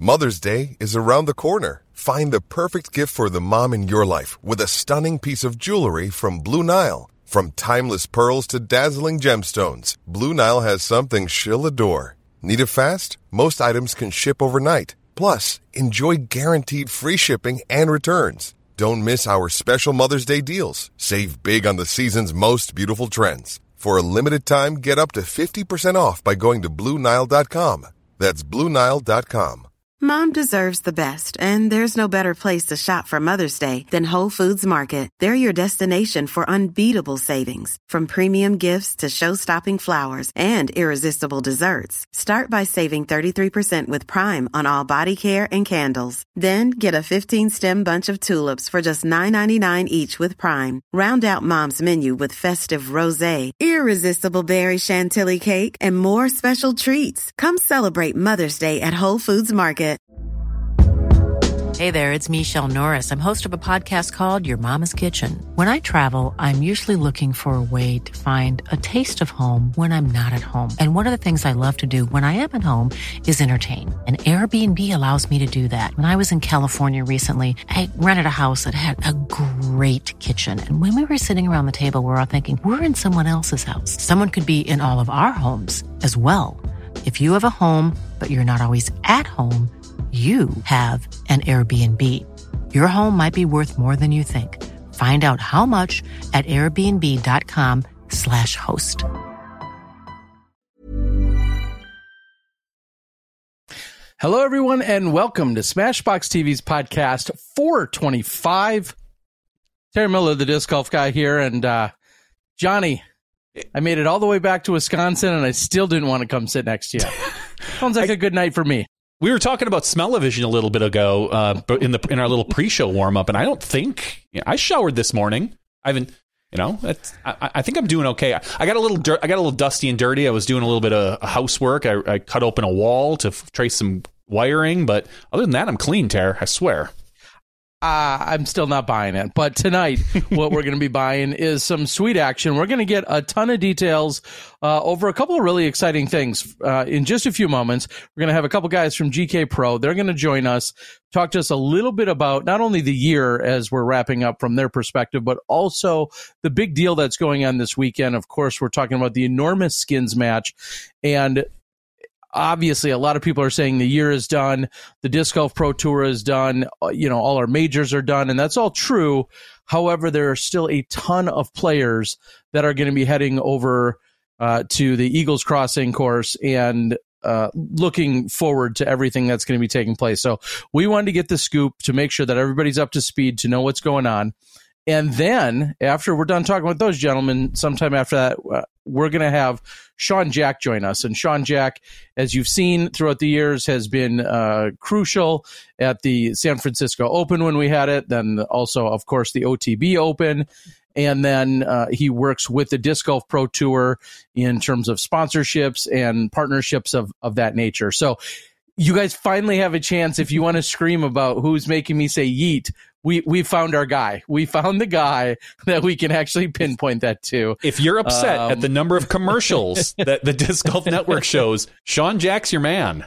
Mother's Day is around the corner. Find the perfect gift for the mom in your life with a stunning piece of jewelry from Blue Nile. From timeless pearls to dazzling gemstones, Blue Nile has something she'll adore. Need it fast? Most items can ship overnight. Plus, enjoy guaranteed free shipping and returns. Don't miss our special Mother's Day deals. Save big on the season's most beautiful trends. For a limited time, get up to 50% off by going to BlueNile.com. That's BlueNile.com. Mom deserves the best, and there's no better place to shop for Mother's Day than Whole Foods Market. They're your destination for unbeatable savings, from premium gifts to show-stopping flowers and irresistible desserts. Start by saving 33% with Prime on all body care and candles. Then get a 15-stem bunch of tulips for just $9.99 each with Prime. Round out Mom's menu with festive rosé, irresistible berry chantilly cake, and more special treats. Come celebrate Mother's Day at Whole Foods Market. Hey there, it's Michelle Norris. I'm host of a podcast called Your Mama's Kitchen. When I travel, I'm usually looking for a way to find a taste of home when I'm not at home. And one of the things I love to do when I am at home is entertain. And Airbnb allows me to do that. When I was in California recently, I rented a house that had a great kitchen. And when we were sitting around the table, we were all thinking, we're in someone else's house. Someone could be in all of our homes as well. If you have a home, but you're not always at home, you have an Airbnb. Your home might be worth more than you think. Find out how much at airbnb.com/host. Hello, everyone, and welcome to Smashbox TV's podcast 425. Terry Miller, the disc golf guy here, and Johnny, I made it all the way back to Wisconsin, and I still didn't want to come sit next to you. Sounds like a good night for me. We were talking about smell-o-vision a little bit ago in our little pre-show warm-up, and I don't think I showered this morning. I haven't, I think I'm doing okay. I got a little I got a little dusty and dirty. I was doing a little bit of housework. I cut open a wall to trace some wiring, but other than that, I'm clean, Tara. I swear. I'm still not buying it. But tonight, what we're going to be buying is some sweet action. We're going to get a ton of details over a couple of really exciting things. In just a few moments, we're going to have a couple guys from GK Pro. They're going to join us, talk to us a little bit about not only the year as we're wrapping up from their perspective, but also the big deal that's going on this weekend. Of course, we're talking about the enormous skins match. And obviously, a lot of people are saying the year is done. The Disc Golf Pro Tour is done. All our majors are done, and that's all true. However, there are still a ton of players that are going to be heading over to the Eagles Crossing course and looking forward to everything that's going to be taking place. So we wanted to get the scoop to make sure that everybody's up to speed to know what's going on. And then after we're done talking with those gentlemen, sometime after that, we're going to have Sean Jack join us. And Sean Jack, as you've seen throughout the years, has been crucial at the San Francisco Open when we had it. Then also, of course, the OTB Open. And then he works with the Disc Golf Pro Tour in terms of sponsorships and partnerships of that nature. So you guys finally have a chance, if you want to scream about who's making me say yeet, we found our guy. We found the guy that we can actually pinpoint that to. If you're upset at the number of commercials that the Disc Golf Network shows, Sean Jack's your man.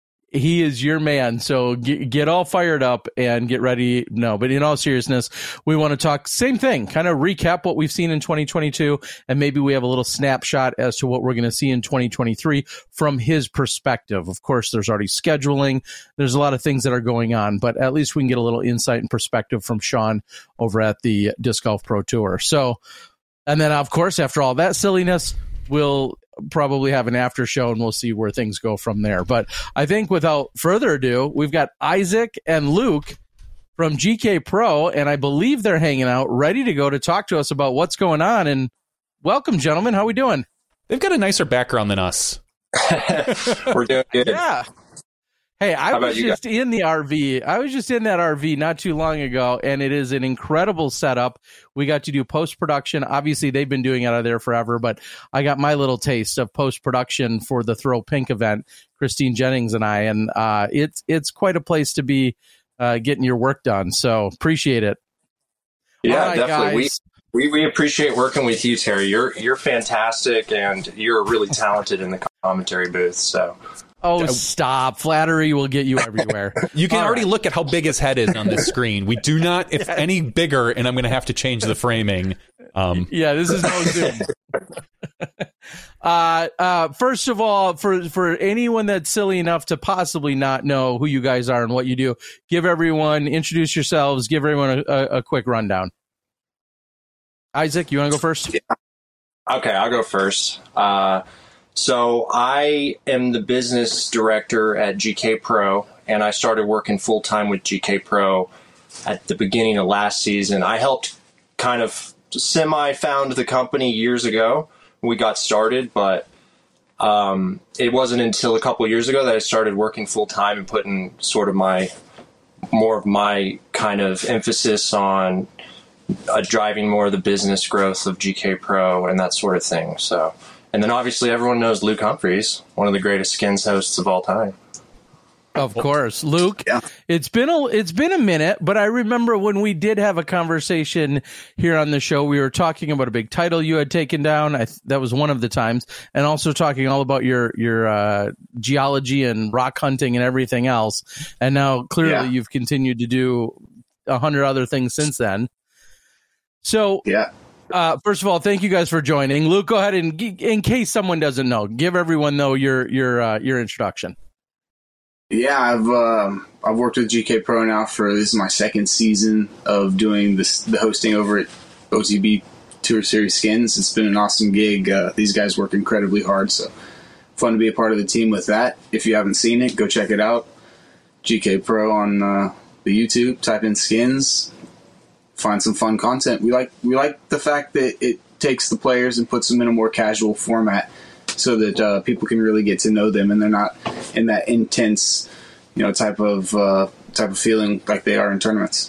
He is your man. So get all fired up and get ready. No, but in all seriousness, we want to talk same thing, kind of recap what we've seen in 2022. And maybe we have a little snapshot as to what we're going to see in 2023 from his perspective. Of course, there's already scheduling. There's a lot of things that are going on, but at least we can get a little insight and perspective from Sean over at the Disc Golf Pro Tour. So, and then of course, after all that silliness, we'll probably have an after show and we'll see where things go from there. But I think without further ado, we've got Isaac and Luke from GK Pro, and I believe they're hanging out ready to go to talk to us about what's going on. And welcome, gentlemen. How we doing? They've got a nicer background than us. We're doing good. Yeah. Hey, I was just in the RV. I was just in that RV not too long ago, and it is an incredible setup. We got to do post-production. Obviously, they've been doing it out of there forever, but I got my little taste of post-production for the Throw Pink event, Christine Jennings and I, and it's quite a place to be getting your work done. So appreciate it. Yeah, right, definitely. guys. We appreciate working with you, Terry. You're fantastic, and you're really talented in the commentary booth. So Oh, stop. Flattery will get you everywhere. You can already look at how big his head is on this screen. We do not, if any bigger, and I'm going to have to change the framing. Yeah, this is no Zoom. First of all, for anyone that's silly enough to possibly not know who you guys are and what you do, introduce yourselves, give everyone a quick rundown. Isaac, you want to go first? Yeah. Okay, I'll go first. So I am the business director at GK Pro, and I started working full-time with GK Pro at the beginning of last season. I helped kind of semi-found the company years ago when we got started, but it wasn't until a couple years ago that I started working full-time and putting sort of more of my kind of emphasis on driving more of the business growth of GK Pro and that sort of thing. So, and then obviously everyone knows Luke Humphreys, one of the greatest skins hosts of all time. Of course, Luke. Yeah. It's been a minute, but I remember when we did have a conversation here on the show. We were talking about a big title you had taken down. That was one of the times, and also talking all about your geology and rock hunting and everything else. And now clearly you've continued to do 100 other things since then. So first of all, thank you guys for joining. Luke, go ahead and, in case someone doesn't know, give everyone your introduction. Yeah, I've worked with GK Pro now this is my second season of doing the hosting over at OTB Tour Series Skins. It's been an awesome gig. These guys work incredibly hard, so fun to be a part of the team with that. If you haven't seen it, go check it out. GK Pro on the YouTube. Type in skins. Find some fun content. We like the fact that it takes the players and puts them in a more casual format, so that people can really get to know them, and they're not in that intense, type of feeling like they are in tournaments.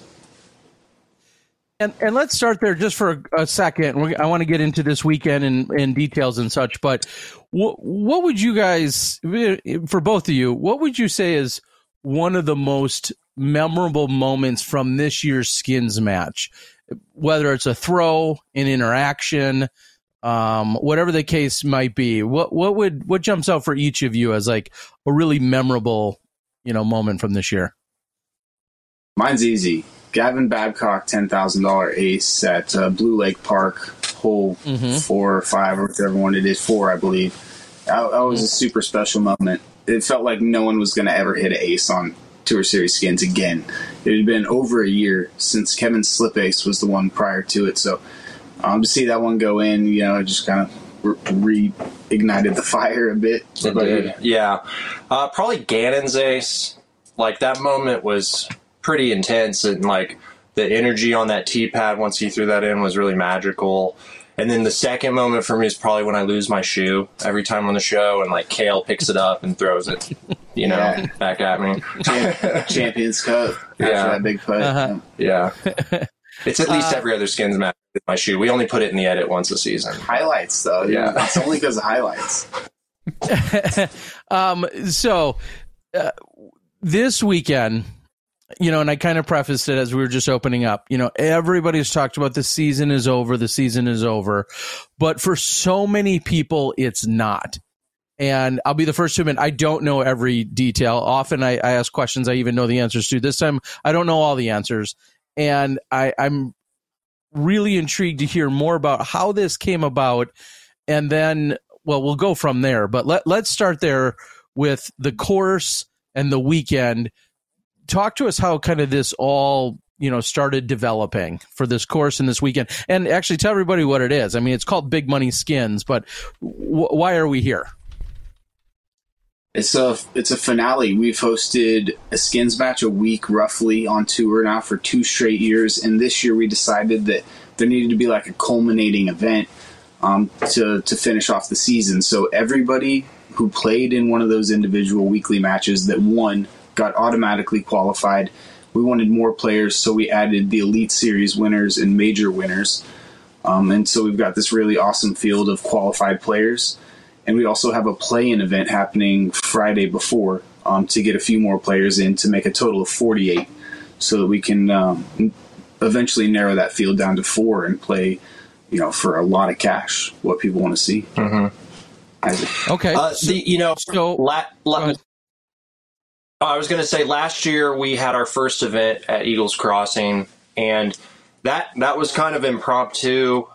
And let's start there just for a second. I want to get into this weekend and details and such. But what would you guys, for both of you, what would you say is one of the most memorable moments from this year's skins match? Whether it's a throw, an interaction, whatever the case might be, what jumps out for each of you as like a really memorable, moment from this year? Mine's easy. Gavin Babcock, $10,000 ace at Blue Lake Park, hole 4 or 5 or whichever one it is, 4, I believe. That was a super special moment. It felt like no one was going to ever hit an ace on Tour Series Skins again. It had been over a year since Kevin's slip ace was the one prior to it, so to see that one go in, it just kind of reignited the fire a bit. It did. Yeah. Probably Gannon's ace. Like, that moment was pretty intense, and like the energy on that tee pad once he threw that in was really magical. And then the second moment for me is probably when I lose my shoe every time on the show, and like Kale picks it up and throws it, back at me. Champions Cup after that big putt. Uh-huh. Yeah. It's at least every other skins match with my shoe. We only put it in the edit once a season. Highlights, though. Yeah. It's only because of highlights. This weekend, and I kind of prefaced it as we were just opening up, everybody's talked about the season is over. But for so many people, it's not. And I'll be the first to admit, I don't know every detail. Often I ask questions I even know the answers to. This time, I don't know all the answers. And I'm really intrigued to hear more about how this came about. And then, we'll go from there. But let's start there with the course and the weekend. Talk to us how kind of this all, started developing for this course and this weekend. And actually tell everybody what it is. I mean, it's called Big Money Skins, but why are we here? It's a finale. We've hosted a skins match a week roughly on tour now for 2 straight years, and this year we decided that there needed to be like a culminating event to finish off the season. So everybody who played in one of those individual weekly matches that won got automatically qualified. We wanted more players, so we added the Elite Series winners and major winners. And so we've got this really awesome field of qualified players. And we also have a play-in event happening Friday before to get a few more players in to make a total of 48 so that we can eventually narrow that field down to 4 and play, for a lot of cash, what people want to see. Mm-hmm. Okay. I was going to say last year we had our first event at Eagles Crossing, and that was kind of impromptu.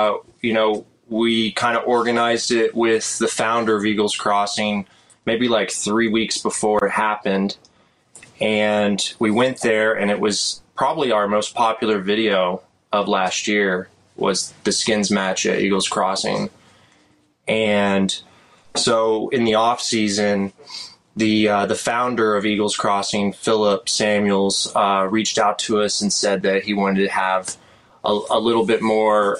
We kind of organized it with the founder of Eagles Crossing maybe like 3 weeks before it happened. And we went there, and it was probably our most popular video of last year was the skins match at Eagles Crossing. And so in the off season, the founder of Eagles Crossing, Philip Samuels, reached out to us and said that he wanted to have a little bit more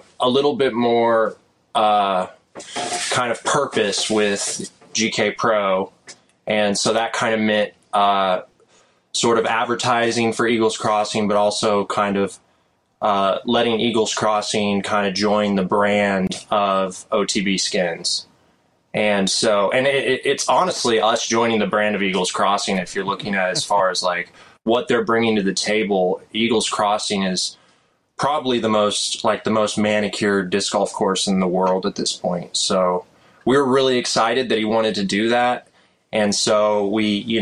kind of purpose with GK Pro. And so that kind of meant sort of advertising for Eagles Crossing, but also kind of letting Eagles Crossing kind of join the brand of OTB skins. And so, and it's honestly us joining the brand of Eagles Crossing. If you're looking at as far as like what they're bringing to the table, Eagles Crossing is probably the most manicured disc golf course in the world at this point. So we were really excited that he wanted to do that. And so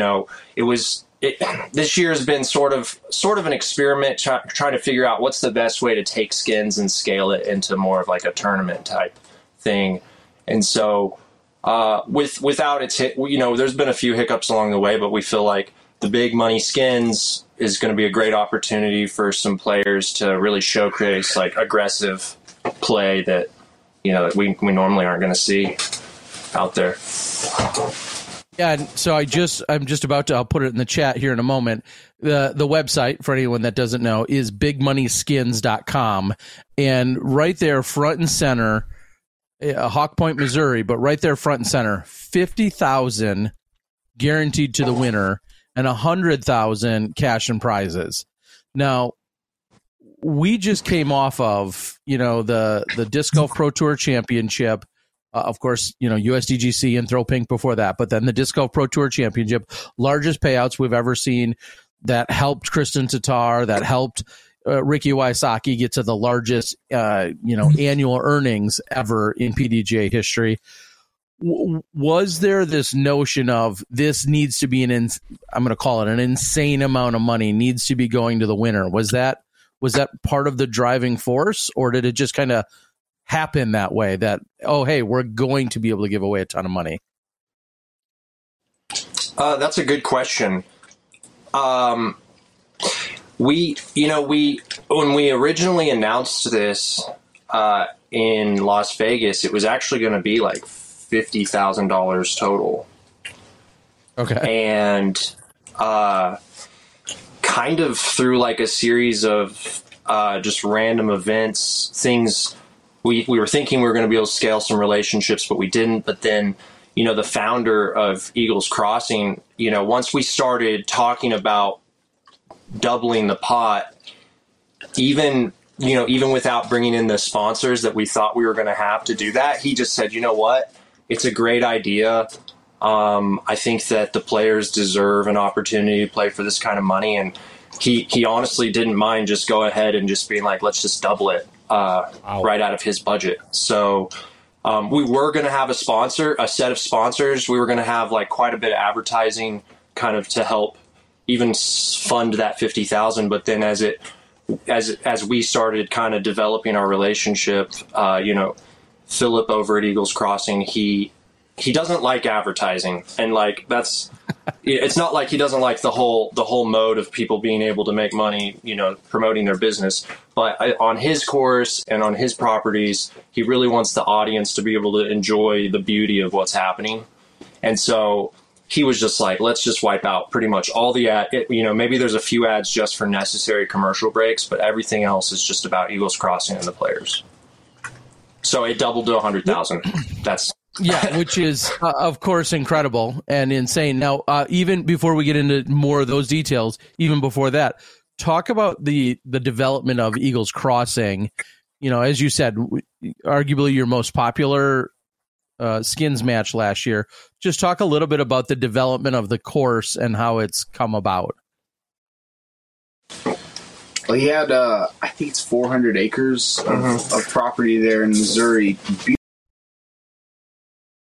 this year has been sort of an experiment, trying to figure out what's the best way to take skins and scale it into more of like a tournament type thing. And so without its hit, there's been a few hiccups along the way, but we feel like the big money skins is going to be a great opportunity for some players to really showcase like aggressive play that we normally aren't going to see out there. Yeah, so I'm just about to, I'll put it in the chat here in a moment. The website, for anyone that doesn't know, is bigmoneyskins.com. And right there, front and center, Hawk Point, Missouri, but right there, front and center, $50,000 guaranteed to the winner and $100,000 cash and prizes. Now, we just came off of, the Disc Golf Pro Tour Championship. Of course, USDGC and Throw Pink before that, but then the Disc Golf Pro Tour Championship, largest payouts we've ever seen, that helped Kristen Tatar, that helped Ricky Wysocki get to the largest, annual earnings ever in PDGA history. Was there this notion of this needs to be I'm going to call it an insane amount of money needs to be going to the winner? Was that part of the driving force, or did it just kind of happen that way, that, oh, hey, we're going to be able to give away a ton of money? That's a good question. When we originally announced this in Las Vegas, it was actually going to be like $50,000 total. Okay. And kind of through like a series of just random events, things. We were thinking we were going to be able to scale some relationships, but we didn't. But then, the founder of Eagles Crossing, once we started talking about doubling the pot, even without bringing in the sponsors that we thought we were going to have to do that, he just said, you know what? It's a great idea. I think that the players deserve an opportunity to play for this kind of money. And he honestly didn't mind just go ahead and just being like, let's just double it. Right out of his budget. So we were going to have a set of sponsors. We were going to have like quite a bit of advertising kind of to help even fund that $50,000. But then as we started kind of developing our relationship, Philip over at Eagles Crossing, he doesn't like advertising, and like it's not like he doesn't like the whole mode of people being able to make money, promoting their business. But on his course and on his properties, he really wants the audience to be able to enjoy the beauty of what's happening. And so he was just like, let's just wipe out pretty much all the maybe there's a few ads just for necessary commercial breaks, but everything else is just about Eagles Crossing and the players. So it doubled to 100,000. That's yeah, which is, of course, incredible and insane. Now, even before we get into more of those details, even before that, talk about the development of Eagles Crossing. As you said, arguably your most popular skins match last year. Just talk a little bit about the development of the course and how it's come about. Well, he had, I think it's 400 acres of property there in Missouri.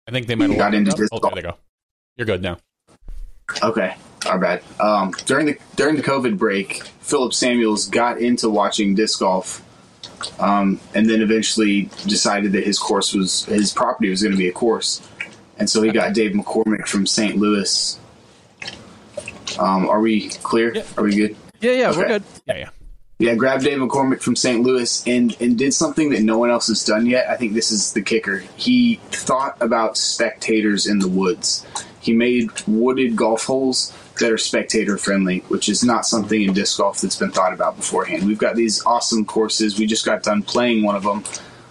I think they might have got into disc there golf. they go. You're good now. Okay, our bad. During the COVID break, Philip Samuels got into watching disc golf, and then eventually decided that his property was going to be a course, and so he got Dave McCormick from St. Louis. Are we clear? Yeah. Are we good? Yeah, Okay. we're good. Yeah, grabbed Dave McCormick from St. Louis and did something that no one else has done yet. I think this is the kicker. He thought about spectators in the woods. He made wooded golf holes that are spectator friendly, which is not something in disc golf that's been thought about beforehand. We've got these awesome courses. We just got done playing one of them,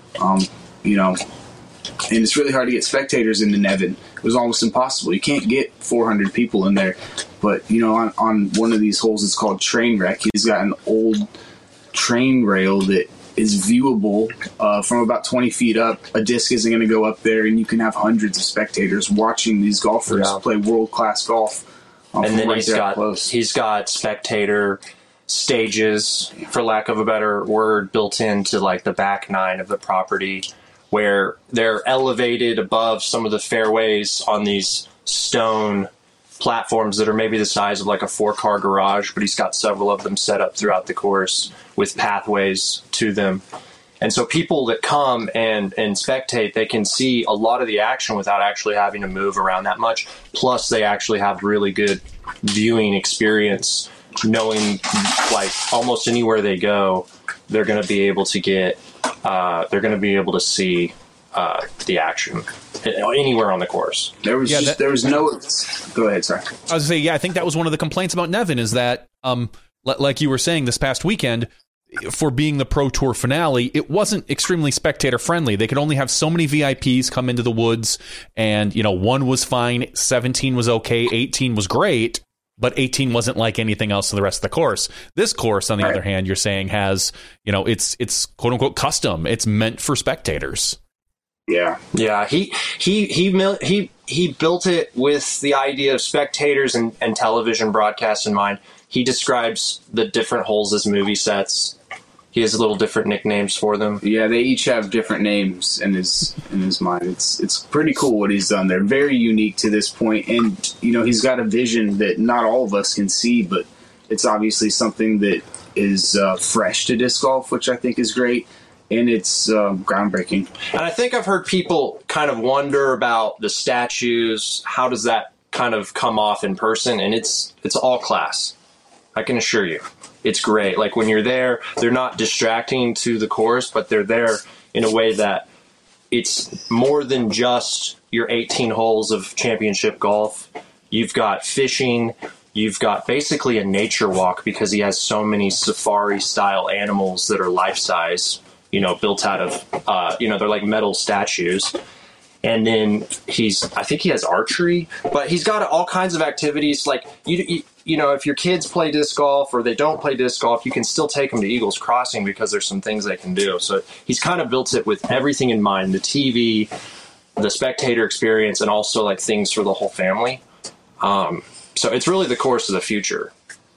and it's really hard to get spectators into Nevin. It was almost impossible. You can't get 400 people in there. But, on one of these holes, it's called Trainwreck. He's got an old train rail that is viewable from about 20 feet up. A disc isn't going to go up there, and you can have hundreds of spectators watching these golfers play world-class golf. And then right he's got spectator stages, for lack of a better word, built into like the back nine of the property, where they're elevated above some of the fairways on these stone platforms that are maybe the size of like a 4-car garage, but he's got several of them set up throughout the course with pathways to them. And so people that come and spectate, they can see a lot of the action without actually having to move around that much. Plus, they actually have really good viewing experience, knowing like almost anywhere they go, they're going to be able to get, they're going to be able to see the action anywhere on the course. There was no. Go ahead, sorry. I was going to say, I think that was one of the complaints about Nevin is that, like you were saying this past weekend, for being the Pro Tour finale, it wasn't extremely spectator friendly. They could only have so many VIPs come into the woods, and 1 was fine, 17 was okay, 18 was great, but 18 wasn't like anything else in the rest of the course. This course, on the other hand, you're saying has, it's quote unquote custom. It's meant for spectators. Yeah. He built it with the idea of spectators and television broadcast in mind. He describes the different holes as movie sets. He has little different nicknames for them. Yeah, they each have different names in his mind. It's pretty cool what he's done. They're very unique to this point, and he's got a vision that not all of us can see, but it's obviously something that is fresh to disc golf, which I think is great. And it's groundbreaking. And I think I've heard people kind of wonder about the statues. How does that kind of come off in person? And it's all class. I can assure you. It's great. Like when you're there, they're not distracting to the course, but they're there in a way that it's more than just your 18 holes of championship golf. You've got fishing. You've got basically a nature walk because he has so many safari-style animals that are life-size. Built out of, they're like metal statues. And then I think he has archery, but he's got all kinds of activities. Like, if your kids play disc golf or they don't play disc golf, you can still take them to Eagles Crossing because there's some things they can do. So he's kind of built it with everything in mind, the TV, the spectator experience, and also like things for the whole family. So it's really the course of the future.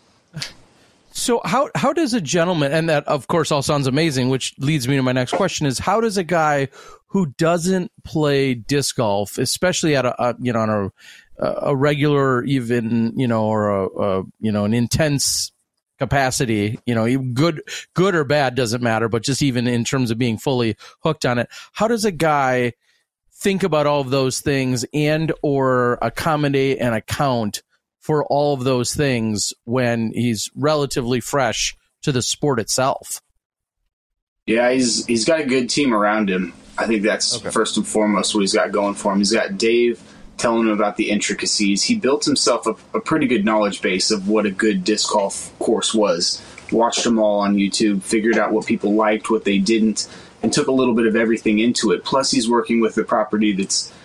So how does a gentleman, and that of course all sounds amazing, which leads me to my next question, is how does a guy who doesn't play disc golf, especially at on a regular even or an intense capacity, good or bad doesn't matter, but just even in terms of being fully hooked on it, how does a guy think about all of those things and or accommodate and account for all of those things when he's relatively fresh to the sport itself? Yeah, he's got a good team around him. I think that's first and foremost what he's got going for him. He's got Dave telling him about the intricacies. He built himself a pretty good knowledge base of what a good disc golf course was. Watched them all on YouTube, figured out what people liked, what they didn't, and took a little bit of everything into it. Plus, he's working with a property that's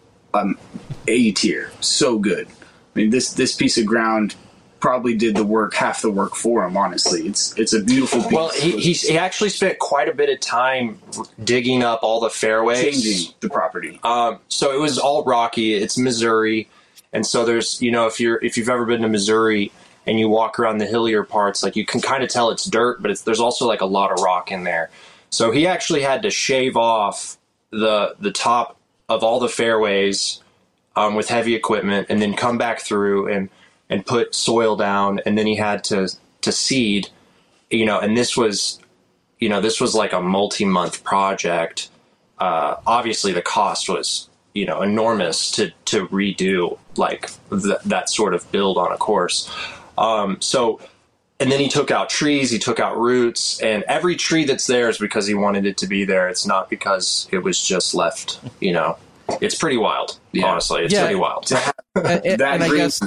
A tier, so good. I mean, this piece of ground probably did half the work for him, honestly. It's a beautiful piece. Well, he actually spent quite a bit of time digging up all the fairways. Changing the property. So it was all rocky. It's Missouri. And so there's, if you've ever been to Missouri and you walk around the hillier parts, like you can kind of tell it's dirt, but there's also like a lot of rock in there. So he actually had to shave off the top all the fairways with heavy equipment, and then come back through and put soil down, and then he had to seed, and this was like a multi-month project. Obviously the cost was, enormous to redo like that sort of build on a course. And then he took out trees, he took out roots, and every tree that's there is because he wanted it to be there. It's not because it was just left, It's pretty wild, honestly. It's pretty wild. And I guess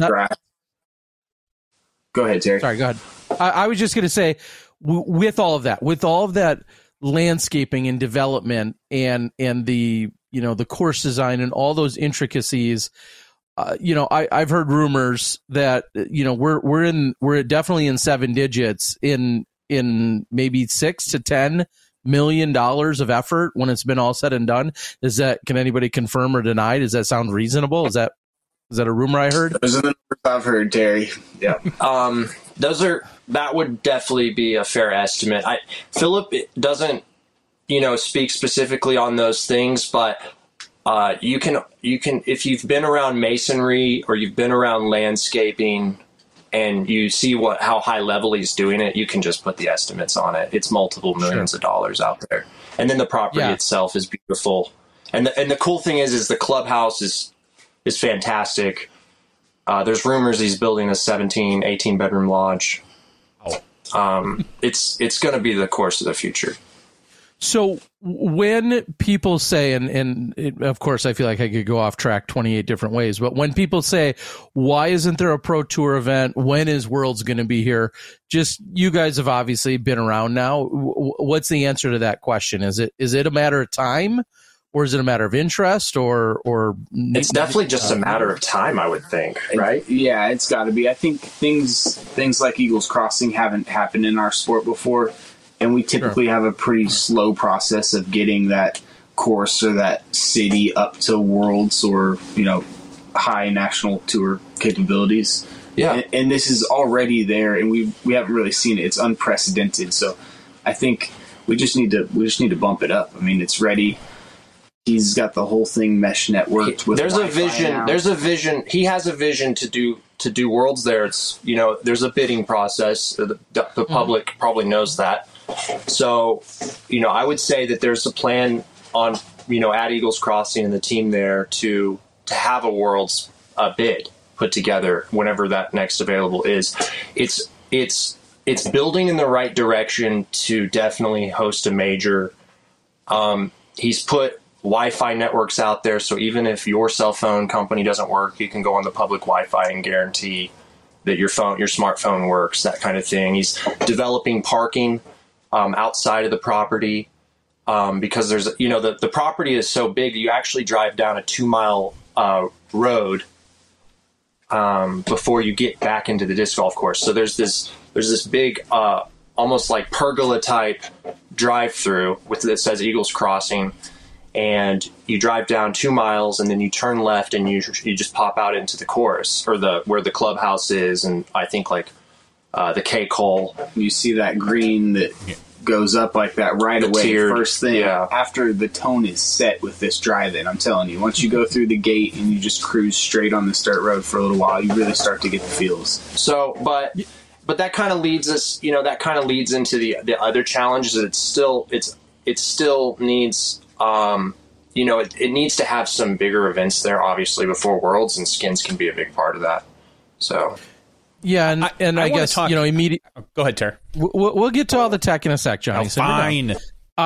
Go ahead, Terry. Sorry, go ahead. I was just going to say, with all of that landscaping and development and the the course design and all those intricacies, I've heard rumors that we're definitely in seven digits in maybe $6 to $10 million of effort when it's been all said and done. Can anybody confirm or deny? Does that sound reasonable? Is that a rumor I heard? Those are the numbers I've heard, Terry. Yeah. That would definitely be a fair estimate. Philip doesn't, speak specifically on those things, but you can if you've been around masonry or you've been around landscaping and you see how high level he's doing it, you can just put the estimates on it. It's multiple millions of dollars out there. And then the property itself is beautiful. And the cool thing is the clubhouse is fantastic. There's rumors he's building a 17, 18 bedroom lodge. It's going to be the course of the future. So when people say, of course, I feel like I could go off track 28 different ways, but when people say, why isn't there a Pro Tour event? When is Worlds going to be here? Just, you guys have obviously been around now. What's the answer to that question? Is it a matter of time, or is it a matter of interest, or it's definitely just a matter of time, I would think, right? Yeah, it's got to be. I think things like Eagles Crossing haven't happened in our sport before. And we typically have a pretty slow process of getting that course or that city up to Worlds or, high national tour capabilities. Yeah. And this is already there, and we haven't really seen it. It's unprecedented. So I think we just need to bump it up. I mean, it's ready. He's got the whole thing mesh networked with There's Wi-Fi a vision. now. There's a vision. He has a vision to do Worlds there. It's, there's a bidding process. The public probably knows that. So, I would say that there's a plan on, at Eagles Crossing and the team there to have a Worlds bid put together whenever that next available is. It's building in the right direction to definitely host a major. He's put Wi-Fi networks out there, so even if your cell phone company doesn't work, you can go on the public Wi-Fi and guarantee that your smartphone works, that kind of thing. He's developing parking outside of the property, because there's, the property is so big that you actually drive down a 2-mile road before you get back into the disc golf course. So there's this big, almost like pergola type drive-through that says Eagles Crossing, and you drive down 2 miles and then you turn left and you just pop out into the course, or where the clubhouse is, and I think like the K-Cole. You see that green that goes up like that right away. Tiered, first thing after the tone is set with this drive-in. I'm telling you, once you go through the gate and you just cruise straight on the start road for a little while, you really start to get the feels. So, but that kind of leads us, that kind of leads into the other challenges. It still needs, it needs to have some bigger events there, obviously, before Worlds, and skins can be a big part of that. So. Yeah, and I guess, immediately. Go ahead, Ter. We'll get to all the tech in a sec, Johnny. So fine.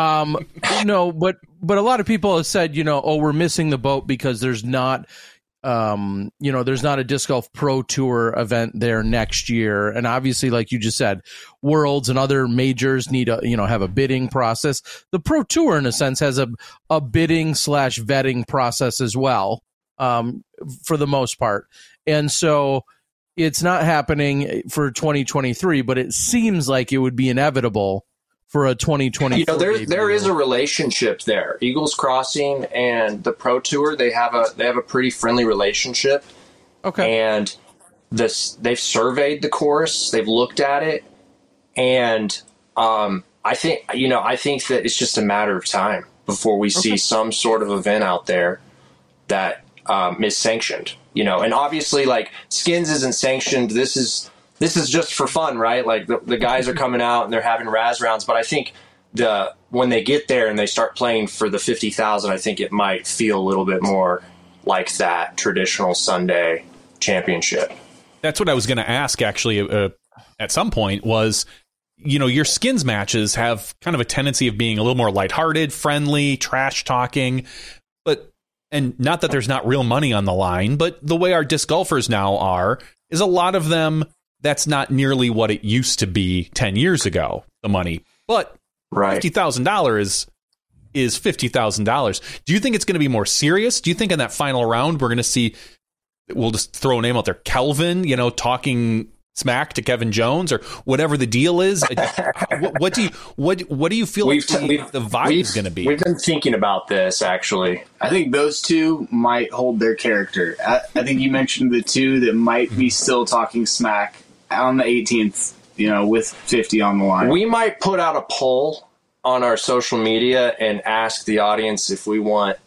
No, but a lot of people have said, we're missing the boat because there's not, there's not a Disc Golf Pro Tour event there next year. And obviously, like you just said, Worlds and other majors need to, have a bidding process. The Pro Tour, in a sense, has a bidding / vetting process as well, for the most part. And so it's not happening for 2023, but it seems like it would be inevitable for a 2024. There is a relationship there. Eagles Crossing and the Pro Tour, they have a pretty friendly relationship. Okay. And they've surveyed the course, they've looked at it, and I think that it's just a matter of time before we see some sort of event out there. that is sanctioned, and obviously like Skins isn't sanctioned. This is just for fun, right? Like the guys are coming out and they're having Razz rounds, but I think when they get there and they start playing for the 50,000, I think it might feel a little bit more like that traditional Sunday championship. That's what I was going to ask, actually, at some point was, your Skins matches have kind of a tendency of being a little more lighthearted, friendly, trash talking, and not that there's not real money on the line, but the way our disc golfers now are is a lot of them, that's not nearly what it used to be 10 years ago, the money. But right. $50,000 is $50,000. Do you think it's going to be more serious? Do you think in that final round we're going to see, we'll just throw a name out there, Kelvin, talking smack to Kevin Jones or whatever the deal is? What do you feel like the vibe is going to be? We've been thinking about this, actually. I think those two might hold their character. I think you mentioned the two that might be still talking smack on the 18th, with 50 on the line. We might put out a poll on our social media and ask the audience if we want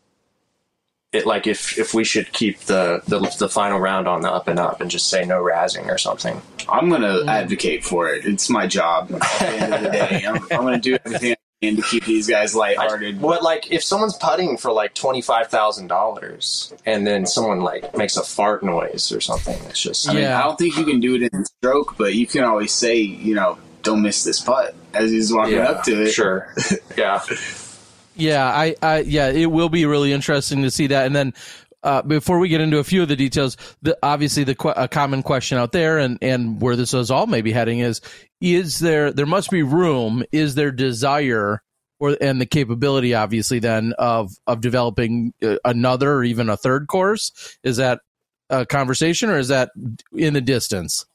it, like if we should keep the final round on the up and up and just say no razzing or something. I'm going to advocate for it. It's my job. At the end of the day, I'm going to do everything I can to keep these guys lighthearted. But like, if someone's putting for like $25,000 and then someone like makes a fart noise or something, it's just. I mean, I don't think you can do it in a stroke, but you can always say, don't miss this putt as he's walking up to it. Sure. Yeah. Yeah, it will be really interesting to see that. And then before we get into a few of the details, obviously a common question out there and where this is all maybe heading is there must be room, is there desire and the capability, obviously, then of developing another or even a third course? Is that a conversation or is that in the distance?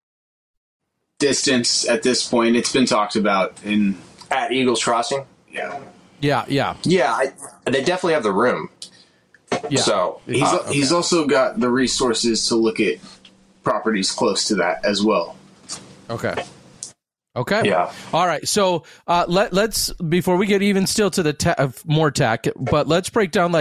Distance at this point. It's been talked about at Eagles Crossing. Yeah. Yeah. They definitely have the room. Yeah. So he's also got the resources to look at properties close to that as well. Okay. Yeah. All right. So let's before we get even still to the more tech, but let's break down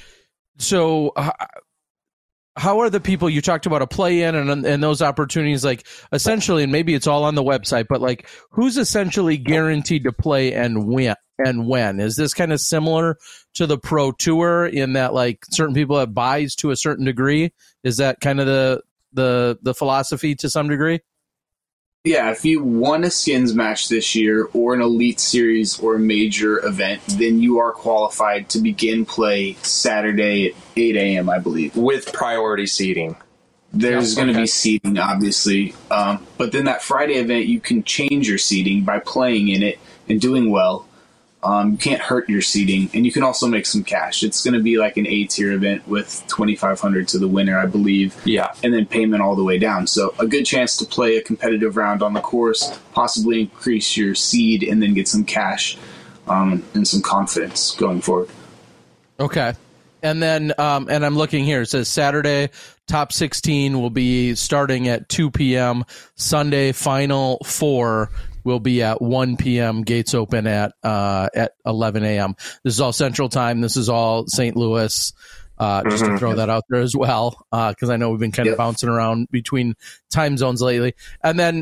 how are the people you talked about a play-in and those opportunities, like essentially, and maybe it's all on the website, but like who's essentially guaranteed to play and win and when? Is this kind of similar to the Pro Tour in that like certain people have buys to a certain degree? Is that kind of the philosophy to some degree? Yeah, if you won a Skins match this year or an Elite Series or a major event, then you are qualified to begin play Saturday at 8 a.m., I believe. With priority seating. There's going to be seating, obviously. But then that Friday event, you can change your seating by playing in it and doing well. You can't hurt your seating, and you can also make some cash. It's going to be like an A-tier event with $2,500 to the winner, I believe. Yeah. And then payment all the way down. So a good chance to play a competitive round on the course, possibly increase your seed, and then get some cash and some confidence going forward. Okay. And then, and I'm looking here, it says Saturday, top 16 will be starting at 2 p.m. Sunday, final 4 will be at 1 p.m. Gates open at 11 a.m. This is all Central Time. This is all St. Louis. Just to throw that out there as well, because I know we've been kind of bouncing around between time zones lately. And then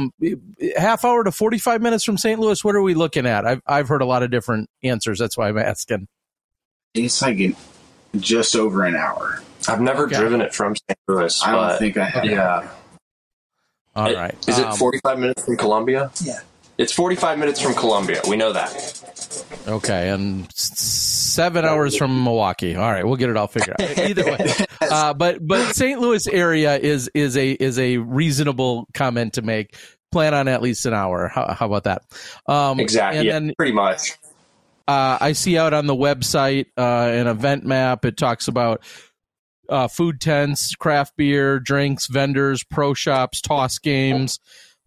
half hour to 45 minutes from St. Louis. What are we looking at? I've heard a lot of different answers. That's why I'm asking. It's like just over an hour. I've never driven it from St. Louis. I don't think I have. Yeah. All right. Is it 45 minutes from Columbia? Yeah. It's 45 minutes from Columbia. We know that. Okay, and 7 hours from Milwaukee. All right, we'll get it all figured out. Either way, but St. Louis area is a reasonable comment to make. Plan on at least an hour. How about that? Exactly. And then, pretty much. I see out on the website an event map. It talks about food tents, craft beer, drinks, vendors, pro shops, toss games.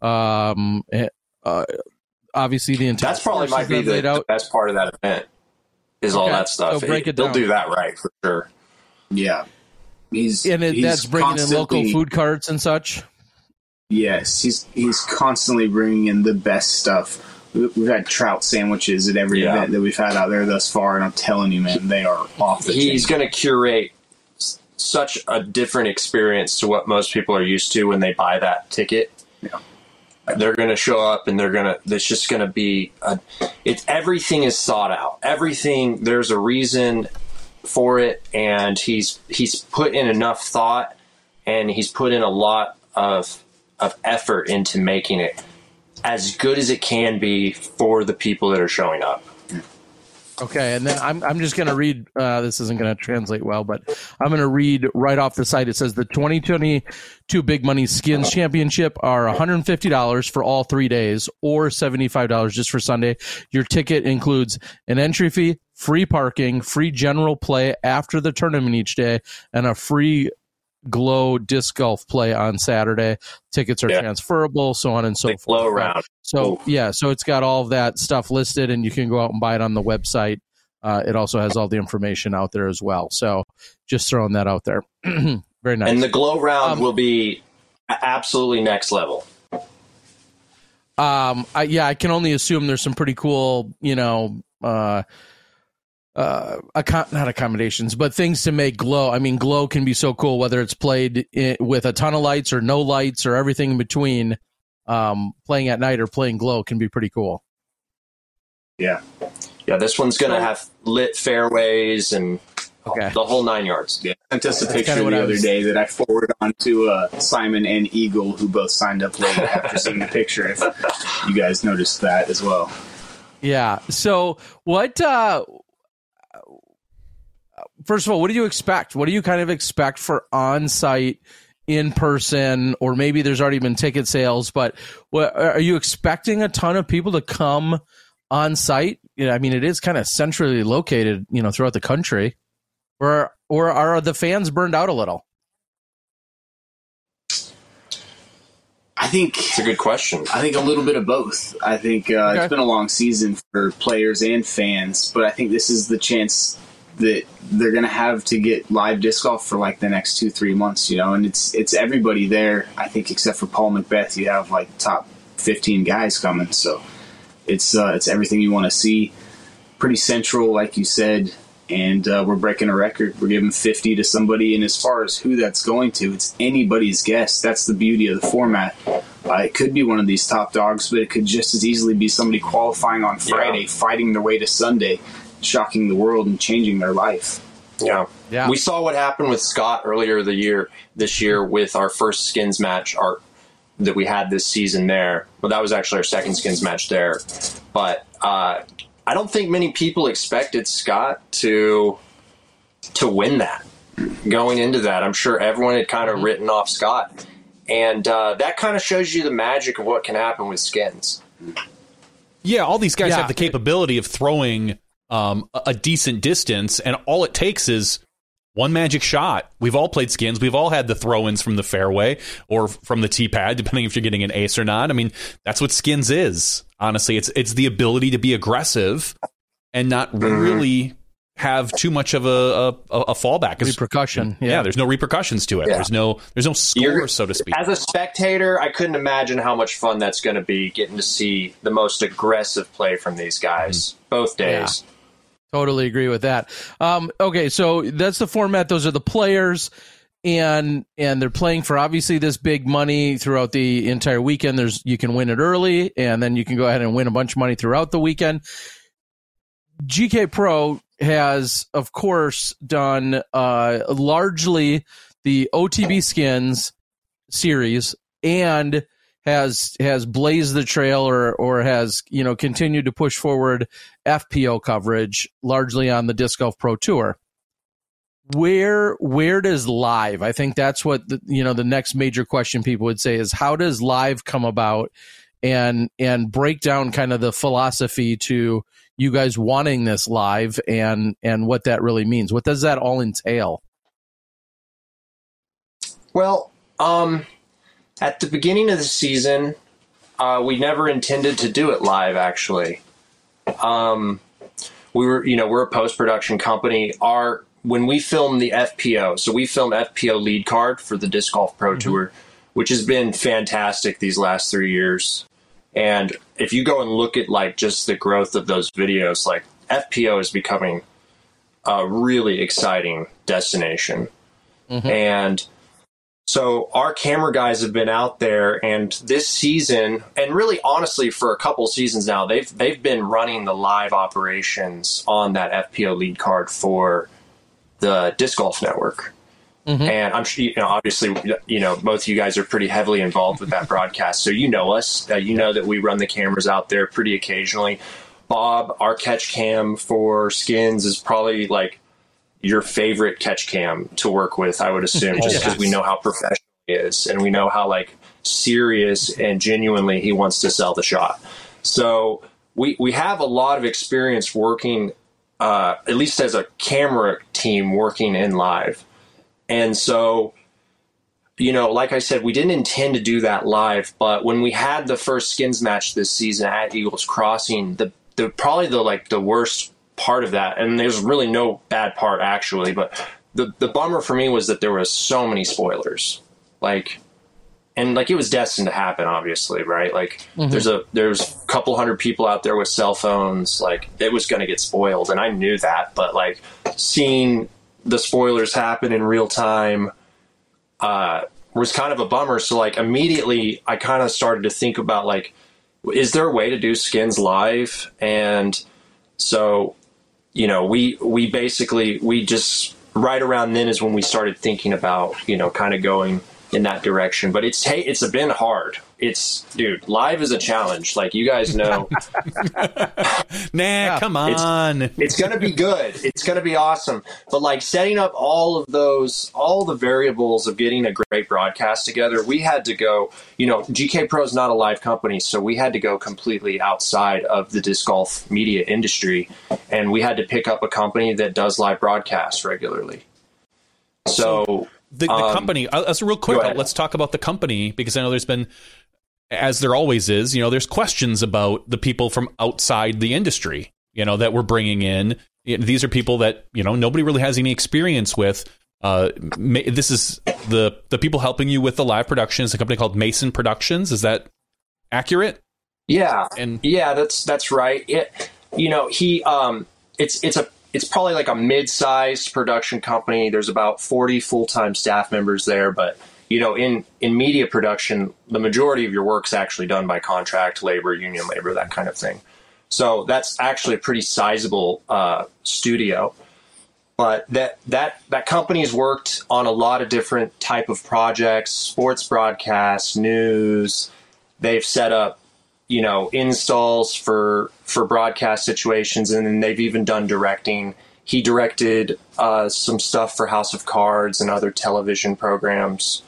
Obviously, the entire that's probably might be the best part of that event is all that stuff. So break it they'll down. do that right for sure. Yeah, that's bringing in local food carts and such. Yes, he's constantly bringing in the best stuff. we've had trout sandwiches at every event that we've had out there thus far, and I'm telling you, man, they are off the chain. He's going to curate such a different experience to what most people are used to when they buy that ticket. Yeah. They're going to show up, and there's just going to be everything is thought out. Everything, there's a reason for it, and he's put in enough thought, and he's put in a lot of effort into making it as good as it can be for the people that are showing up. Okay, and then I'm just going to read, this isn't going to translate well, but I'm going to read right off the site. It says the 2022 Big Money Skins Championship are $150 for all 3 days or $75 just for Sunday. Your ticket includes an entry fee, free parking, free general play after the tournament each day, and a free Glow disc golf play on Saturday. Tickets are transferable, so on and so forth. Glow round. So so it's got all of that stuff listed, and you can go out and buy it on the website. It also has all the information out there as well. So just throwing that out there. Very nice. And the Glow round will be absolutely next level. I can only assume there's some pretty cool, not accommodations, but things to make Glow. I mean, Glow can be so cool, whether it's played with a ton of lights or no lights or everything in between. Playing at night or playing Glow can be pretty cool. Yeah. This one's going to have lit fairways and the whole 9 yards. Yeah. I sent us a picture the other day that I forwarded on to Simon and Eagle, who both signed up late after seeing the picture. If you guys noticed that as well. Yeah. So what? First of all, what do you expect? What do you kind of expect for on-site, in-person, or maybe there's already been ticket sales, but are you expecting a ton of people to come on-site? I mean, it is kind of centrally located, throughout the country. Or are the fans burned out a little? I think it's a good question. I think a little bit of both. I think it's been a long season for players and fans, but I think this is the chance that they're going to have to get live disc golf for like the next 2-3 months, and it's everybody there. I think except for Paul Macbeth, you have like top 15 guys coming. So it's everything you want to see. Pretty central, like you said, and we're breaking a record. We're giving 50 to somebody, and as far as who that's going to, it's anybody's guess. That's the beauty of the format. It could be one of these top dogs, but it could just as easily be somebody qualifying on Friday, fighting their way to Sunday, shocking the world and changing their life. Yeah. We saw what happened with Scott earlier this year with our first skins match that we had this season there. Well, that was actually our second skins match there. But I don't think many people expected Scott to win that. Going into that, I'm sure everyone had kind of written off Scott. And that kind of shows you the magic of what can happen with skins. Yeah, all these guys have the capability of throwing a decent distance, and all it takes is one magic shot. We've all played skins. We've all had the throw-ins from the fairway or from the tee pad, depending if you're getting an ace or not. I mean, that's what skins is. Honestly, it's the ability to be aggressive and not really have too much of a fallback. Repercussion. Yeah, there's no repercussions to it. Yeah. There's no score, so to speak. As a spectator, I couldn't imagine how much fun that's going to be, getting to see the most aggressive play from these guys both days. Yeah. Totally agree with that. Okay, so that's the format. Those are the players, and they're playing for obviously this big money throughout the entire weekend. You can win it early, and then you can go ahead and win a bunch of money throughout the weekend. GK Pro has, of course, done largely the OTB Skins series and has blazed the trail or has continued to push forward FPO coverage largely on the Disc Golf Pro Tour. Where does live? I think that's what the next major question people would say is, how does live come about, and break down kind of the philosophy to you guys wanting this live and what that really means. What does that all entail? Well, at the beginning of the season, we never intended to do it live, actually. We're a post-production company. When we film the FPO, so we film FPO lead card for the Disc Golf Pro Tour, which has been fantastic these last 3 years. And if you go and look at like just the growth of those videos, like FPO is becoming a really exciting destination. And so our camera guys have been out there, and this season, and really honestly for a couple seasons now, they've been running the live operations on that FPO lead card for the Disc Golf Network. And I'm sure, obviously, both of you guys are pretty heavily involved with that broadcast. So you know us, you know that we run the cameras out there pretty occasionally. Bob, our catch cam for Skins is probably like your favorite catch cam to work with, I would assume, just because we know how professional he is and we know how like serious and genuinely he wants to sell the shot. So we have a lot of experience working, at least as a camera team, working in live. And so, like I said, we didn't intend to do that live, but when we had the first Skins match this season at Eagles Crossing, the probably the worst part of that, and there's really no bad part actually, but the bummer for me was that there was so many spoilers, and it was destined to happen, obviously, right? There's a couple hundred people out there with cell phones, it was going to get spoiled, and I knew that, but seeing the spoilers happen in real time was kind of a bummer. So immediately I kind of started to think about is there a way to do Skins live? And so, we just right around then is when we started thinking about, kind of going in that direction. But it's been hard. Dude, live is a challenge. You guys know. Come on. It's going to be good. It's going to be awesome. But setting up all the variables of getting a great broadcast together, we had to go, GK Pro is not a live company, so we had to go completely outside of the disc golf media industry. And we had to pick up a company that does live broadcasts regularly. So the company, real quick, let's talk about the company, because I know there's been, as there always is, there's questions about the people from outside the industry, that we're bringing in. These are people that, nobody really has any experience with. This is the people helping you with the live production is a company called Mason Productions. Is that accurate? Yeah. That's right. It's probably a mid-sized production company. There's about 40 full-time staff members there, but in media production, the majority of your work's actually done by contract labor, union labor, that kind of thing. So that's actually a pretty sizable studio. But that company's worked on a lot of different type of projects, sports broadcasts, news. They've set up, installs for broadcast situations, and then they've even done directing. He directed some stuff for House of Cards and other television programs.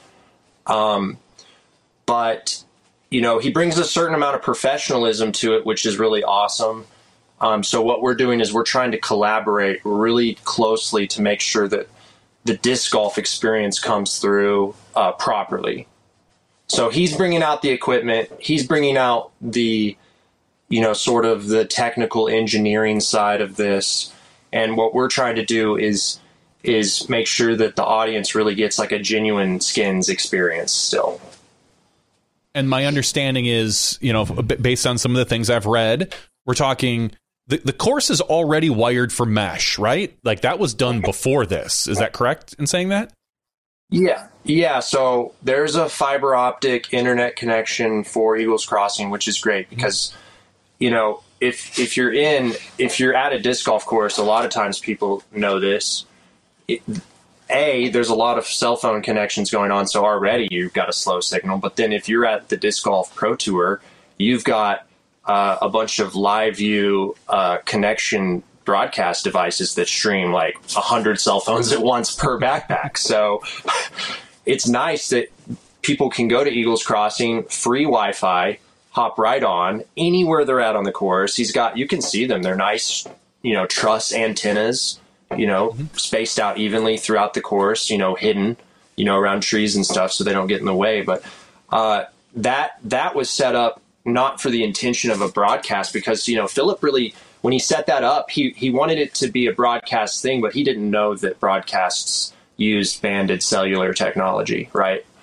But, he brings a certain amount of professionalism to it, which is really awesome. So what we're doing is we're trying to collaborate really closely to make sure that the disc golf experience comes through properly. So he's bringing out the equipment. He's bringing out the, sort of the technical engineering side of this. And what we're trying to do is make sure that the audience really gets a genuine Skins experience still. And my understanding is, based on some of the things I've read, we're talking the course is already wired for mesh, right? That was done before this. Is that correct in saying that? Yeah. So there's a fiber optic internet connection for Eagles Crossing, which is great because, if you're at a disc golf course, a lot of times people know this. There's a lot of cell phone connections going on, so already you've got a slow signal. But then if you're at the Disc Golf Pro Tour, you've got a bunch of live view connection broadcast devices that stream 100 cell phones at once per backpack. So it's nice that people can go to Eagles Crossing, free Wi-Fi, hop right on anywhere they're at on the course. You can see them. They're nice, truss antennas, spaced out evenly throughout the course, hidden, around trees and stuff so they don't get in the way. But that was set up not for the intention of a broadcast because, Philip really, when he set that up, he wanted it to be a broadcast thing, but he didn't know that broadcasts used banded cellular technology, right?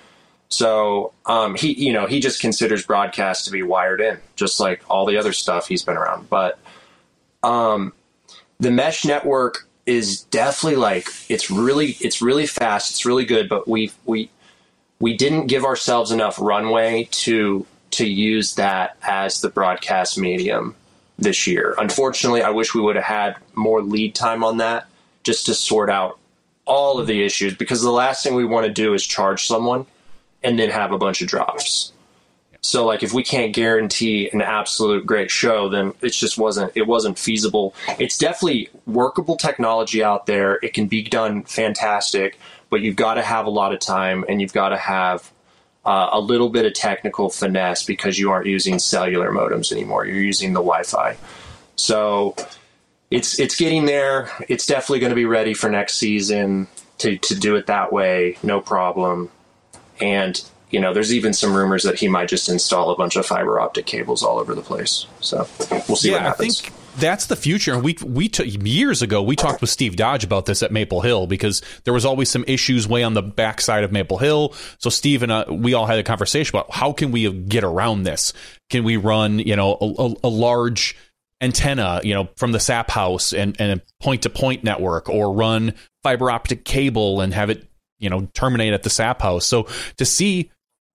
So he just considers broadcast to be wired in, just like all the other stuff he's been around. But the mesh network is definitely like it's really fast, it's really good, but we didn't give ourselves enough runway to use that as the broadcast medium this year. Unfortunately, I wish we would have had more lead time on that just to sort out all of the issues, because the last thing we want to do is charge someone and then have a bunch of drops. So like if we can't guarantee an absolute great show, then it wasn't feasible. It's definitely workable technology out there. It can be done fantastic, but you've got to have a lot of time, and you've got to have a little bit of technical finesse, because you aren't using cellular modems anymore. You're using the Wi-Fi. So it's getting there. It's definitely going to be ready for next season to do it that way. No problem. And, there's even some rumors that he might just install a bunch of fiber optic cables all over the place. So we'll see what happens. I think that's the future. And we years ago, we talked with Steve Dodge about this at Maple Hill, because there was always some issues way on the backside of Maple Hill. So Steve and we all had a conversation about how can we get around this? Can we run, a large antenna, from the SAP house and a point-to-point network, or run fiber optic cable and have it, terminate at the SAP house? So to see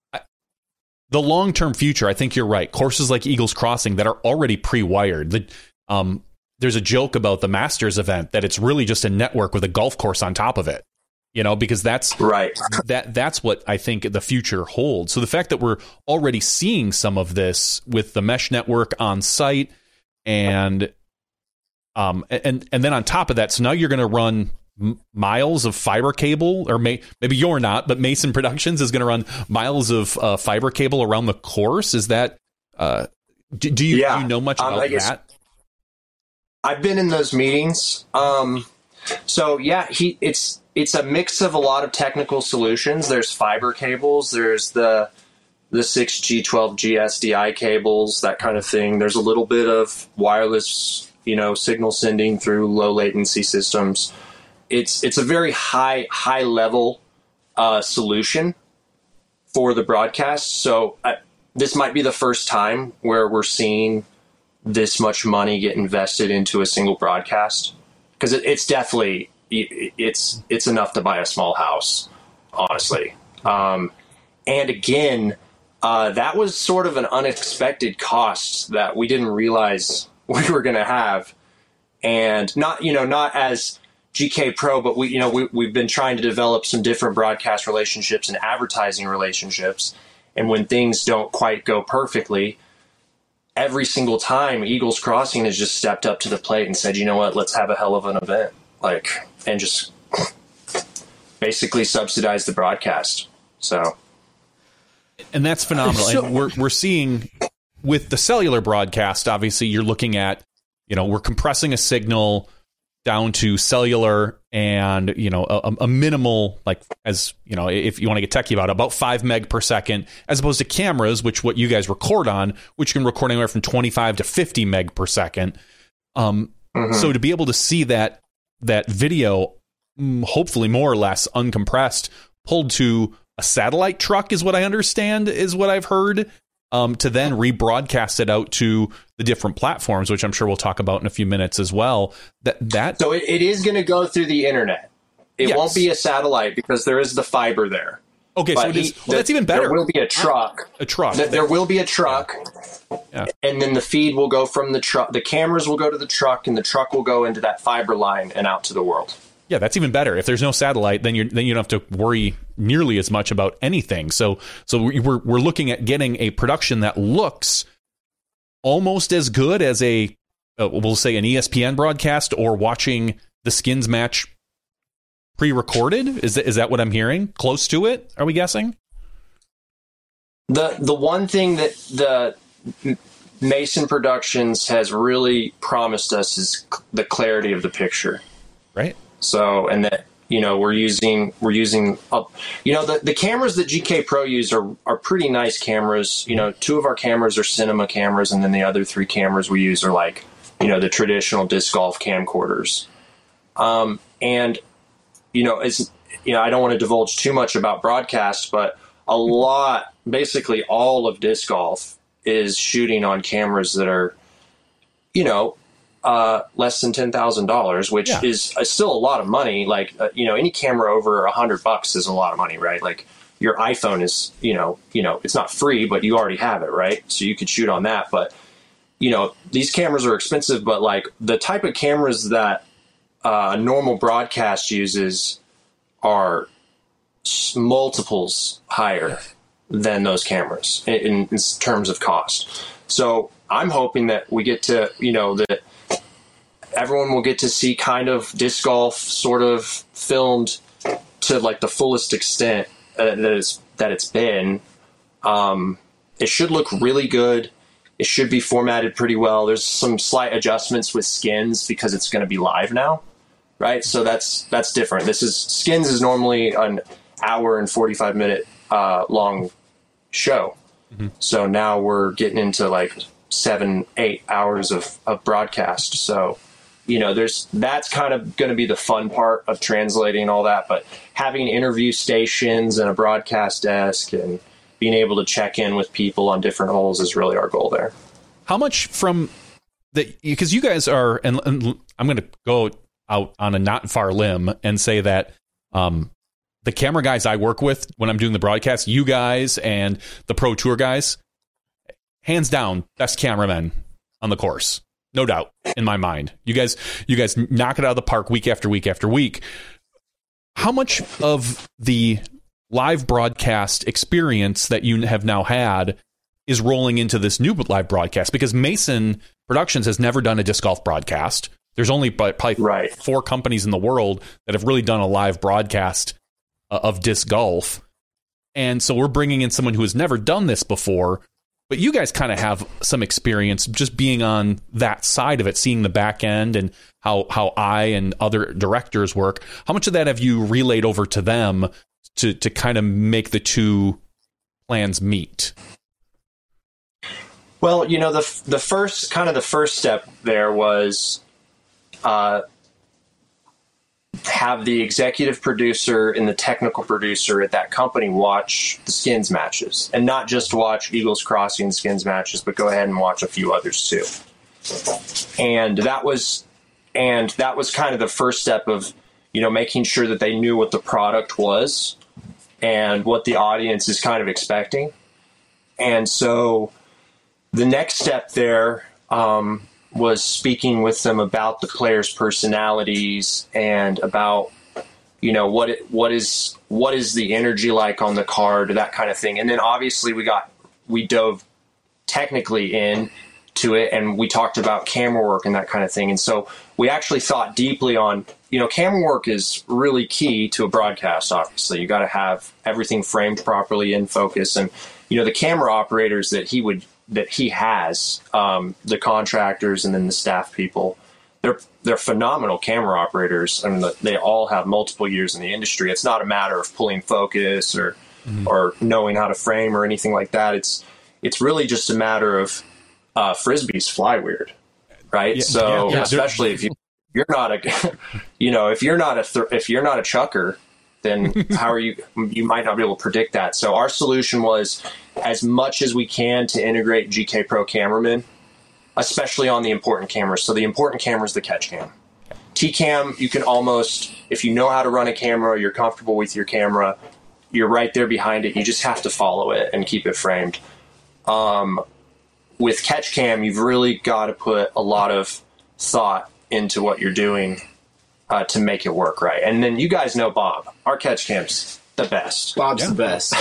the long-term future, I think you're right. Courses like Eagles Crossing that are already pre-wired. There's a joke about the Masters event that it's really just a network with a golf course on top of it, because that's right. That's what I think the future holds. So the fact that we're already seeing some of this with the mesh network on site, and then on top of that, so now you're going to run miles of fiber cable, or maybe you're not, but Mason Productions is going to run miles of fiber cable around the course. Is that do you know much about that? I've been in those meetings. So yeah, it's a mix of a lot of technical solutions. There's fiber cables. There's the 6G, 12G SDI cables, that kind of thing. There's a little bit of wireless, signal sending through low latency systems. It's a very high level solution for the broadcast. So this might be the first time where we're seeing this much money get invested into a single broadcast, because it's definitely it's enough to buy a small house, honestly. And again, that was sort of an unexpected cost that we didn't realize we were going to have, and not as GK Pro, but we've been trying to develop some different broadcast relationships and advertising relationships. And when things don't quite go perfectly, every single time Eagles Crossing has just stepped up to the plate and said, you know what, let's have a hell of an event, and just basically subsidize the broadcast. So, and that's phenomenal. And we're seeing with the cellular broadcast, obviously you're looking at, we're compressing a signal down to cellular, and a minimal, if you want to get techie about 5 meg per second, as opposed to cameras, which what you guys record on, which can record anywhere from 25 to 50 meg per second. So to be able to see that video, hopefully more or less uncompressed, pulled to a satellite truck is what I understand, is what I've heard, to then rebroadcast it out to the different platforms, which I'm sure we'll talk about in a few minutes as well. So it is going to go through the internet. It won't be a satellite, because there is the fiber there. Okay, but so that's even better. There will be a truck. There will be a truck, and then the feed will go from the truck. The cameras will go to the truck, and the truck will go into that fiber line and out to the world. Yeah, that's even better. If there's no satellite, then you don't have to worry nearly as much about anything. So we're looking at getting a production that looks almost as good as we'll say an ESPN broadcast, or watching the Skins match pre-recorded. Is that what I'm hearing? Close to it? Are we guessing? The one thing that the Mason Productions has really promised us is the clarity of the picture. Right. So, and that, we're using, the cameras that GK Pro use are pretty nice cameras. 2 of our cameras are cinema cameras, and then the other 3 cameras we use are the traditional disc golf camcorders. And, I don't want to divulge too much about broadcast, but a lot, basically all of disc golf is shooting on cameras that are, less than $10,000, which is still a lot of money. Like, any camera over $100 is a lot of money, right? Like your iPhone is, it's not free, but you already have it, right? So you could shoot on that. But, these cameras are expensive, but like the type of cameras that a normal broadcast uses are multiples higher than those cameras in terms of cost. So I'm hoping that we get to, that everyone will get to see kind of disc golf sort of filmed to like the fullest extent that it's been. It should look really good. It should be formatted pretty well. There's some slight adjustments with skins because it's going to be live now, right? So that's different. Skins is normally an hour and 45-minute long show. Mm-hmm. So now we're getting into like 7-8 hours of broadcast. So, that's kind of going to be the fun part of translating all that. But having interview stations and a broadcast desk and being able to check in with people on different holes is really our goal there. How much from because you guys are, and I'm going to go out on a not far limb and say that the camera guys I work with when I'm doing the broadcast, you guys and the Pro Tour guys, hands down, best cameramen on the course. No doubt in my mind. You guys knock it out of the park week after week after week. How much of the live broadcast experience that you have now had is rolling into this new live broadcast? Because Mason Productions has never done a disc golf broadcast. There's only probably 4 companies in the world that have really done a live broadcast of disc golf. And so we're bringing in someone who has never done this before. But you guys kind of have some experience just being on that side of it, seeing the back end and how I and other directors work. How much of that have you relayed over to them to kind of make the two plans meet? Well, the first step there was have the executive producer and the technical producer at that company watch the skins matches, and not just watch Eagles Crossing skins matches, but go ahead and watch a few others too. And that was kind of the first step of, making sure that they knew what the product was and what the audience is kind of expecting. And so the next step there, was speaking with them about the players' personalities and about, what is the energy like on the card, that kind of thing. And then obviously we dove technically into it, and we talked about camera work and that kind of thing. And so we actually thought deeply on, camera work is really key to a broadcast. Obviously, you got to have everything framed properly in focus. And, the camera operators that he has, the contractors and then the staff people, they're phenomenal camera operators. I mean, they all have multiple years in the industry. It's not a matter of pulling focus or knowing how to frame or anything like that. It's really just a matter of Frisbees fly weird, right? Yeah, especially if you're not a, if you're not a chucker, then how are you might not be able to predict that. So our solution was, as much as we can, to integrate GK Pro cameramen, especially on the important cameras. So the important camera is the catch cam. T-cam, you can almost, if you know how to run a camera, you're comfortable with your camera, you're right there behind it. You just have to follow it and keep it framed. With catch cam, you've really got to put a lot of thought into what you're doing to make it work right. And then you guys know Bob. Our catch cam's the best. Bob's the best.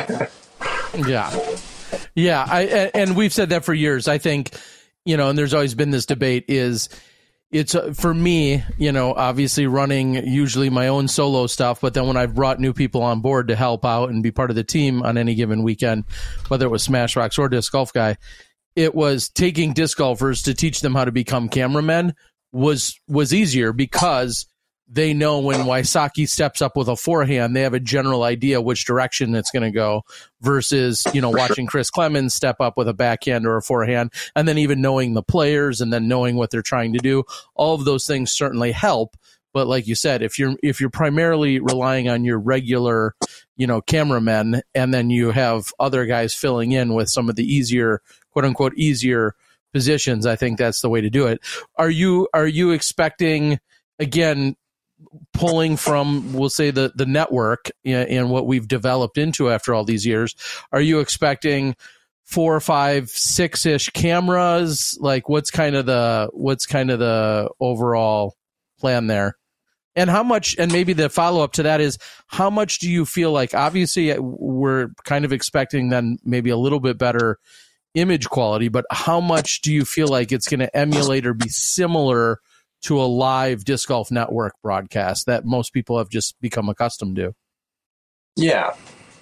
Yeah. And we've said that for years. I think, and there's always been this debate it's for me, obviously running usually my own solo stuff, but then when I've brought new people on board to help out and be part of the team on any given weekend, whether it was Smash Rocks or Disc Golf Guy, it was taking disc golfers to teach them how to become cameramen was easier, because they know when Wysocki steps up with a forehand, they have a general idea which direction it's going to go, versus, watching Chris Clemens step up with a backhand or a forehand, and then even knowing the players and then knowing what they're trying to do. All of those things certainly help, But like you said, if you're primarily relying on your regular, cameramen, and then you have other guys filling in with some of the easier, quote unquote, easier positions, I think that's the way to do it. Are you expecting, again, pulling from, we'll say, the network and what we've developed into after all these years, are you expecting 4, 5, 6-ish cameras? Like, what's kind of the overall plan there? And how much, and maybe the follow-up to that is, how much do you feel like, obviously we're kind of expecting then maybe a little bit better image quality, but how much do you feel like it's going to emulate or be similar to a live Disc Golf Network broadcast that most people have just become accustomed to? Yeah.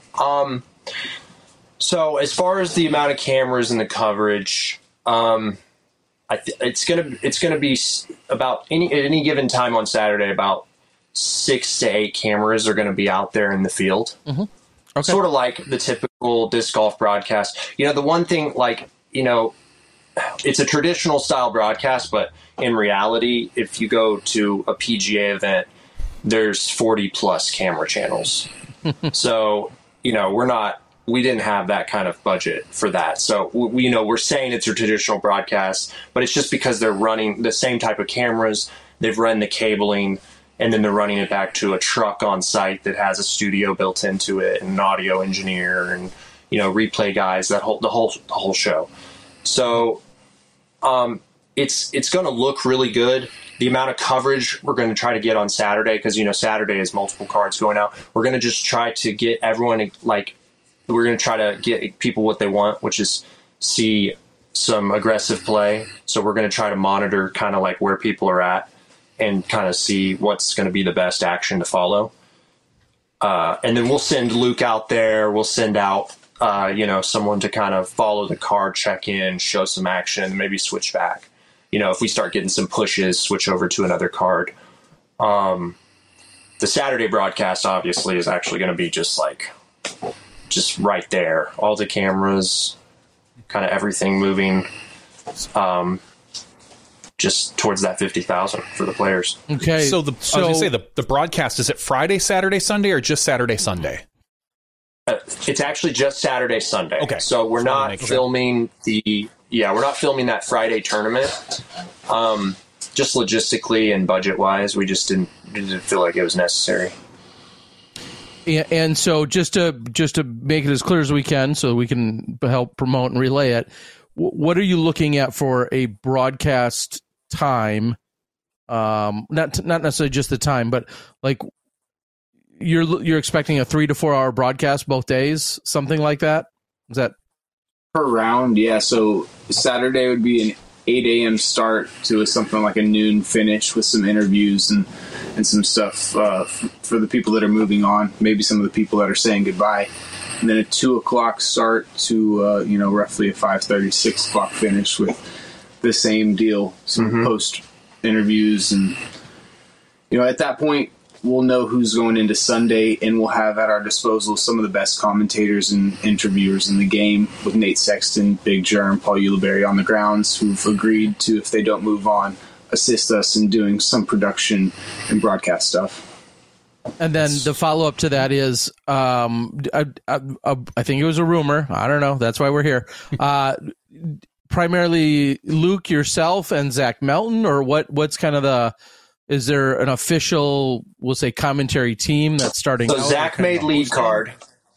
So as far as the amount of cameras and the coverage, it's gonna be about at any given time on Saturday, about 6 to 8 cameras are going to be out there in the field. Mm-hmm. Okay. Sort of like the typical disc golf broadcast. The one thing, it's a traditional style broadcast, but in reality, if you go to a PGA event, there's 40 plus camera channels. So, we didn't have that kind of budget for that. So, we're saying it's a traditional broadcast, but it's just because they're running the same type of cameras. They've run the cabling, and then they're running it back to a truck on site that has a studio built into it, and an audio engineer, and replay guys, the whole show. So it's going to look really good. The amount of coverage we're going to try to get on Saturday, because Saturday is multiple cards going out. We're going to just try to get everyone, we're going to try to get people what they want, which is see some aggressive play. So we're going to try to monitor kind of like where people are at, and kind of see what's going to be the best action to follow. And then we'll send Luke out there. We'll send out, someone to kind of follow the card, check in, show some action, maybe switch back. If we start getting some pushes, switch over to another card. The Saturday broadcast, obviously, is actually going to be just right there. All the cameras, kind of everything moving. Just towards that 50,000 for the players. Okay. So I was going to say, the broadcast, is it Friday, Saturday, Sunday, or just Saturday, Sunday? It's actually just Saturday, Sunday. Okay. So we're not filming we're not filming that Friday tournament. Just logistically and budget wise, we just didn't feel like it was necessary. Yeah, and so just to make it as clear as we can, so we can help promote and relay it, what are you looking at for a broadcast time? Not necessarily just the time, but like you're expecting a 3 to 4 hour broadcast both days, something like that. Is that per round? Yeah. So Saturday would be an 8 a.m. start to something like a noon finish with some interviews and some stuff for the people that are moving on, maybe some of the people that are saying goodbye. And then a 2 o'clock start to roughly a 5:30, 6 o'clock finish with the same deal, some post interviews, and at that point we'll know who's going into Sunday, and we'll have at our disposal some of the best commentators and interviewers in the game, with Nate Sexton, Big Germ, Paul Ulibarri on the grounds, who've agreed to, if they don't move on, assist us in doing some production and broadcast stuff. And then the follow-up to that is, I think it was a rumor. I don't know. That's why we're here. Primarily Luke, yourself, and Zach Melton, or what's kind of is there an official, we'll say, commentary team that's starting? So Zach made lead card.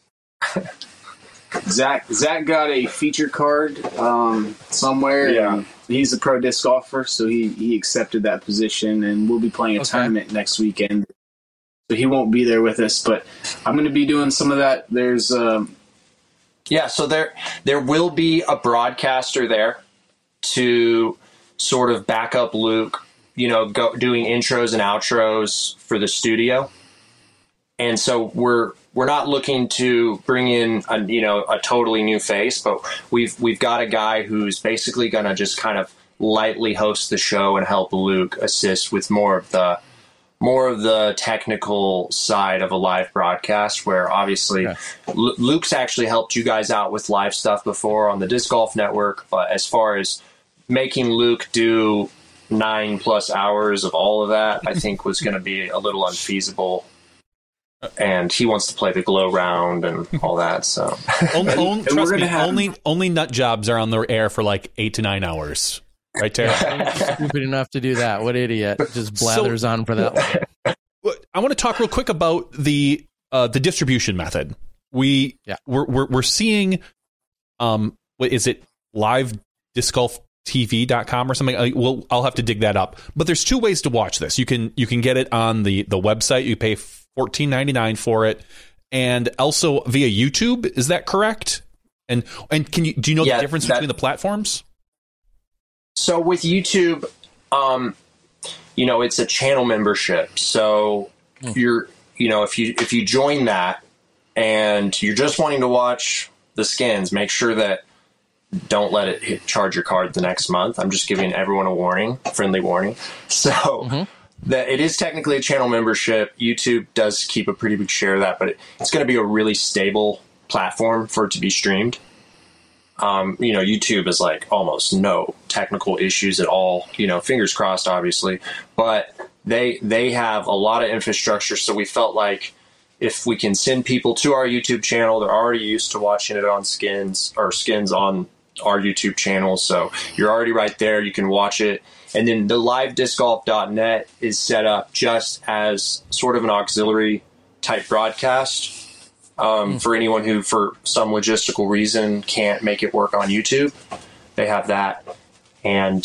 Zach got a feature card somewhere. Yeah. He's a pro disc golfer, so he accepted that position, and we'll be playing a tournament next weekend. So he won't be there with us, but I'm going to be doing some of that. There's so there will be a broadcaster there to sort of back up Luke, go doing intros and outros for the studio. And so we're not looking to bring in a totally new face, but we've got a guy who's basically going to just kind of lightly host the show and help Luke assist with more of the technical side of a live broadcast, where obviously Luke's actually helped you guys out with live stuff before on the Disc Golf Network. But as far as making Luke do, 9+ hours of all of that, I think was going to be a little unfeasible. And he wants to play the glow round and all that. So trust me, only nut jobs are on the air for like 8 to 9 hours. Right, Tara? Stupid enough to do that. What idiot just blathers on for that one. I want to talk real quick about the distribution method. We're seeing, what is it, livediscgolftv.com or something? I'll have to dig that up. But there's 2 ways to watch this. You can get it on the website. You pay $14.99 for it, and also via YouTube. Is that correct? And do you know the difference between the platforms? So with YouTube, it's a channel membership. So if you join that and you're just wanting to watch the skins, make sure that don't let it charge your card the next month. I'm just giving everyone a friendly warning. So that it is technically a channel membership. YouTube does keep a pretty big share of that, but it's going to be a really stable platform for it to be streamed. YouTube is like almost no technical issues at all, fingers crossed, obviously, but they have a lot of infrastructure. So we felt like if we can send people to our YouTube channel, they're already used to watching it on skins on our YouTube channel. So you're already right there. You can watch it. And then the livediscgolf.net is set up just as sort of an auxiliary type broadcast. For anyone who, for some logistical reason, can't make it work on YouTube, they have that. And,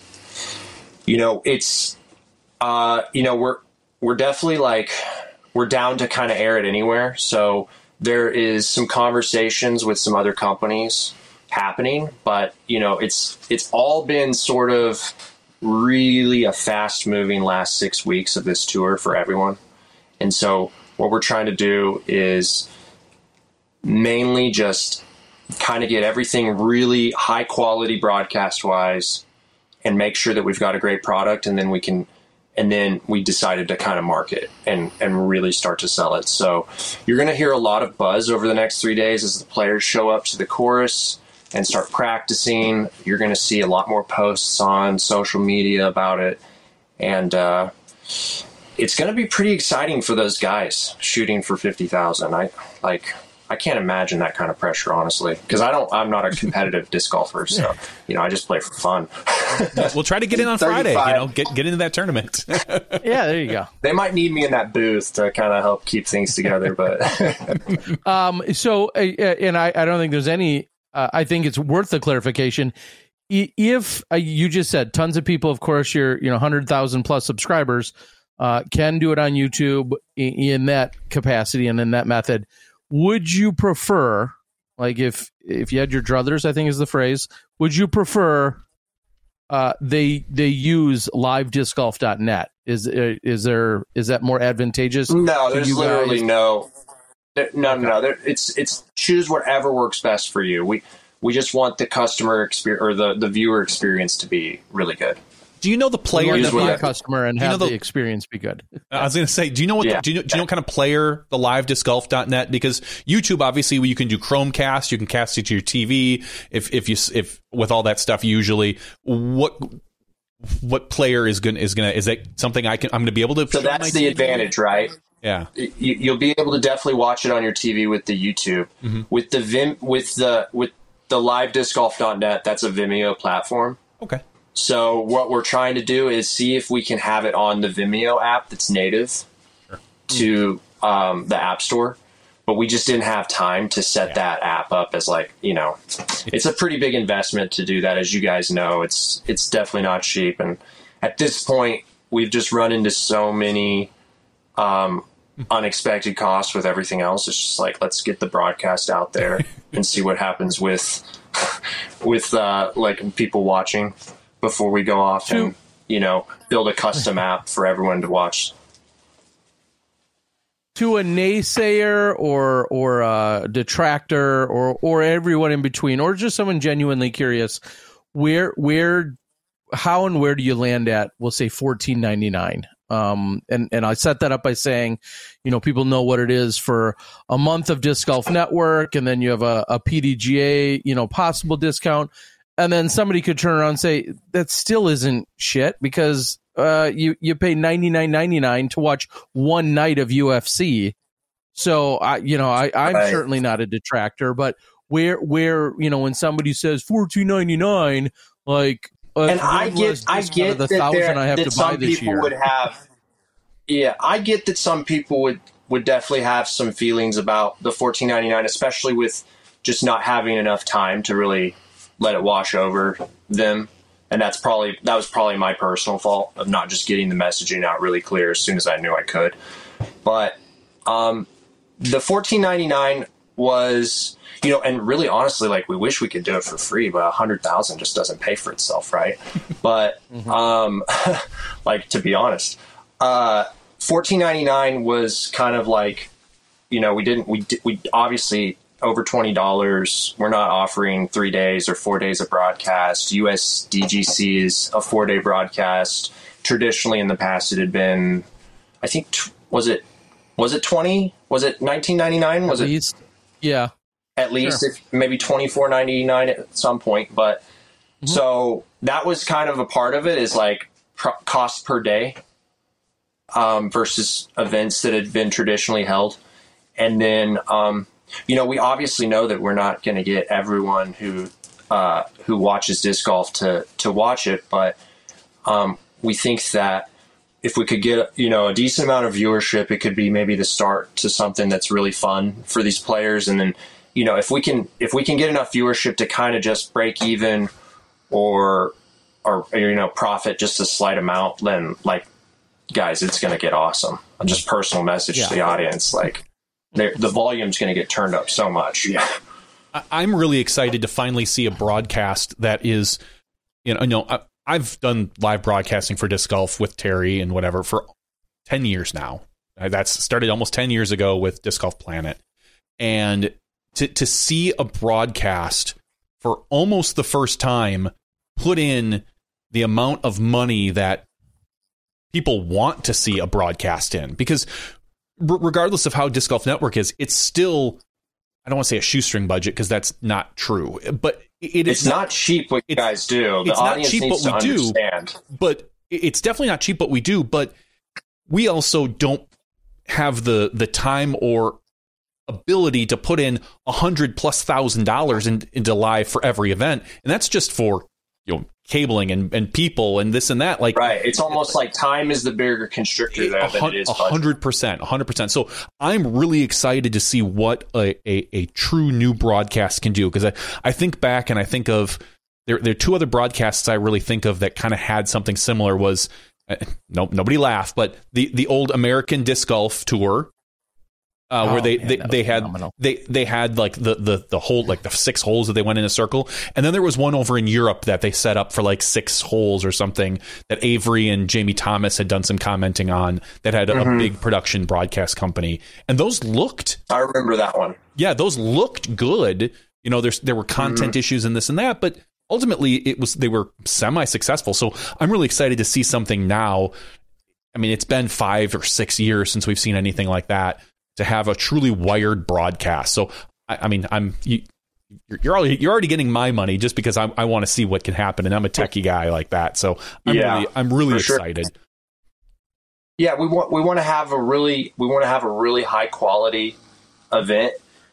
we're definitely we're down to kind of air it anywhere. So there is some conversations with some other companies happening, but, it's all been sort of really a fast moving last 6 weeks of this tour for everyone. And so what we're trying to do is mainly just kind of get everything really high quality broadcast wise and make sure that we've got a great product. And then we decided to kind of market and really start to sell it. So you're going to hear a lot of buzz over the next 3 days as the players show up to the course and start practicing. You're going to see a lot more posts on social media about it. And, it's going to be pretty exciting for those guys shooting for 50,000. I can't imagine that kind of pressure, honestly, because I'm not a competitive disc golfer. So, I just play for fun. We'll try to get in on Friday, get into that tournament. Yeah, there you go. They might need me in that booth to kind of help keep things together, but and I don't think there's any, I think it's worth the clarification. If you just said tons of people, of course, your 100,000 plus subscribers, can do it on YouTube in that capacity and in that method. Would you prefer, if you had your druthers, I think is the phrase, would you prefer they use livediscgolf.net? Is that more advantageous? No, there's literally no. It's choose whatever works best for you. We just want the customer experience or the viewer experience to be really good. Do you know the player that the customer and have the experience be good? I was going to say, do you know what what kind of player the livediscgolf.net? Because YouTube, obviously, you can do Chromecast, you can cast it to your TV. If with all that stuff, usually what player is that something I'm going to be able to? So that's the advantage, right? Yeah, you'll be able to definitely watch it on your TV with the YouTube. With the livediscgolf.net. That's a Vimeo platform. Okay. So what we're trying to do is see if we can have it on the Vimeo app that's native to the App Store. But we just didn't have time to set that app up as it's a pretty big investment to do that. As you guys know, it's definitely not cheap. And at this point, we've just run into so many unexpected costs with everything else. It's just let's get the broadcast out there and see what happens with people watching before we go off and build a custom app for everyone to watch. To a naysayer or a detractor or everyone in between, or just someone genuinely curious, how and where do you land at, we'll say $14.99? And I set that up by saying, people know what it is for a month of Disc Golf Network, and then you have a PDGA, possible discount. And then somebody could turn around and say that still isn't shit because you pay $99.99 to watch one night of UFC. So I'm Right. certainly not a detractor, but where when somebody says $14.99, like And I get the that $1,000 I have to buy some this people year. would have. Yeah, I get that some people would definitely have some feelings about the $14.99, especially with just not having enough time to really let it wash over them. And that was probably my personal fault of not just getting the messaging out really clear as soon as I knew I could. But the $14.99 was, and really honestly, like we wish we could do it for free, but 100,000 just doesn't pay for itself, right? But like to be honest, $14.99 was kind of like, we obviously over $20. We're not offering 3 days or 4 days of broadcast. USDGC is a 4-day broadcast. Traditionally in the past, it had been, I think, was it 20? Was it $19.99? Was at least, it? Yeah. At least, sure. Maybe $24.99 at some point. But so that was kind of a part of it, is like cost per day versus events that had been traditionally held. And then, we obviously know that we're not going to get everyone who watches disc golf to watch it, but we think that if we could get a decent amount of viewership, it could be maybe the start to something that's really fun for these players. And then if we can get enough viewership to kind of just break even or profit just a slight amount, then like guys, it's going to get awesome. Just personal message to the audience, like. The volume's going to get turned up so much. Yeah, I'm really excited to finally see a broadcast that is, I've done live broadcasting for disc golf with Terry and whatever for 10 years now. That's started almost 10 years ago with Disc Golf Planet. And to see a broadcast for almost the first time put in the amount of money that people want to see a broadcast in, because regardless of how Disc Golf Network is, it's still, I don't want to say a shoestring budget because that's not true, but it's not cheap what you guys do. The audience needs to understand. But it's definitely not cheap what we do, but we also don't have the time or ability to put in $100,000+ into live for every event. And that's just for, cabling and people and this and that. Like, right. It's almost like time is the bigger constrictor there than it is budget. 100%. So I'm really excited to see what a true new broadcast can do. Because I think back and I think of, there are two other broadcasts I really think of that kind of had something similar. Was nobody laugh, but the old American Disc Golf Tour, where they had like the whole, like the 6 holes that they went in a circle, and then there was one over in Europe that they set up for like 6 holes or something that Avery and Jamie Thomas had done some commenting on, that had a big production broadcast company, and those looked, I remember that one. Yeah, those looked good. There were content issues and this and that, but ultimately they were semi-successful. So I'm really excited to see something now. I mean, it's been 5 or 6 years since we've seen anything like that, to have a truly wired broadcast. So, you're already getting my money just because I want to see what can happen, and I'm a techie guy like that. So I'm really excited. Sure. Yeah, we want to have a really high quality event,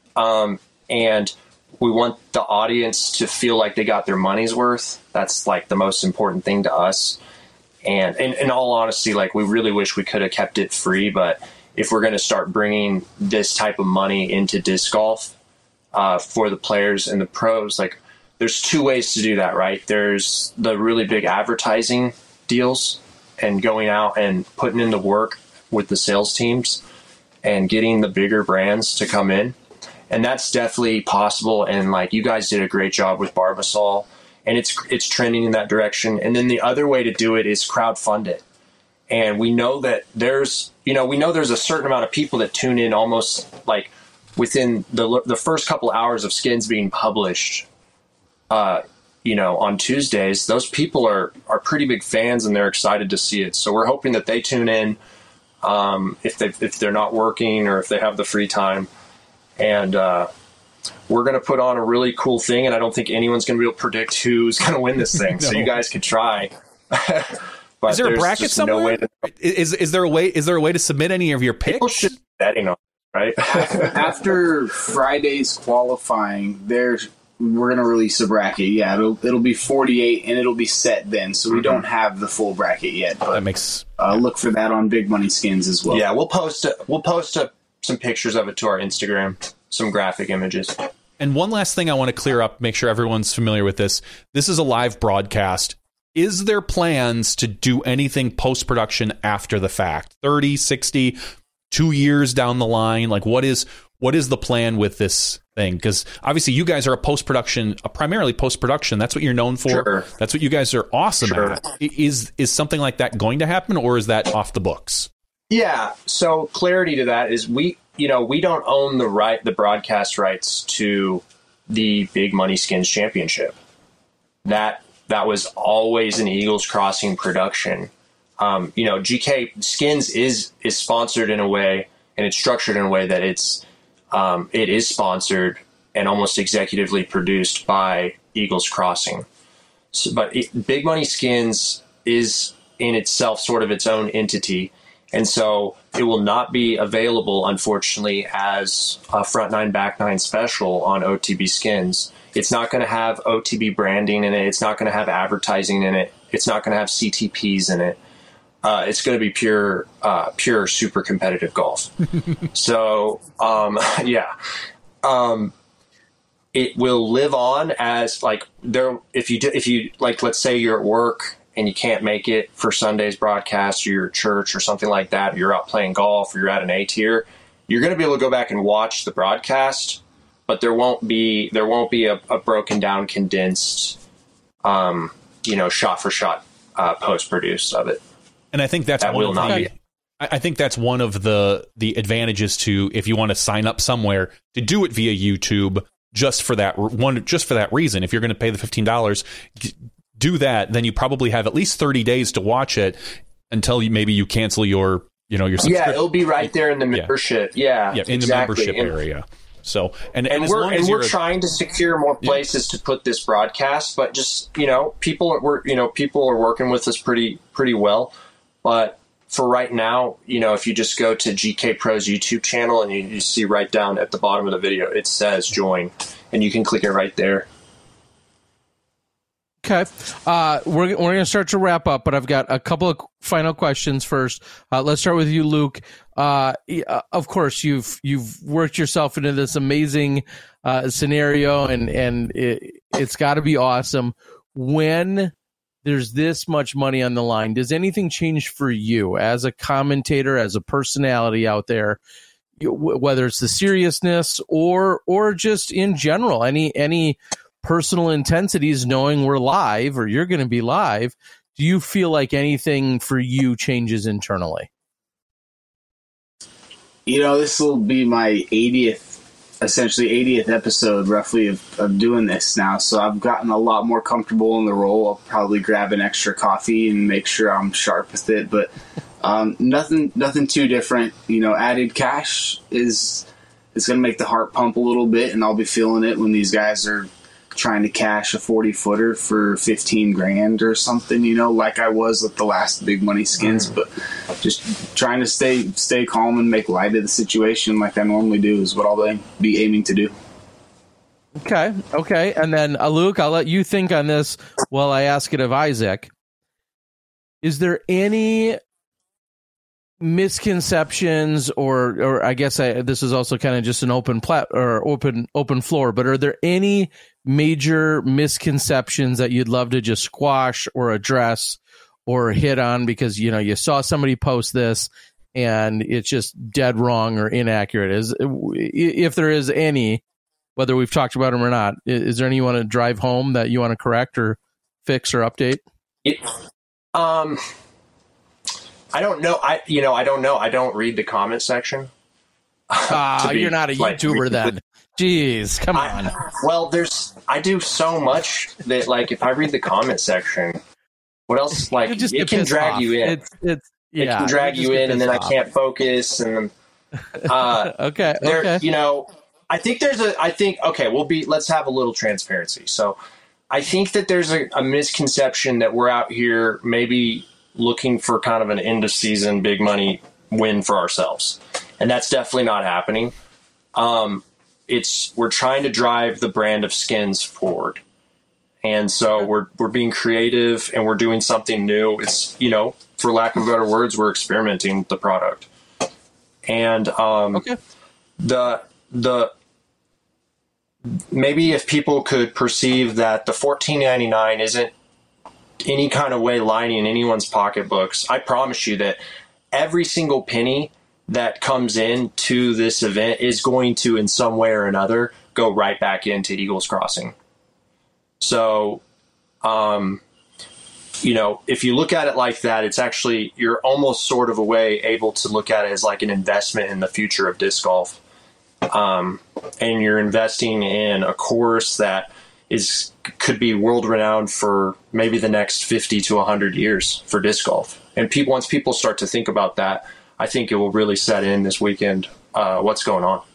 and we want the audience to feel like they got their money's worth. That's like the most important thing to us. And in all honesty, like we really wish we could have kept it free, but if we're going to start bringing this type of money into disc golf for the players and the pros, like there's 2 ways to do that, right? There's the really big advertising deals and going out and putting in the work with the sales teams and getting the bigger brands to come in. And that's definitely possible. And like you guys did a great job with Barbasol, and it's trending in that direction. And then the other way to do it is crowdfund it. And we know that there's a certain amount of people that tune in almost like within the first couple hours of Skins being published, on Tuesdays. Those people are pretty big fans and they're excited to see it. So we're hoping that they tune in if they're not working or if they have the free time. And we're going to put on a really cool thing, and I don't think anyone's going to be able to predict who's going to win this thing. So you guys could try. But is there a bracket somewhere? No way to, is there a way to submit any of your picks? people should be betting on it, right? After Friday's qualifying, we're going to release a bracket. Yeah, it'll be 48, and it'll be set then. So we don't have the full bracket yet. But that makes look for that on Big Money Skins as well. Yeah, we'll post some pictures of it to our Instagram, some graphic images. And one last thing I want to clear up, make sure everyone's familiar with this. This is a live broadcast. Is there plans to do anything post-production after the fact? 30, 60, 2 years down the line? Like, what is the plan with this thing? Because obviously you guys are a primarily post-production. That's what you're known for. Sure. That's what you guys are awesome at. Is something like that going to happen, or is that off the books? Yeah. So clarity to that is we don't own the broadcast rights to the Big Money Skins Championship. That was always an Eagles Crossing production. GK Skins is sponsored in a way, and it's structured in a way that it is sponsored and almost executively produced by Eagles Crossing. But Big Money Skins is in itself sort of its own entity. And so it will not be available, unfortunately, as a front nine, back nine special on OTB Skins. It's not going to have OTB branding in it. It's not going to have advertising in it. It's not going to have CTPs in it. It's going to be pure super competitive golf. So, it will live on as like there. If you like, let's say you're at work and you can't make it for Sunday's broadcast, or you're at church or something like that, or you're out playing golf, or you're at an A tier, you're going to be able to go back and watch the broadcast, but there won't be a broken down, condensed, shot for shot post produced of it. And I think that's I think that's one of the advantages to, if you want to sign up somewhere to do it via YouTube, just for that reason. If you're going to pay the $15, do that, then you probably have at least 30 days to watch it until you cancel your subscription. Yeah, it'll be right there in the membership. Yeah, in exactly. the membership area. So and we're trying to secure more places to put this broadcast, but just people are working with us pretty well. But for right now, if you just go to GK Pro's YouTube channel and you see right down at the bottom of the video, it says join, and you can click it right there. Okay. We're going to start to wrap up, but I've got a couple of final questions first. Let's start with you, Luke. Of course, you've worked yourself into this amazing scenario, and it's got to be awesome. When there's this much money on the line, does anything change for you as a commentator, as a personality out there, whether it's the seriousness or just in general, any personal intensities knowing we're live or you're going to be live? Do you feel like anything for you changes internally? This will be my 80th episode roughly of doing this now. So I've gotten a lot more comfortable in the role. I'll probably grab an extra coffee and make sure I'm sharp with it, but nothing too different. Added cash is going to make the heart pump a little bit, and I'll be feeling it when these guys are trying to cash a 40-footer for $15,000 or something, like I was at the last Big Money Skins. But just trying to stay calm and make light of the situation like I normally do is what I'll be aiming to do. Okay. And then, Luke, I'll let you think on this while I ask it of Isaac. Is there any misconceptions, or I guess this is also kind of just an open floor, but are there any major misconceptions that you'd love to just squash or address or hit on because you saw somebody post this and it's just dead wrong or inaccurate? If there is any, whether we've talked about them or not, is there any you want to drive home that you want to correct or fix or update? I don't know. I don't know. I don't read the comment section. You're not a YouTuber then. Jeez, come on. I do so much that, if I read the comment section, what else? It can drag you in. It can drag you in, and then I can't focus. And okay. I let's have a little transparency. So I think that there's a misconception that we're out here maybe looking for kind of an end of season big money win for ourselves. And that's definitely not happening. We're trying to drive the brand of Skins forward. And so we're being creative and we're doing something new. It's, for lack of better words, we're experimenting with the product. And the maybe if people could perceive that the $14.99 isn't any kind of way lining anyone's pocketbooks, I promise you that every single penny that comes into this event is going to, in some way or another, go right back into Eagles Crossing. So, if you look at it like that, it's actually, you're almost sort of a way able to look at it as like an investment in the future of disc golf. And you're investing in a course that could be world renowned for maybe the next 50 to 100 years for disc golf. And once people start to think about that, I think it will really set in this weekend what's going on.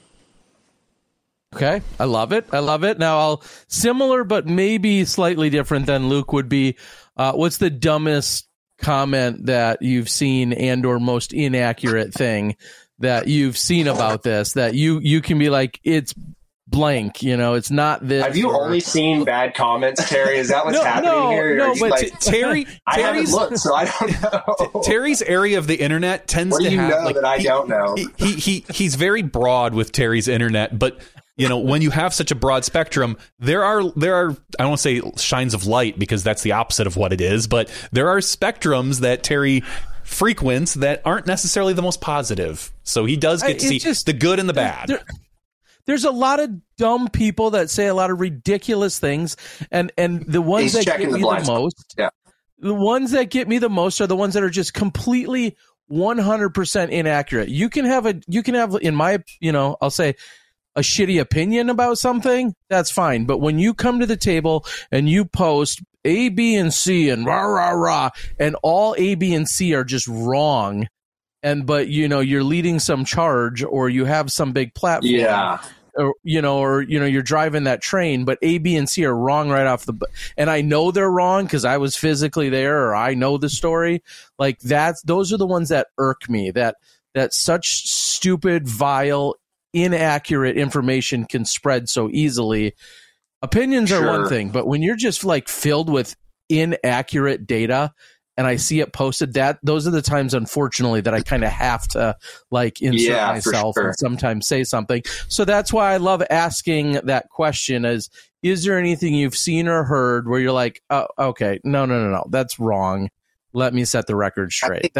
Okay, I love it. Now, similar but maybe slightly different than Luke would be, what's the dumbest comment that you've seen and or most inaccurate thing that you've seen about this that you can be like, it's blank, it's not this. Have you only seen bad comments, Terry? Is that what's happening here? No, but Terry's, I haven't looked, so I don't know. Terry's area of the internet tends to have that I don't know. He's very broad with Terry's internet, but when you have such a broad spectrum, there are I don't want to say shines of light because that's the opposite of what it is, but there are spectrums that Terry frequents that aren't necessarily the most positive. So he does get to see the good and the bad. There's a lot of dumb people that say a lot of ridiculous things, and the ones that get me the most, the ones that get me the most are the ones that are just completely 100% inaccurate. You can have in my, I'll say a shitty opinion about something, that's fine. But when you come to the table and you post A, B, and C and rah, rah, rah, and all A, B, and C are just wrong, but you're leading some charge or you have some big platform, or you're driving that train, but A, B, and C are wrong right off and I know they're wrong because I was physically there or I know the story. Like those are the ones that irk me. That such stupid, vile, inaccurate information can spread so easily. Opinions are one thing, but when you're just like filled with inaccurate data and I see it posted, those are the times, unfortunately, that I kind of have to like insert myself and sometimes say something. So that's why I love asking that question: is there anything you've seen or heard where you're like, oh, okay, no, that's wrong. Let me set the record straight.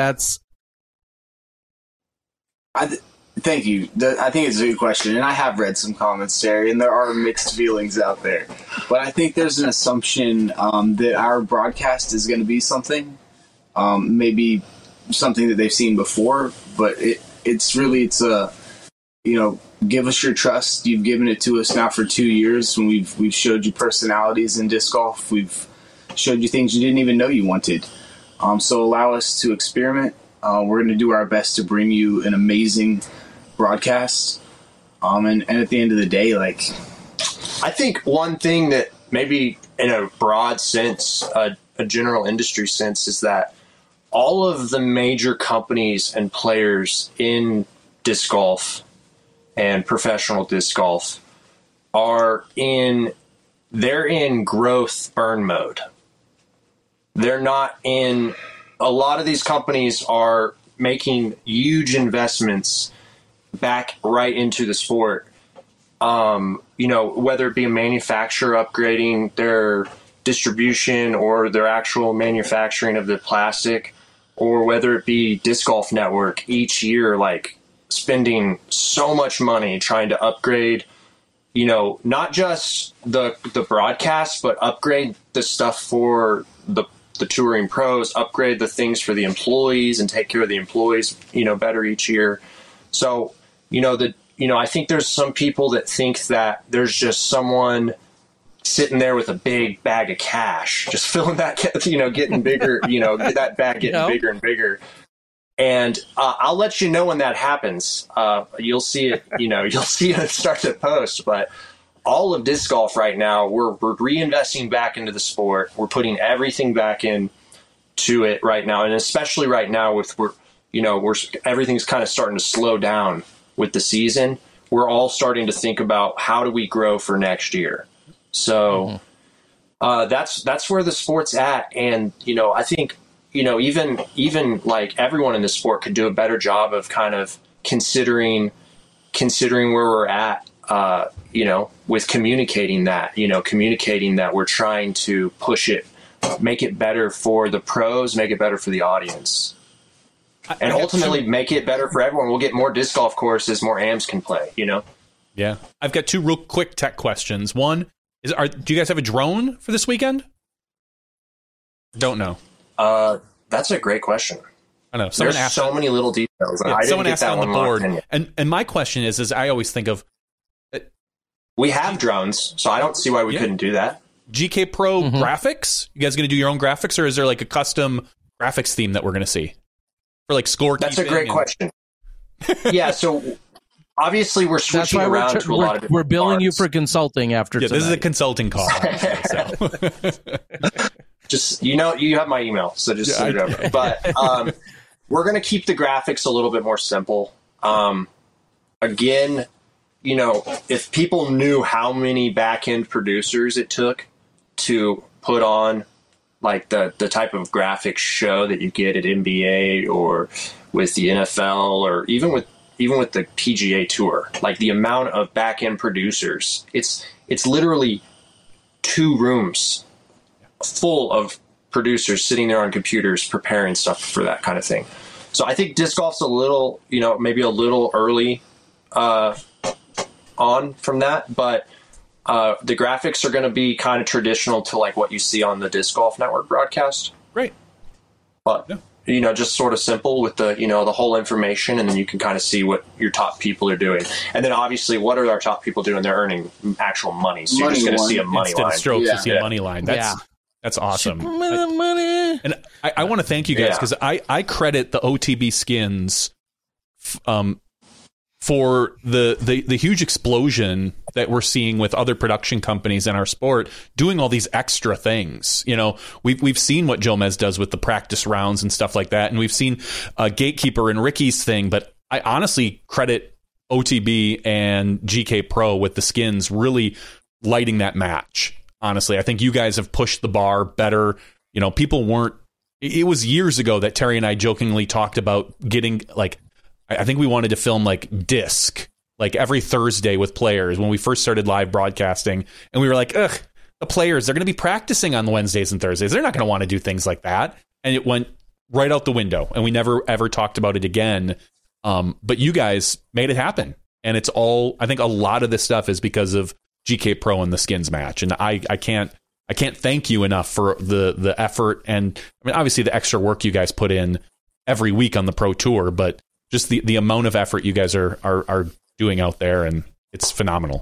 Thank you. I think it's a good question, and I have read some comments, Terry, and there are mixed feelings out there. But I think there's an assumption that our broadcast is going to be something, maybe something that they've seen before. But it's give us your trust. You've given it to us now for 2 years, when we've showed you personalities in disc golf. We've showed you things you didn't even know you wanted. So allow us to experiment. We're going to do our best to bring you an amazing broadcast. And at the end of the day, I think one thing that maybe in a broad sense, a general industry sense, is that all of the major companies and players in disc golf and professional disc golf they're in growth burn mode. They're not in. A lot of these companies are making huge investments back right into the sport. Whether it be a manufacturer upgrading their distribution or their actual manufacturing of the plastic, or whether it be Disc Golf Network each year, spending so much money trying to upgrade, not just the broadcast, but upgrade the stuff for the touring pros, upgrade the things for the employees and take care of the employees, better each year. So, I think there's some people that think that there's just someone sitting there with a big bag of cash, just filling that, getting bigger, that bag getting bigger and bigger. And I'll let you know when that happens. You'll see it, you'll see it start to post. But all of disc golf right now, we're reinvesting back into the sport. We're putting everything back into it right now. And especially right now everything's kind of starting to slow down with the season. We're all starting to think about how do we grow for next year. So that's where the sport's at. And, I think, even like everyone in the sport could do a better job of kind of considering where we're at, with communicating that we're trying to push it, make it better for the pros, make it better for the audience, and ultimately make it better for everyone. We'll get more disc golf courses, more AMs can play, Yeah. I've got two real quick tech questions. One is, do you guys have a drone for this weekend? Don't know. That's a great question. I know. There's so many little details. Yeah, I didn't someone get asked that on the one board. And my question is I always think of, we have drones, so I don't see why we couldn't do that. GK Pro graphics? You guys going to do your own graphics, or is there like a custom graphics theme that we're going to see for like scorekeeping? That's a great question. Yeah, so obviously we're switching around to a lot of different We're billing parts. you for consulting after tonight. This is a consulting call. Just, you have my email, so just send it over. But we're going to keep the graphics a little bit more simple. Again, if people knew how many back-end producers it took to put on like the type of graphics show that you get at NBA or with the NFL or even with the PGA Tour, like the amount of back-end producers, it's literally 2 rooms full of producers sitting there on computers preparing stuff for that kind of thing. So I think disc golf's a little, maybe a little early on from that, but the graphics are going to be kind of traditional to like what you see on the Disc Golf Network broadcast. Great. But, just sort of simple with the, the whole information, and then you can kind of see what your top people are doing. And then obviously, what are our top people doing? They're earning actual money. So you're just going to see a money instead line. Of strokes, you see a money line. That's awesome. And I want to thank you guys because I credit the OTB skins for the huge explosion that we're seeing with other production companies in our sport doing all these extra things. We've seen what Jomez does with the practice rounds and stuff like that, and we've seen Gatekeeper and Ricky's thing, but I honestly credit OTB and GK Pro with the skins really lighting that match. Honestly, I think you guys have pushed the bar better. People weren't. It was years ago that Terry and I jokingly talked about getting like, I think we wanted to film like disc, like every Thursday with players when we first started live broadcasting. And we were like, ugh, the players, they're going to be practicing on Wednesdays and Thursdays. They're not going to want to do things like that. And it went right out the window. And we never, ever talked about it again. But you guys made it happen. And it's all, I think a lot of this stuff is because of GK Pro and the skins match. And I can't thank you enough for the effort. And I mean, obviously the extra work you guys put in every week on the Pro Tour, but just the amount of effort you guys are doing out there, and it's phenomenal.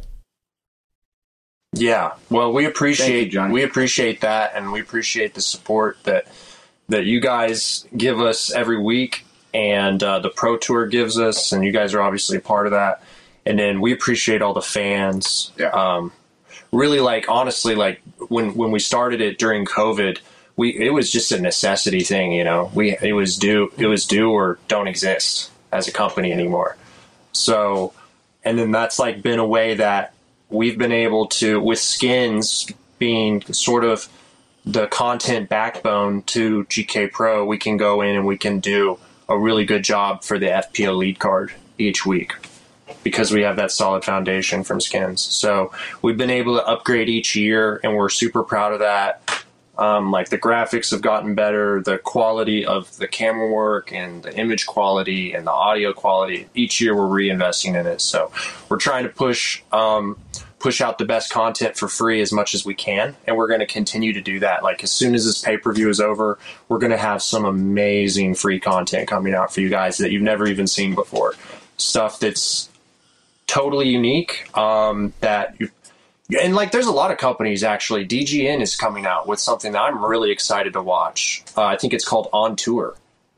Yeah, well, we appreciate that, and we appreciate the support that you guys give us every week, and the Pro Tour gives us, and you guys are obviously a part of that. And then we appreciate all the fans. Yeah. Really, like honestly, like when we started it during COVID, it was just a necessity thing. It was do or don't exist as a company anymore. So, and then that's like been a way that we've been able to, with skins being sort of the content backbone to GK Pro, we can go in and we can do a really good job for the FPO lead card each week because we have that solid foundation from skins. So we've been able to upgrade each year, and we're super proud of that. Like the graphics have gotten better, the quality of the camera work and the image quality and the audio quality. Each year we're reinvesting in it. So we're trying to push out the best content for free as much as we can. And we're going to continue to do that. Like as soon as this pay-per-view is over, we're going to have some amazing free content coming out for you guys that you've never even seen before. Stuff that's totally unique, and like, there's a lot of companies actually. DGN is coming out with something that I'm really excited to watch. I think it's called On Tour.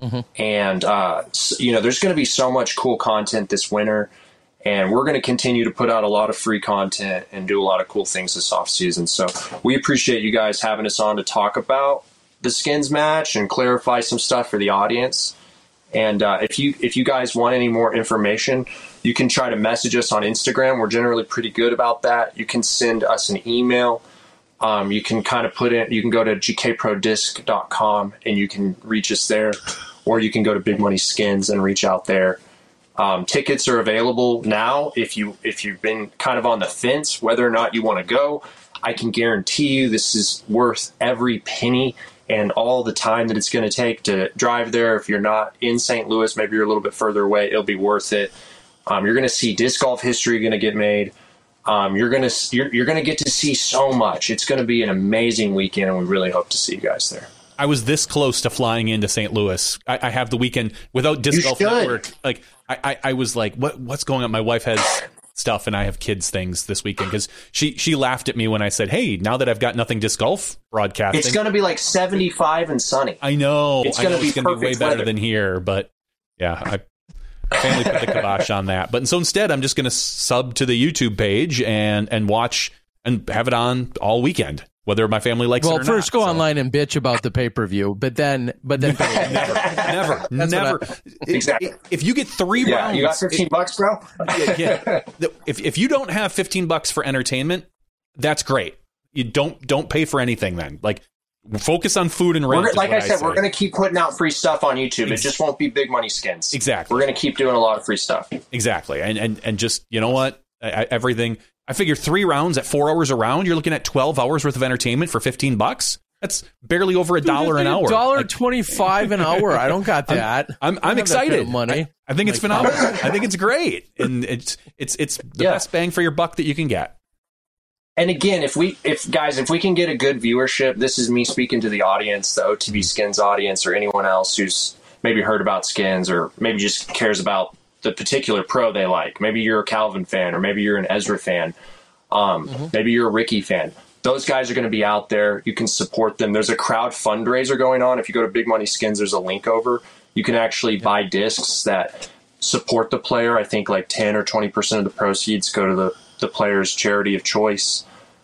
And, there's going to be so much cool content this winter. And we're going to continue to put out a lot of free content and do a lot of cool things this off season. So we appreciate you guys having us on to talk about the skins match and clarify some stuff for the audience. And if you guys want any more information, you can try to message us on Instagram. We're generally pretty good about that. You can send us an email. You can kind of you can go to gkprodisc.com and you can reach us there, or you can go to Big Money Skins and reach out there. Tickets are available now. If you've been kind of on the fence whether or not you want to go, I can guarantee you this is worth every penny and all the time that it's going to take to drive there. If you're not in St. Louis, maybe you're a little bit further away, it'll be worth it. You're going to see disc golf history going to get made. You're going to get to see so much. It's going to be an amazing weekend, and we really hope to see you guys there. I was this close to flying into St. Louis. I have the weekend without Disc Golf Network. Like I was like, what's going on? My wife has stuff and I have kids things this weekend because she laughed at me when I said, hey, now that I've got nothing disc golf broadcasting. It's going to be like 75 and sunny. I know. It's going to be way better than here. But yeah, family put the kibosh on that. But so instead, I'm just going to sub to the YouTube page and watch and have it on all weekend, whether my family likes it or not. Well, first go online and bitch about the pay-per-view, but then never. Exactly. If you get 3 rounds, you got $15, bro. Yeah. If you don't have $15 for entertainment, that's great. You don't pay for anything then. Like, focus on food and rent. Like I said, we're going to keep putting out free stuff on YouTube. It just won't be Big Money Skins. Exactly. We're going to keep doing a lot of free stuff. Exactly. And just, you know what? Everything. I figure 3 rounds at 4 hours a round, you're looking at 12 hours worth of entertainment for $15. That's barely over $1 an hour. $1.25 an hour. I don't got that. I'm excited. Kind of money. I think it's phenomenal. I think it's great, and it's the best bang for your buck that you can get. And again, if we can get a good viewership, this is me speaking to the audience, the OTB Skins audience, or anyone else who's maybe heard about skins or maybe just cares about the particular pro they like. Maybe you're a Calvin fan, or maybe you're an Ezra fan. Maybe you're a Ricky fan. Those guys are going to be out there. You can support them. There's a crowd fundraiser going on. If you go to Big Money Skins, there's a link over. You can actually buy discs that support the player. I think like 10 or 20% of the proceeds go to the player's charity of choice.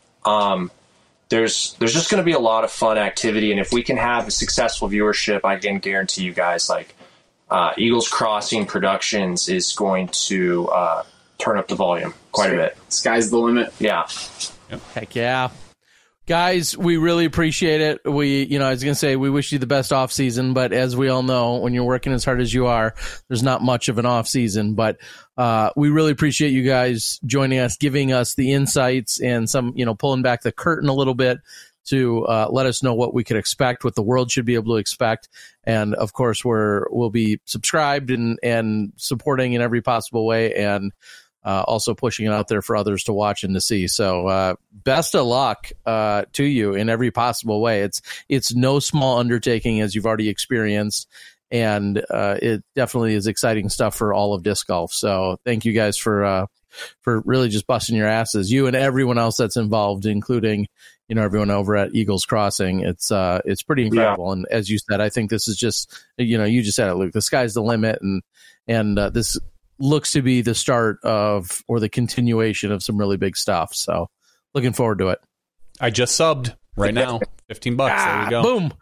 There's just going to be a lot of fun activity. And if we can have a successful viewership, I can guarantee you guys, like, Eagles Crossing Productions is going to turn up the volume quite a bit. Sky's the limit. Yeah. Heck yeah. Guys, we really appreciate it. I was going to say we wish you the best off season, but as we all know, when you're working as hard as you are, there's not much of an off season. But we really appreciate you guys joining us, giving us the insights and some, pulling back the curtain a little bit to let us know what we could expect, what the world should be able to expect. And of course, we'll be subscribed and supporting in every possible way, and also pushing it out there for others to watch and to see. So best of luck to you in every possible way. It's no small undertaking, as you've already experienced, and it definitely is exciting stuff for all of disc golf. So thank you guys for really just busting your asses, you and everyone else that's involved, including everyone over at Eagles Crossing. It's pretty incredible. Yeah. And as you said, I think this is just, you just said it, Luke, the sky's the limit, and this looks to be the start of, or the continuation of, some really big stuff. So looking forward to it. I just subbed right now. $15. There you go. Boom.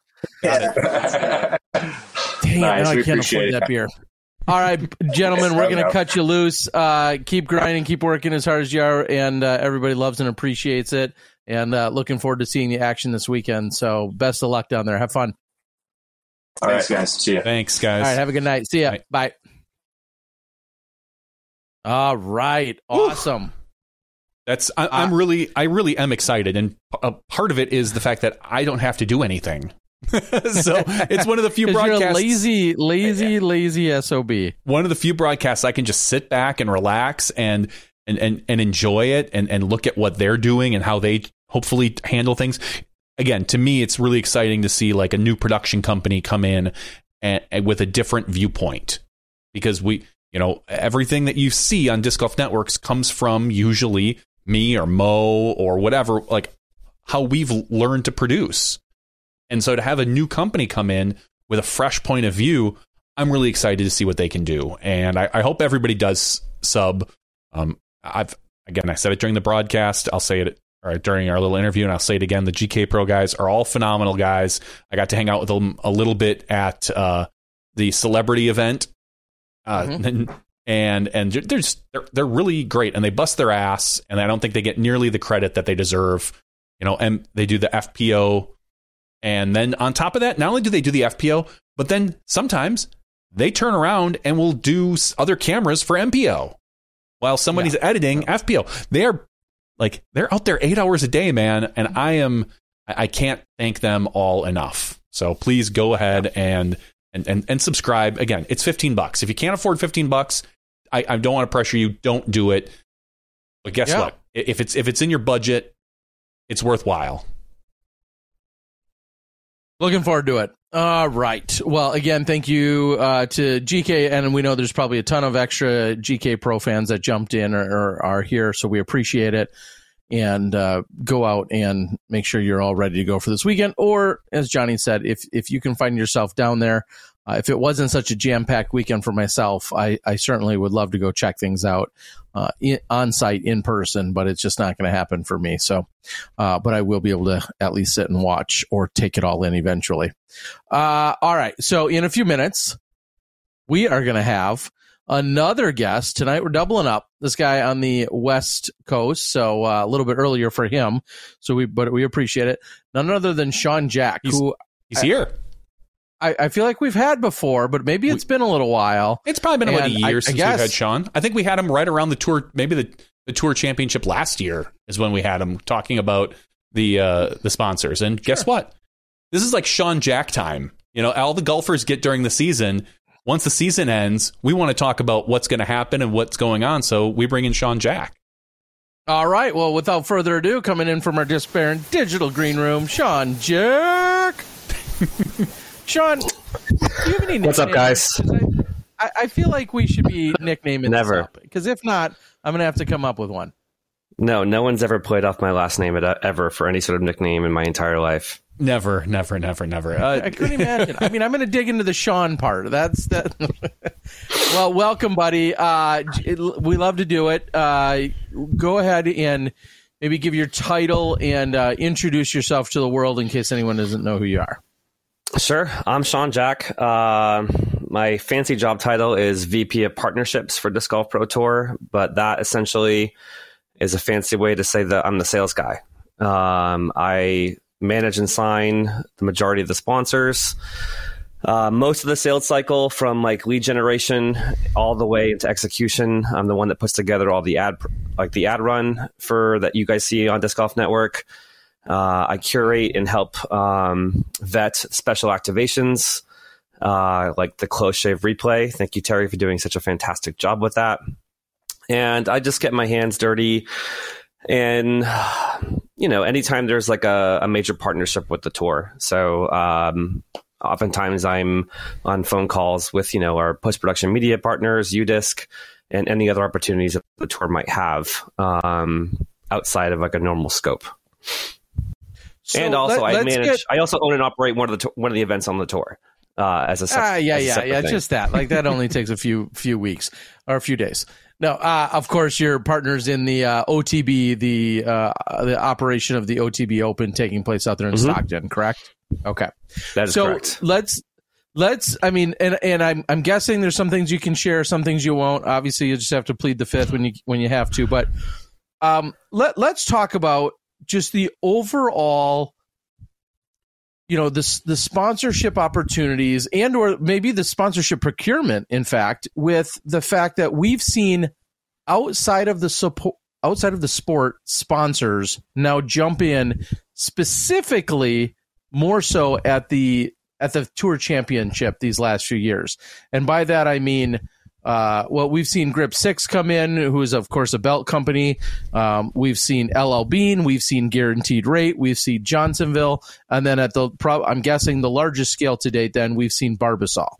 Dang nice, it, I can't afford that beer. All right, gentlemen, we're going to cut you loose. Keep grinding, keep working as hard as you are, and everybody loves and appreciates it. And looking forward to seeing the action this weekend. So best of luck down there. Have fun. All right, guys. See you. Thanks, guys. All right, have a good night. See ya. Bye. All right, awesome. I really am excited, and a part of it is the fact that I don't have to do anything. So it's one of the few broadcasts. You're a lazy SOB. One of the few broadcasts I can just sit back and relax and enjoy it and look at what they're doing and how they hopefully handle things. Again, to me, it's really exciting to see like a new production company come in and with a different viewpoint, because everything that you see on Disc Golf Networks comes from usually me or Mo or whatever, like how we've learned to produce. And so to have a new company come in with a fresh point of view, I'm really excited to see what they can do. And I hope everybody does sub. I said it during the broadcast. I'll say it during our little interview, and I'll say it again. The GK Pro guys are all phenomenal guys. I got to hang out with them a little bit at the celebrity event. And they're really great, and they bust their ass, and I don't think they get nearly the credit that they deserve. And they do the FPO, and then on top of that, not only do they do the FPO, but then sometimes they turn around and will do other cameras for MPO while somebody's editing FPO. They're out there 8 hours a day, man, and I can't thank them all enough. So please go ahead and subscribe. Again, it's $15. If you can't afford $15, I don't want to pressure you. Don't do it. But guess what? If it's in your budget, it's worthwhile. Looking forward to it. All right. Well, again, thank you to GK, and we know there's probably a ton of extra GK Pro fans that jumped in or are here, so we appreciate it. And go out and make sure you're all ready to go for this weekend. Or, as Johnny said, if you can find yourself down there, if it wasn't such a jam-packed weekend for myself, I certainly would love to go check things out on site, in person, but it's just not going to happen for me. So, but I will be able to at least sit and watch or take it all in eventually. All right. So in a few minutes, we are going to have another guest. Tonight we're doubling up. This guy on the West Coast, so a little bit earlier for him. But we appreciate it. None other than Sean Jack, he's here. I feel like we've had before, but maybe it's been a little while. It's probably been about a year since we've had Sean. I think we had him right around the tour, maybe the tour championship last year is when we had him talking about the sponsors. And guess what? This is like Sean Jack time. All the golfers get during the season. Once the season ends, we want to talk about what's going to happen and what's going on. So we bring in Sean Jack. All right. Well, without further ado, coming in from our disparate digital green room, Sean Jack. Sean, do you have any nicknames? What's up, guys? I feel like we should be nicknaming Never. this up, because if not, I'm going to have to come up with one. No one's ever played off my last name ever for any sort of nickname in my entire life. Never. I couldn't imagine. I mean, I'm going to dig into the Sean part. That's that. Well, welcome, buddy. We love to do it. Go ahead and maybe give your title and introduce yourself to the world in case anyone doesn't know who you are. Sure. I'm Sean Jack. My fancy job title is VP of Partnerships for Disc Golf Pro Tour, but that essentially is a fancy way to say that I'm the sales guy. I manage and sign the majority of the sponsors. Most of the sales cycle, from like lead generation all the way into execution. I'm the one that puts together all the ad run for that you guys see on Disc Golf Network. I curate and help vet special activations like the close shave replay. Thank you, Terry, for doing such a fantastic job with that. And I just get my hands dirty. And, anytime there's like a major partnership with the tour. So oftentimes I'm on phone calls with, our post-production media partners, UDisc, and any other opportunities that the tour might have outside of like a normal scope. So and also, I also own and operate one of the events on the tour as a separate thing. Just that. Like that only takes a few weeks or a few days. No, of course, your partner's in the OTB, the operation of the OTB Open taking place out there in Stockton, correct? Okay, that is correct. So let's. I mean, and I'm guessing there's some things you can share, some things you won't. Obviously, you just have to plead the fifth when you have to. But let's talk about just the overall, the sponsorship opportunities and or maybe the sponsorship procurement, in fact, with the fact that we've seen outside of the sport sponsors now jump in specifically more so at the Tour Championship these last few years. And by that, I mean, we've seen Grip 6 come in, who is, of course, a belt company. We've seen LL Bean. We've seen Guaranteed Rate. We've seen Johnsonville. And then I'm guessing the largest scale to date, then we've seen Barbasol.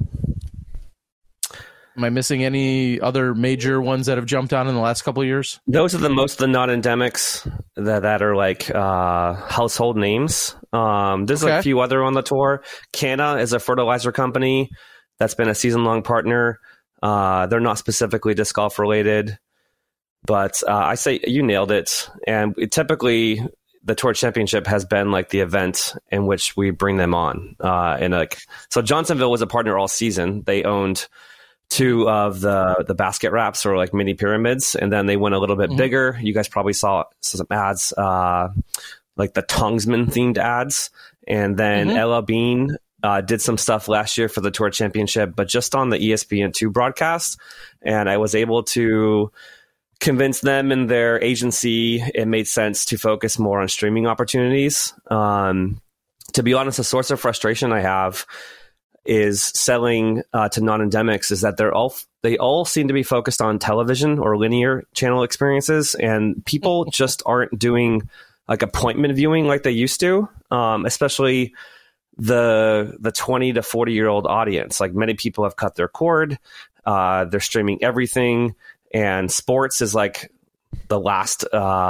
Am I missing any other major ones that have jumped on in the last couple of years? Those are most of the non-endemics that are like household names. There's a few other on the tour. Canna is a fertilizer company that's been a season-long partner. They're not specifically disc golf related, but I say you nailed it. And typically, the Tour Championship has been like the event in which we bring them on. So Johnsonville was a partner all season. They owned 2 of the basket wraps, or like mini pyramids, and then they went a little bit bigger. You guys probably saw some ads, like the Tongsman themed ads, and then Ella Bean did some stuff last year for the Tour Championship, but just on the ESPN2 broadcast. And I was able to convince them and their agency it made sense to focus more on streaming opportunities. To be honest, a source of frustration I have is selling to non-endemics is that they all seem to be focused on television or linear channel experiences, and people just aren't doing like appointment viewing like they used to, especially the 20 to 40-year-old audience. Like, many people have cut their cord. They're streaming everything, and sports is like the last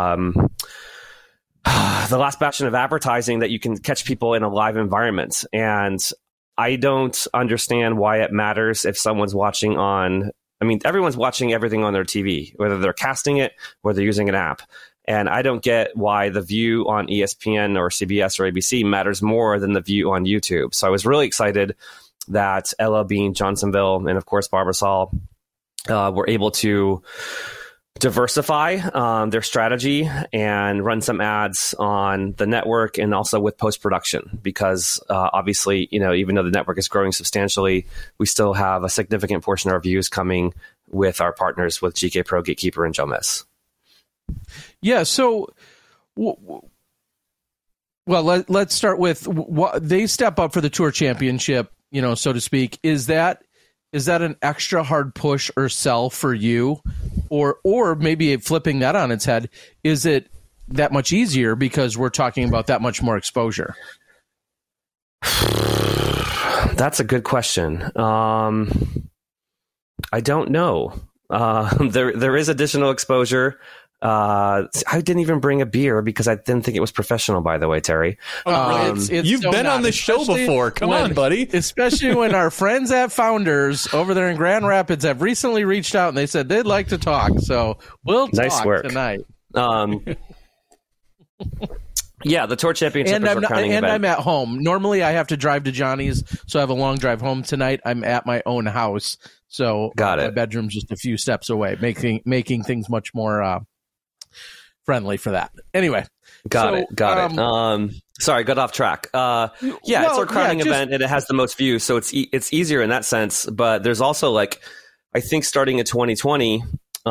bastion of advertising that you can catch people in a live environment. And I don't understand why it matters if someone's watching on. I mean, everyone's watching everything on their TV, whether they're casting it or they're using an app. And I don't get why the view on ESPN or CBS or ABC matters more than the view on YouTube. So I was really excited that Ella Bean, Johnsonville, and of course Barbasol were able to diversify their strategy and run some ads on the network and also with post-production, because obviously, even though the network is growing substantially, we still have a significant portion of our views coming with our partners with GK Pro, Gatekeeper, and Jomez. Yeah. So, well, let's start with what they step up for the Tour Championship, so to speak. Is that an extra hard push or sell for you, or maybe flipping that on its head? Is it that much easier because we're talking about that much more exposure? That's a good question. I don't know. There is additional exposure. I didn't even bring a beer because I didn't think it was professional, by the way, Terry. You've been on this show before. Come on, buddy. Especially when our friends at Founders over there in Grand Rapids have recently reached out and they said they'd like to talk. So we'll talk tonight. Yeah, the Tour Championship is our crowning event. I'm at home. Normally I have to drive to Johnny's, so I have a long drive home. Tonight I'm at my own house. So my bedroom's just a few steps away, making things much more friendly for that. Anyway, got it. Sorry, got off track. It's our crowning event, and it has the most views, so it's easier in that sense. But there's also, like, I think starting in 2020,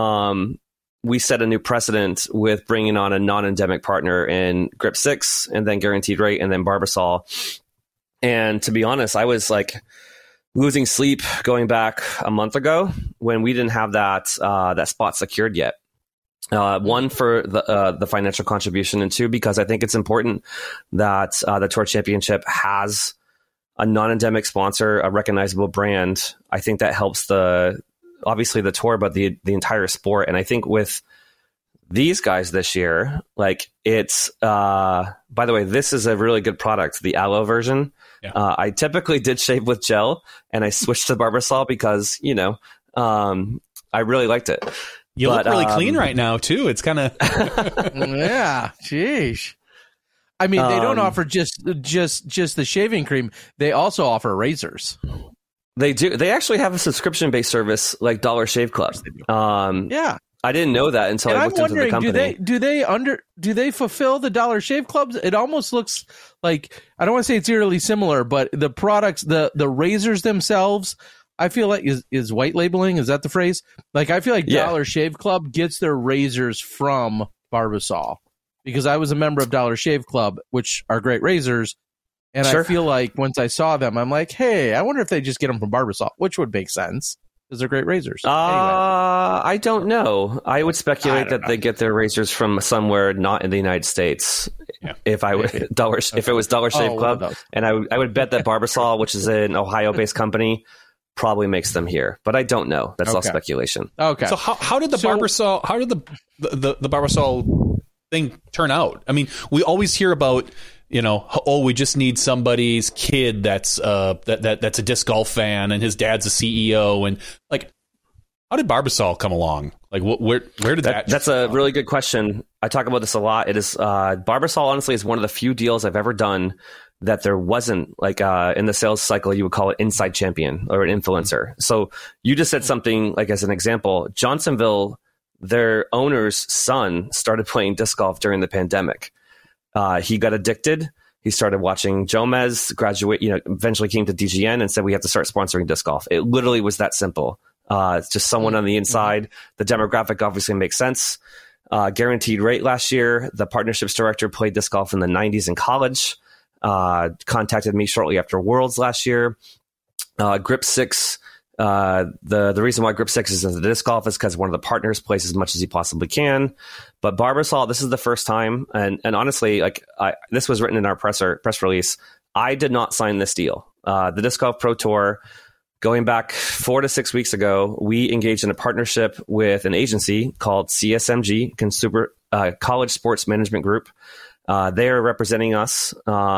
we set a new precedent with bringing on a non-endemic partner in Grip 6, and then Guaranteed Rate, and then Barbasol. And to be honest, I was like losing sleep going back a month ago when we didn't have that spot secured yet. One, for the financial contribution, and two, because I think it's important that the Tour Championship has a non-endemic sponsor, a recognizable brand. I think that helps obviously the tour, but the entire sport. And I think with these guys this year, like, it's by the way, this is a really good product, the aloe version. Yeah. I typically did shave with gel, and I switched to Barbasol because I really liked it. You look really clean right now, too. It's kind of... Yeah, jeez. I mean, they don't offer just the shaving cream. They also offer razors. They do. They actually have a subscription-based service like Dollar Shave Club. Yeah. I didn't know that until I looked into the company. Do they fulfill the Dollar Shave Clubs? It almost looks like, I don't want to say it's eerily similar, but the products, the razors themselves, I feel like is white labeling. Is that the phrase? Like, I feel like Dollar Shave Club gets their razors from Barbasol, because I was a member of Dollar Shave Club, which are great razors. And I feel like once I saw them, I'm like, hey, I wonder if they just get them from Barbasol, which would make sense because they're great razors. Anyway. I don't know. I would speculate that they get their razors from somewhere not in the United States. Yeah. If it was Dollar Shave Club, and I would bet that Barbasol, which is an Ohio-based company, probably makes them here, but I don't know. That's all speculation. Okay. So how did the Barbasol? How did the Barbasol thing turn out? I mean, we always hear about we just need somebody's kid that's that's a disc golf fan and his dad's a CEO, and like, how did Barbasol come along? Like, where did that? That's a really good question. I talk about this a lot. It is Barbasol, honestly, is one of the few deals I've ever done that there wasn't, like, in the sales cycle, you would call it inside champion or an influencer. So you just said something, like, as an example, Johnsonville, their owner's son started playing disc golf during the pandemic. He got addicted. He started watching Jomez, eventually came to DGN and said, we have to start sponsoring disc golf. It literally was that simple. It's just someone on the inside. The demographic obviously makes sense. Guaranteed Rate last year, the partnerships director played disc golf in the 90s in college. Contacted me shortly after Worlds last year. Grip 6, the reason why Grip 6 is in the disc golf is because one of the partners plays as much as he possibly can. But Barbasol, this is the first time, and honestly, like, this was written in our press release. I did not sign this deal. The Disc Golf Pro Tour, going back 4 to 6 weeks ago, we engaged in a partnership with an agency called CSMG, Consumer College Sports Management Group. They are representing us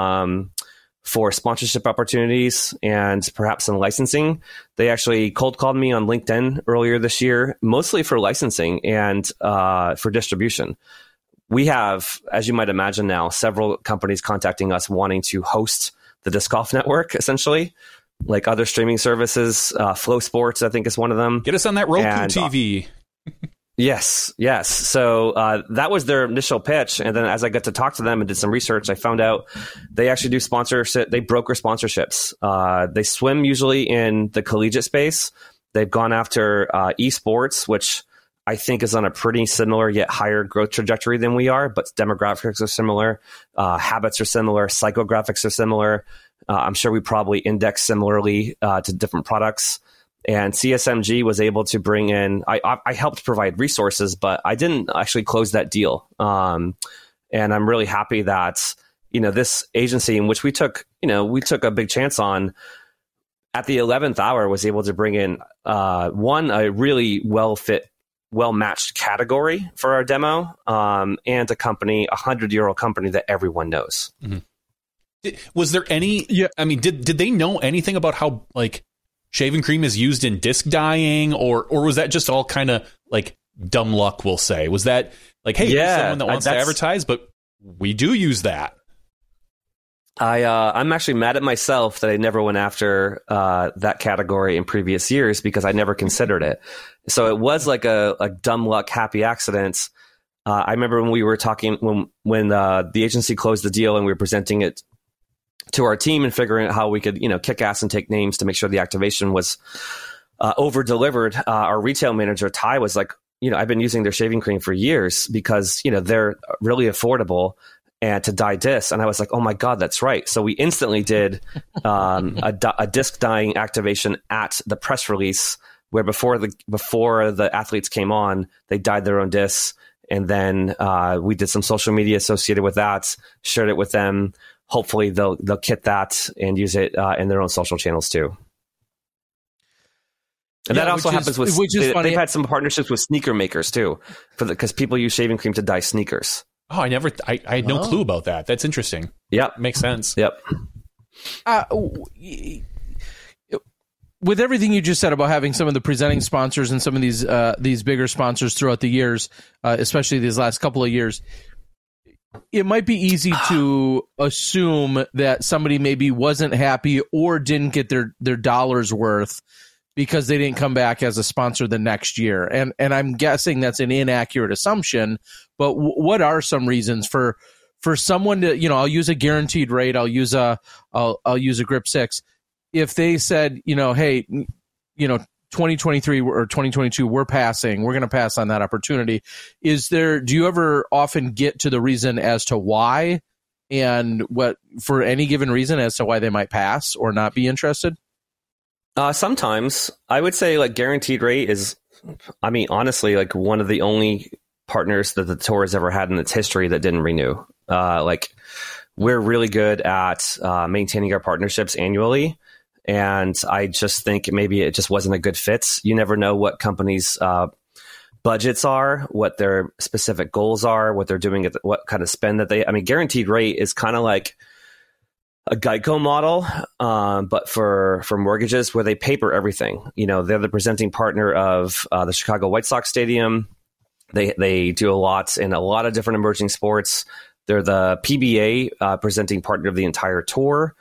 for sponsorship opportunities and perhaps some licensing. They actually cold called me on LinkedIn earlier this year, mostly for licensing and for distribution. We have, as you might imagine now, several companies contacting us wanting to host the Disc Golf Network, essentially, like other streaming services. Flow Sports, I think, is one of them. Get us on that Roku TV. Yes. So that was their initial pitch. And then as I got to talk to them and did some research, I found out they actually do sponsorship. They broker sponsorships. They swim usually in the collegiate space. They've gone after esports, which I think is on a pretty similar yet higher growth trajectory than we are, but demographics are similar. Habits are similar. Psychographics are similar. I'm sure we probably index similarly to different products. And CSMG was able to bring in, I helped provide resources, but I didn't actually close that deal. And I'm really happy that, this agency in which we took a big chance on, at the 11th hour was able to bring in, a really well-matched category for our demo, and a 100-year-old company that everyone knows. Mm-hmm. Was there any, I mean, did they know anything about how, like, shaving cream is used in disc dyeing, or was that just all kind of like dumb luck, we'll say? Was that like, hey, here's someone that wants to advertise, but we do use that? I'm actually mad at myself that I never went after that category in previous years, because I never considered it. So it was like a dumb luck, happy accident. I remember when we were talking, when the agency closed the deal and we were presenting it to our team and figuring out how we could, kick ass and take names to make sure the activation was over delivered. Our retail manager, Ty, was like, I've been using their shaving cream for years because, they're really affordable and to dye discs. And I was like, oh my God, that's right. So we instantly did a disc dyeing activation at the press release, where before the athletes came on, they dyed their own discs. And then we did some social media associated with that, shared it with them. Hopefully they'll kit that and use it in their own social channels too. And that also happens with, they've had some partnerships with sneaker makers too, because people use shaving cream to dye sneakers. Oh, I had no clue about that. That's interesting. Yep. Makes sense. Yep. With everything you just said about having some of the presenting sponsors and some of these bigger sponsors throughout the years, especially these last couple of years, it might be easy to assume that somebody maybe wasn't happy or didn't get their dollars worth because they didn't come back as a sponsor the next year. And I'm guessing that's an inaccurate assumption, but what are some reasons for someone to, I'll use a Guaranteed Rate, I'll use a Grip 6. If they said, hey, 2023 or 2022, we're going to pass on that opportunity. Do you ever often get to the reason as to why, and what, for any given reason as to why they might pass or not be interested? Sometimes. I would say like Guaranteed Rate is, honestly, like one of the only partners that the tour has ever had in its history that didn't renew. We're really good at maintaining our partnerships annually. And I just think maybe it just wasn't a good fit. You never know what companies' budgets are, what their specific goals are, what they're doing, what kind of spend that guaranteed rate is kind of like a Geico model, but for mortgages where they paper everything. They're the presenting partner of the Chicago White Sox Stadium. They do a lot in a lot of different emerging sports. They're the PBA presenting partner of the entire tour.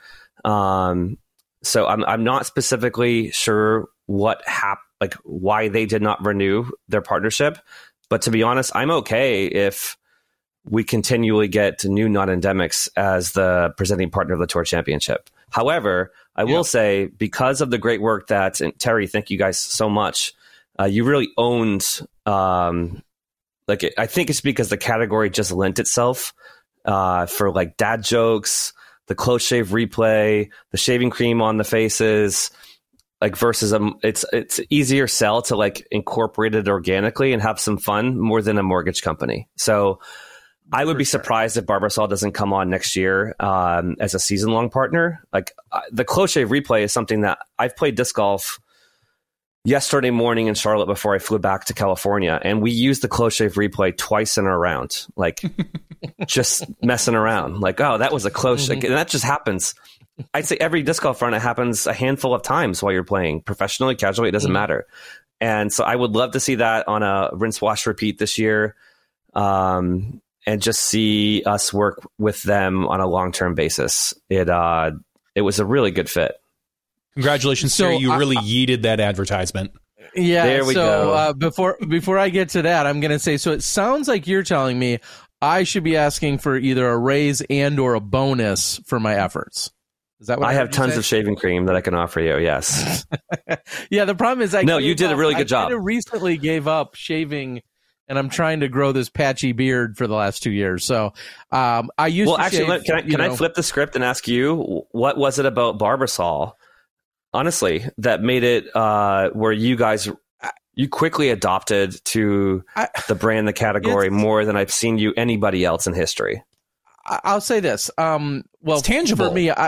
So I'm not specifically sure what happened, like why they did not renew their partnership. But to be honest, I'm okay if we continually get new non-endemics as the presenting partner of the Tour Championship. However, I will say, because of the great work that, and Terry, thank you guys so much. You really owned, I think it's because the category just lent itself for like dad jokes, the close shave replay, the shaving cream on the faces, like versus it's easier sell to like incorporate it organically and have some fun more than a mortgage company. So I would be surprised if Barbasol doesn't come on next year as a season-long partner. Like the close shave replay is something that I've played disc golf yesterday morning in Charlotte before I flew back to California, and we used the close shave replay twice in a round, like just messing around. Like, oh, that was a close shave, and that just happens. I'd say every disc golf run, it happens a handful of times while you're playing professionally, casually, it doesn't matter. And so I would love to see that on a rinse, wash, repeat this year. And just see us work with them on a long-term basis. It was a really good fit. Congratulations, sir. You really yeeted that advertisement. Yeah, there we go. Before I get to that, I'm going to say, so it sounds like you're telling me I should be asking for either a raise and or a bonus for my efforts. Is that what I have tons of shaving cream that I can offer you, yes. Yeah, the problem is you did a really good job. I recently gave up shaving, and I'm trying to grow this patchy beard for the last 2 years. So I used to shave, can I flip the script and ask you, what was it about Barbasol, honestly, that made it where you quickly adopted to the brand, the category, more than I've seen anybody else in history? I'll say this. Well, it's tangible. For me,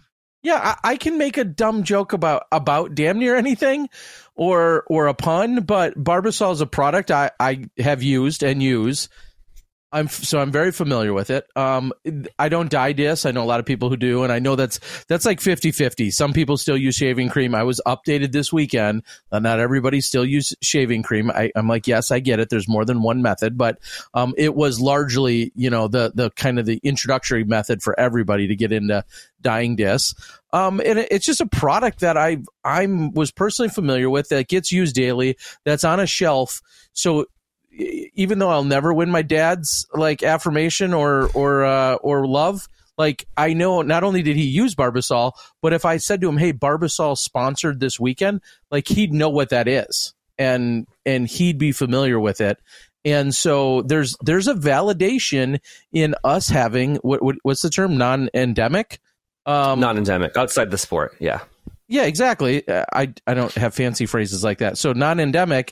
I can make a dumb joke about damn near anything or a pun, but Barbasol is a product I have used and use. I'm very familiar with it. I don't dye discs. I know a lot of people who do, and I know that's like 50-50. Some people still use shaving cream. I was updated this weekend. Not everybody still use shaving cream. I'm like, yes, I get it. There's more than one method, but it was largely, the kind of the introductory method for everybody to get into dyeing discs. And it's just a product that I was personally familiar with, that gets used daily, that's on a shelf. So even though I'll never win my dad's like affirmation or love, like I know not only did he use Barbasol, but if I said to him, "Hey, Barbasol sponsored this weekend," like he'd know what that is, and he'd be familiar with it. And so there's a validation in us having what's the term, non-endemic. Non-endemic, outside the sport, yeah. Yeah, exactly. I don't have fancy phrases like that. So non-endemic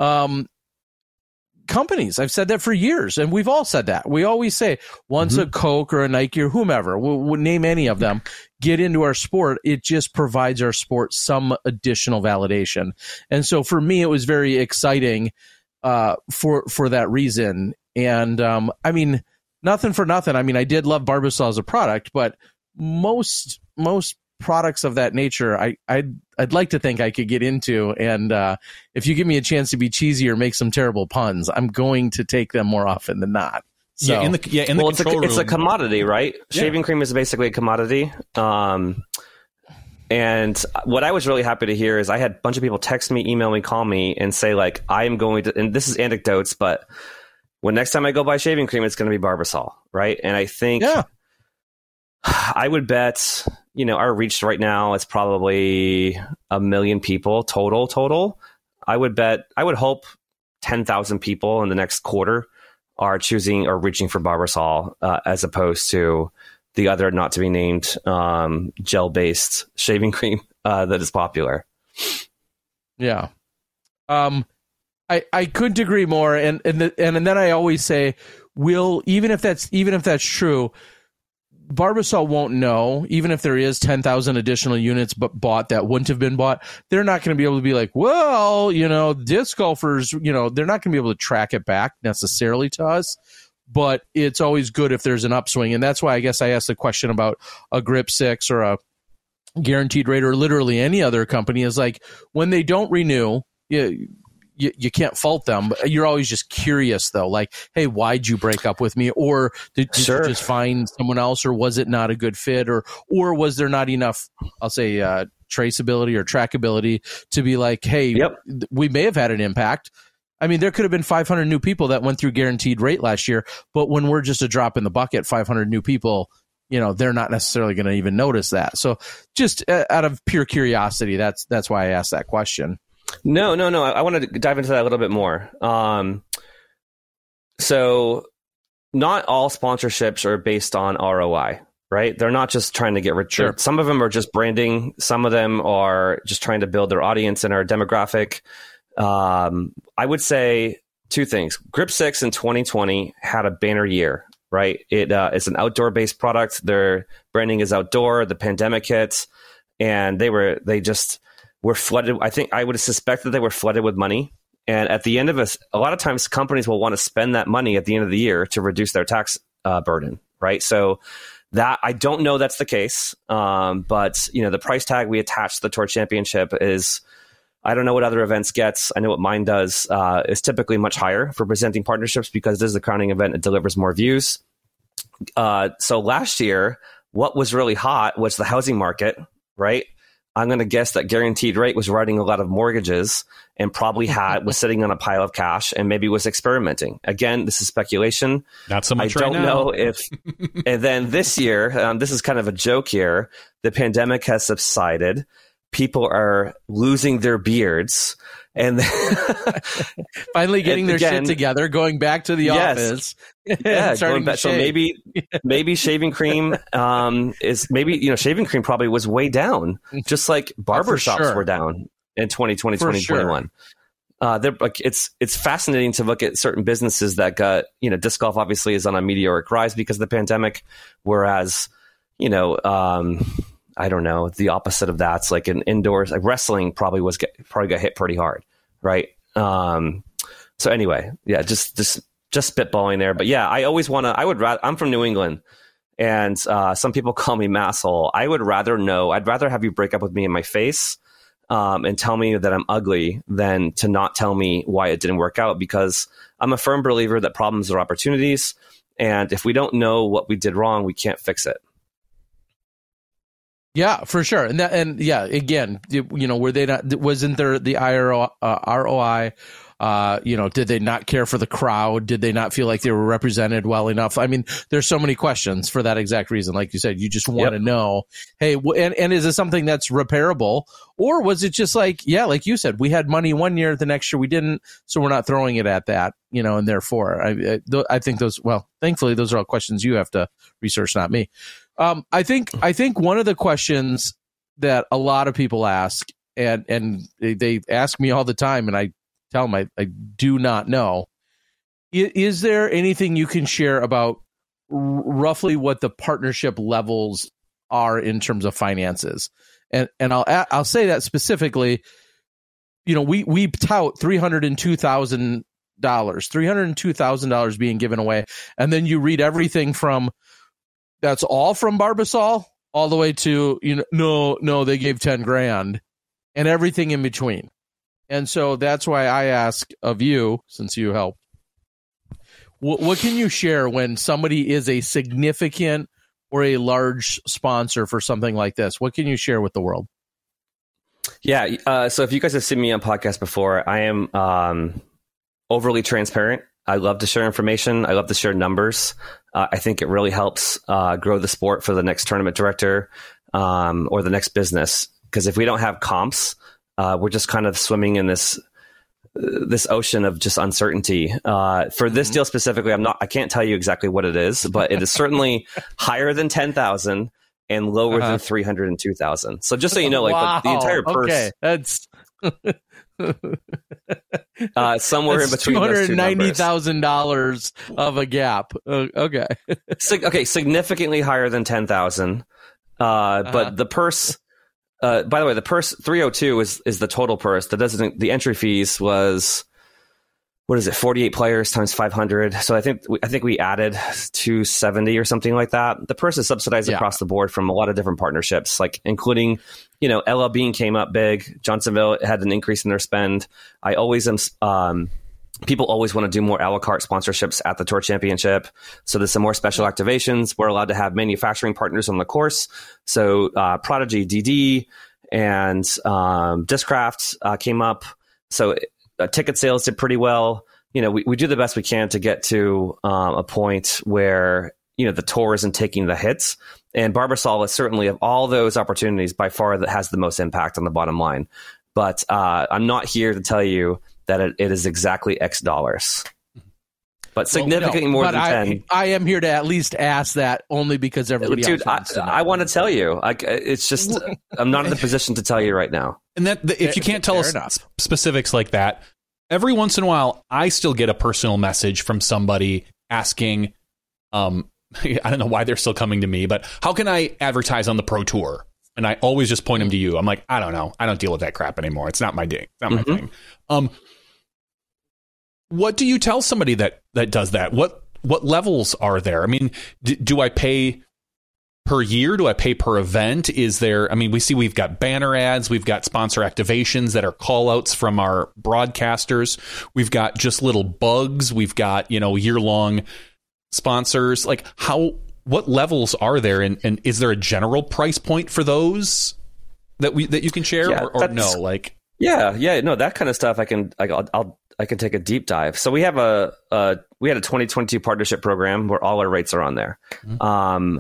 companies. I've said that for years, and we've all said that. We always say once a Coke or a Nike or whomever, we'll name any of them, get into our sport, it just provides our sport some additional validation. And so for me, it was very exciting for that reason. And I mean, nothing for nothing. I mean, I did love Barbasol as a product, but most products of that nature, I'd like to think I could get into, and if you give me a chance to be cheesy or make some terrible puns, I'm going to take them more often than not. So, in the control room, it's a commodity, right? Yeah. Shaving cream is basically a commodity. And what I was really happy to hear is I had a bunch of people text me, email me, call me, and say like, I am going to, and this is anecdotes, but when next time I go buy shaving cream, it's going to be Barbasol, right? And I think I would bet, our reach right now is probably 1 million people total. I would hope 10,000 people in the next quarter are choosing or reaching for Barbasol as opposed to the other not to be named gel-based shaving cream that is popular. Yeah. I couldn't agree more. And then I always say, even if that's true, Barbasol won't know, even if there is 10,000 additional units bought that wouldn't have been bought. They're not going to be able to be like, well, disc golfers, they're not going to be able to track it back necessarily to us. But it's always good if there's an upswing. And that's why I guess I asked the question about a Grip 6 or a Guaranteed Rate or literally any other company is like when they don't renew, you can't fault them. But you're always just curious, though, like, hey, why'd you break up with me? Or did you just find someone else? Or was it not a good fit? Or was there not enough, I'll say, traceability or trackability to be like, hey, we may have had an impact. I mean, there could have been 500 new people that went through Guaranteed Rate last year, but when we're just a drop in the bucket, 500 new people, they're not necessarily going to even notice that. So just out of pure curiosity, that's why I asked that question. No. I want to dive into that a little bit more. So not all sponsorships are based on ROI, right? They're not just trying to get rich. Sure. Some of them are just branding. Some of them are just trying to build their audience and our demographic. I would say two things. Grip 6 in 2020 had a banner year, right? It's an outdoor-based product. Their branding is outdoor. The pandemic hit, and they just were flooded. I think I would suspect that they were flooded with money. And at the end of it, a lot of times companies will want to spend that money at the end of the year to reduce their tax burden, right? So that I don't know that's the case, but the price tag we attach to the Tour Championship is. I don't know what other events gets. I know what mine does. Is typically much higher for presenting partnerships because this is the crowning event. It delivers more views. So last year, what was really hot was the housing market, right? I'm going to guess that Guaranteed Rate was writing a lot of mortgages and probably was sitting on a pile of cash and maybe was experimenting. Again, this is speculation. Not so much I don't know if. And then this year, this is kind of a joke here. The pandemic has subsided. People are losing their beards and finally getting their shit together, going back to the office. Yeah, going back. So maybe shaving cream shaving cream probably was way down, just like barbershops were down in 2020, 2021. It's fascinating to look at certain businesses that got, disc golf obviously is on a meteoric rise because of the pandemic, whereas, I don't know. The opposite of that's like in indoors, like wrestling probably got hit pretty hard, right? So anyway, yeah, just spitballing there. But yeah, I always want to. I'm from New England, and some people call me masshole. I'd rather have you break up with me in my face and tell me that I'm ugly than to not tell me why it didn't work out. Because I'm a firm believer that problems are opportunities, and if we don't know what we did wrong, we can't fix it. Yeah, for sure. Again, were they not, wasn't there the ROI, did they not care for the crowd? Did they not feel like they were represented well enough? I mean, there's so many questions for that exact reason. Like you said, you just want to know, hey, and is it something that's repairable? Or was it just like, like you said, we had money one year, the next year we didn't, so we're not throwing it at that, and therefore I think thankfully those are all questions you have to research, not me. I think one of the questions that a lot of people ask, and they ask me all the time, and I tell them I do not know. Is there anything you can share about roughly what the partnership levels are in terms of finances? And I'll say that specifically. We tout $302,000 being given away, and then you read everything from. That's all from Barbasol all the way to, no, they gave 10 grand and everything in between. And so that's why I ask of you, since you helped, what can you share when somebody is a significant or a large sponsor for something like this? What can you share with the world? Yeah. So if you guys have seen me on podcasts before, I am overly transparent. I love to share information. I love to share numbers. I think it really helps grow the sport for the next tournament director or the next business. Because if we don't have comps, we're just kind of swimming in this ocean of just uncertainty. For this deal specifically, I can't tell you exactly what it is, but it is certainly higher than 10,000 and lower than 302,000. So just so you know, like the entire purse. Okay, that's Somewhere in between those two numbers. $290,000 of a gap. Okay. Significantly higher than 10,000. But the purse, by the way, the purse 302 is the total purse. The entry fees was, what is it, 48 players times 500. So I think we added 270 or something like that. The purse is subsidized across the board from a lot of different partnerships, like including, LL Bean came up big. Johnsonville had an increase in their spend. I always am. People always want to do more a la carte sponsorships at the Tour Championship. So there's some more special activations. We're allowed to have manufacturing partners on the course. So Prodigy DD and Discraft came up. So ticket sales did pretty well. We do the best we can to get to a point where, the tour isn't taking the hits. And Barbasol is certainly, of all those opportunities, by far that has the most impact on the bottom line. But I'm not here to tell you that it is exactly X dollars. But significantly more than 10. I am here to at least ask that only because everybody else wants to know. I want to tell you. It's just, I'm not in the position to tell you right now. And if you can't tell us specifics like that, every once in a while, I still get a personal message from somebody asking, I don't know why they're still coming to me, but how can I advertise on the Pro Tour? And I always just point them to you. I'm like, I don't know. I don't deal with that crap anymore. It's not my thing. It's not my thing. What do you tell somebody that does that? What levels are there? I mean, do I pay per year? Do I pay per event? Is there, we've got banner ads. We've got sponsor activations that are call outs from our broadcasters. We've got just little bugs. We've got, year-long sponsors. Like what levels are there? And is there a general price point for those that you can share or no? Like, no, that kind of stuff I can take a deep dive. So we have we had a 2022 partnership program where all our rates are on there. Mm-hmm.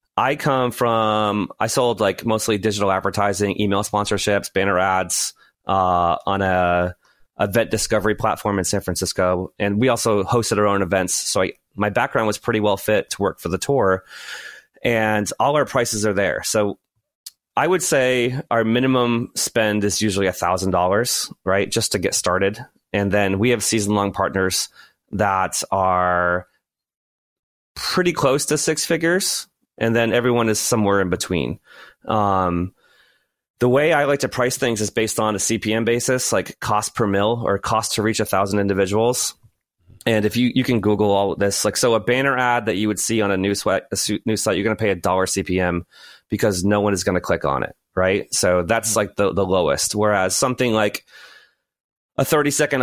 I sold like mostly digital advertising, email sponsorships, banner ads, on a event discovery platform in San Francisco. And we also hosted our own events. So my background was pretty well fit to work for the tour, and all our prices are there. So I would say our minimum spend is usually $1,000, right? Just to get started. And then we have season-long partners that are pretty close to six figures. And then everyone is somewhere in between. The way I like to price things is based on a CPM basis, like cost per mil or cost to reach 1,000 individuals. And if you can Google all of this, like, so a banner ad that you would see on a news site, you're going to pay $1 CPM because no one is going to click on it, right? So that's like the lowest. Whereas something like a 30-second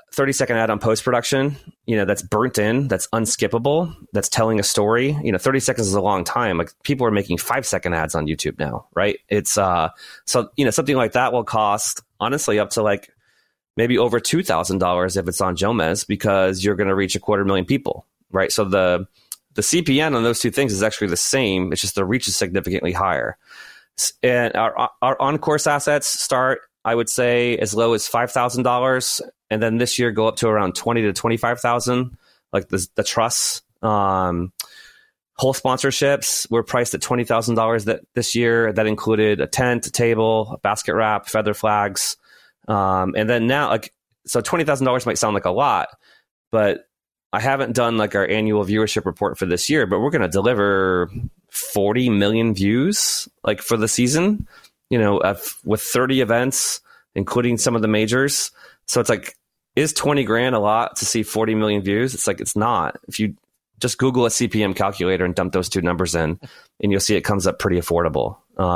ad on post-production, that's burnt in, that's unskippable, that's telling a story. 30 seconds is a long time. Like, people are making 5-second ads on YouTube now, right? It's so something like that will cost, honestly, up to like maybe over $2,000 if it's on Jomez, because you're going to reach 250,000 people, right? So the CPN on those two things is actually the same. It's just the reach is significantly higher. And our on-course assets start, I would say, as low as $5,000, and then this year go up to around $20,000 to $25,000. Like the trusts, whole sponsorships were priced at $20,000 this year. That included a tent, a table, a basket wrap, feather flags, and then now, so $20,000 might sound like a lot, but I haven't done like our annual viewership report for this year. But we're going to deliver 40 million views like for the season. With 30 events, including some of the majors. So it's like, is $20,000 a lot to see 40 million views? It's like, it's not. If you just Google a CPM calculator and dump those two numbers in, and you'll see it comes up pretty affordable.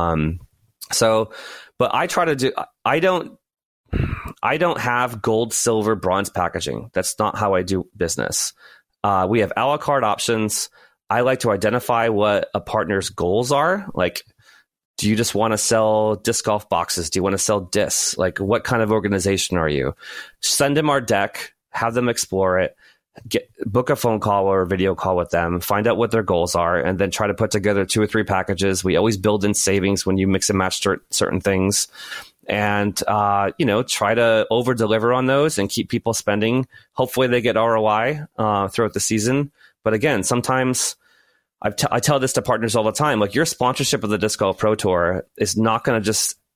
But I try to do, I don't have gold, silver, bronze packaging. That's not how I do business. We have a la carte options. I like to identify what a partner's goals are. Like, do you just want to sell disc golf boxes? Do you want to sell discs? Like, what kind of organization are you? Send them our deck, have them explore it, book a phone call or a video call with them, find out what their goals are, and then try to put together 2 or 3 packages. We always build in savings when you mix and match certain things, and try to over deliver on those and keep people spending. Hopefully they get ROI throughout the season. But again, sometimes I tell this to partners all the time, like, your sponsorship of the Disc Golf Pro Tour is not going to just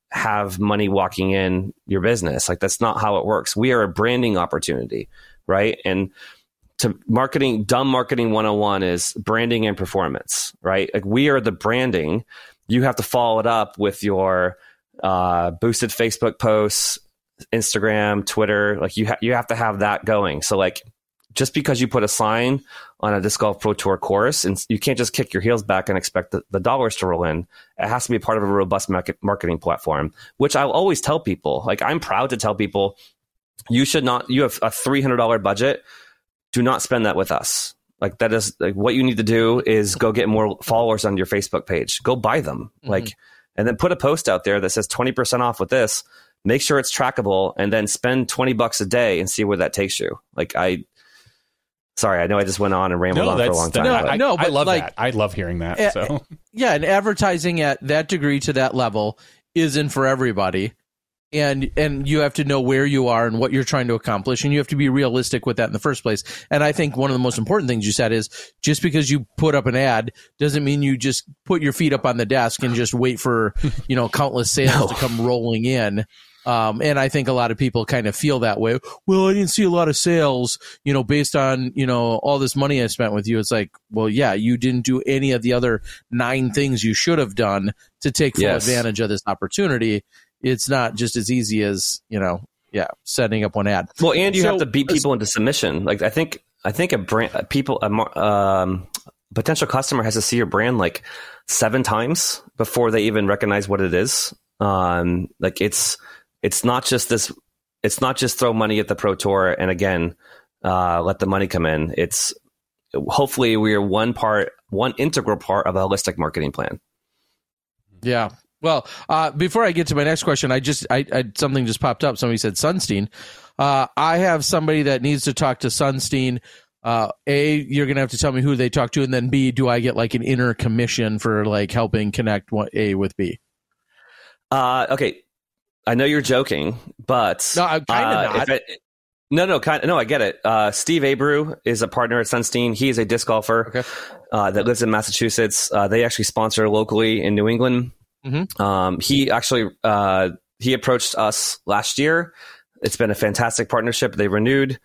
have money walking in your business. Like, that's not how it works. We are a branding opportunity, right? And dumb marketing 101 is branding and performance, right? Like, we are the branding. You have to follow it up with your boosted Facebook posts, Instagram, Twitter. Like, you have to have that going. So like, just because you put a sign on a Disc Golf Pro Tour course, and you can't just kick your heels back and expect the dollars to roll in. It has to be part of a robust marketing platform, which I'll always tell people. Like, I'm proud to tell people, you have a $300 budget. Do not spend that with us. Like, that is like, what you need to do is go get more followers on your Facebook page. Go buy them. Mm-hmm. Like, and then put a post out there that says 20% off with this. Make sure it's trackable, and then spend $20 a day and see where that takes you. Like, sorry, I know I just went on and rambled on for a long time. I love that. I love hearing that. So yeah, and advertising at that degree to that level isn't for everybody. And you have to know where you are and what you're trying to accomplish, and you have to be realistic with that in the first place. And I think one of the most important things you said is, just because you put up an ad doesn't mean you just put your feet up on the desk and just wait for, countless sales to come rolling in. And I think a lot of people kind of feel that way. Well, I didn't see a lot of sales, based on, all this money I spent with you. It's like, well, yeah, you didn't do any of the other 9 things you should have done to take full advantage of this opportunity. It's not just as easy as, setting up one ad. Well, and you have to beat people into submission. Like, I think a potential customer has to see your brand like 7 times before they even recognize what it is. Like, it's not just this. It's not just throw money at the Pro Tour and again let the money come in. It's hopefully we are one integral part of a holistic marketing plan. Yeah. Well, before I get to my next question, I something just popped up. Somebody said Sunstein. I have somebody that needs to talk to Sunstein. A, you're going to have to tell me who they talk to, and then B, do I get like an inner commission for like helping connect A with B? Okay. I know you're joking, but no, I'm kind of not. No, I get it. Steve Abreu is a partner at Sunstein. He is a disc golfer that lives in Massachusetts. They actually sponsor locally in New England. Mm-hmm. He actually he approached us last year. It's been a fantastic partnership. They renewed.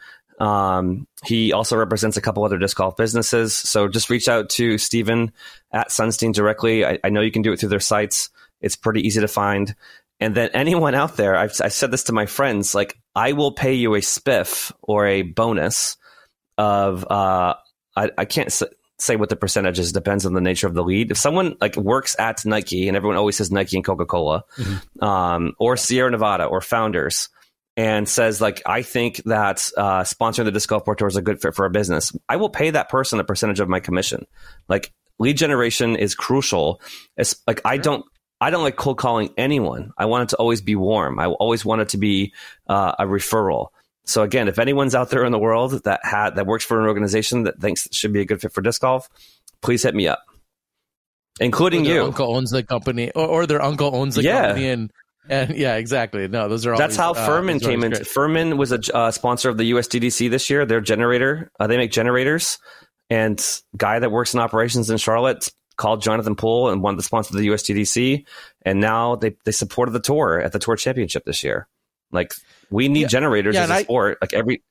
He also represents a couple other disc golf businesses. So just reach out to Steven at Sunstein directly. I know you can do it through their sites. It's pretty easy to find. And then anyone out there, I've said this to my friends, like, I will pay you a spiff or a bonus of, I can't say what the percentage is, depends on the nature of the lead. If someone like works at Nike, and everyone always says Nike and Coca-Cola, or Sierra Nevada or Founders, and says like, I think that sponsoring the Disc Golf Pro Tour is a good fit for a business, I will pay that person a percentage of my commission. Like, lead generation is crucial. It's like, I don't like cold calling anyone. I want it to always be warm. I always want it to be a referral. So again, if anyone's out there in the world that works for an organization that thinks it should be a good fit for disc golf, please hit me up, including you. Uncle owns the company, or their uncle owns the company, and yeah, exactly. No, those are. That's how Furman came in. Furman was a sponsor of the USDDC this year. Their generator, they make generators, and guy that works in operations in Charlotte called Jonathan Poole and wanted to sponsor the USDDC, and now they supported the tour at the Tour Championship this year. Like, we need generators as a sport. Like every.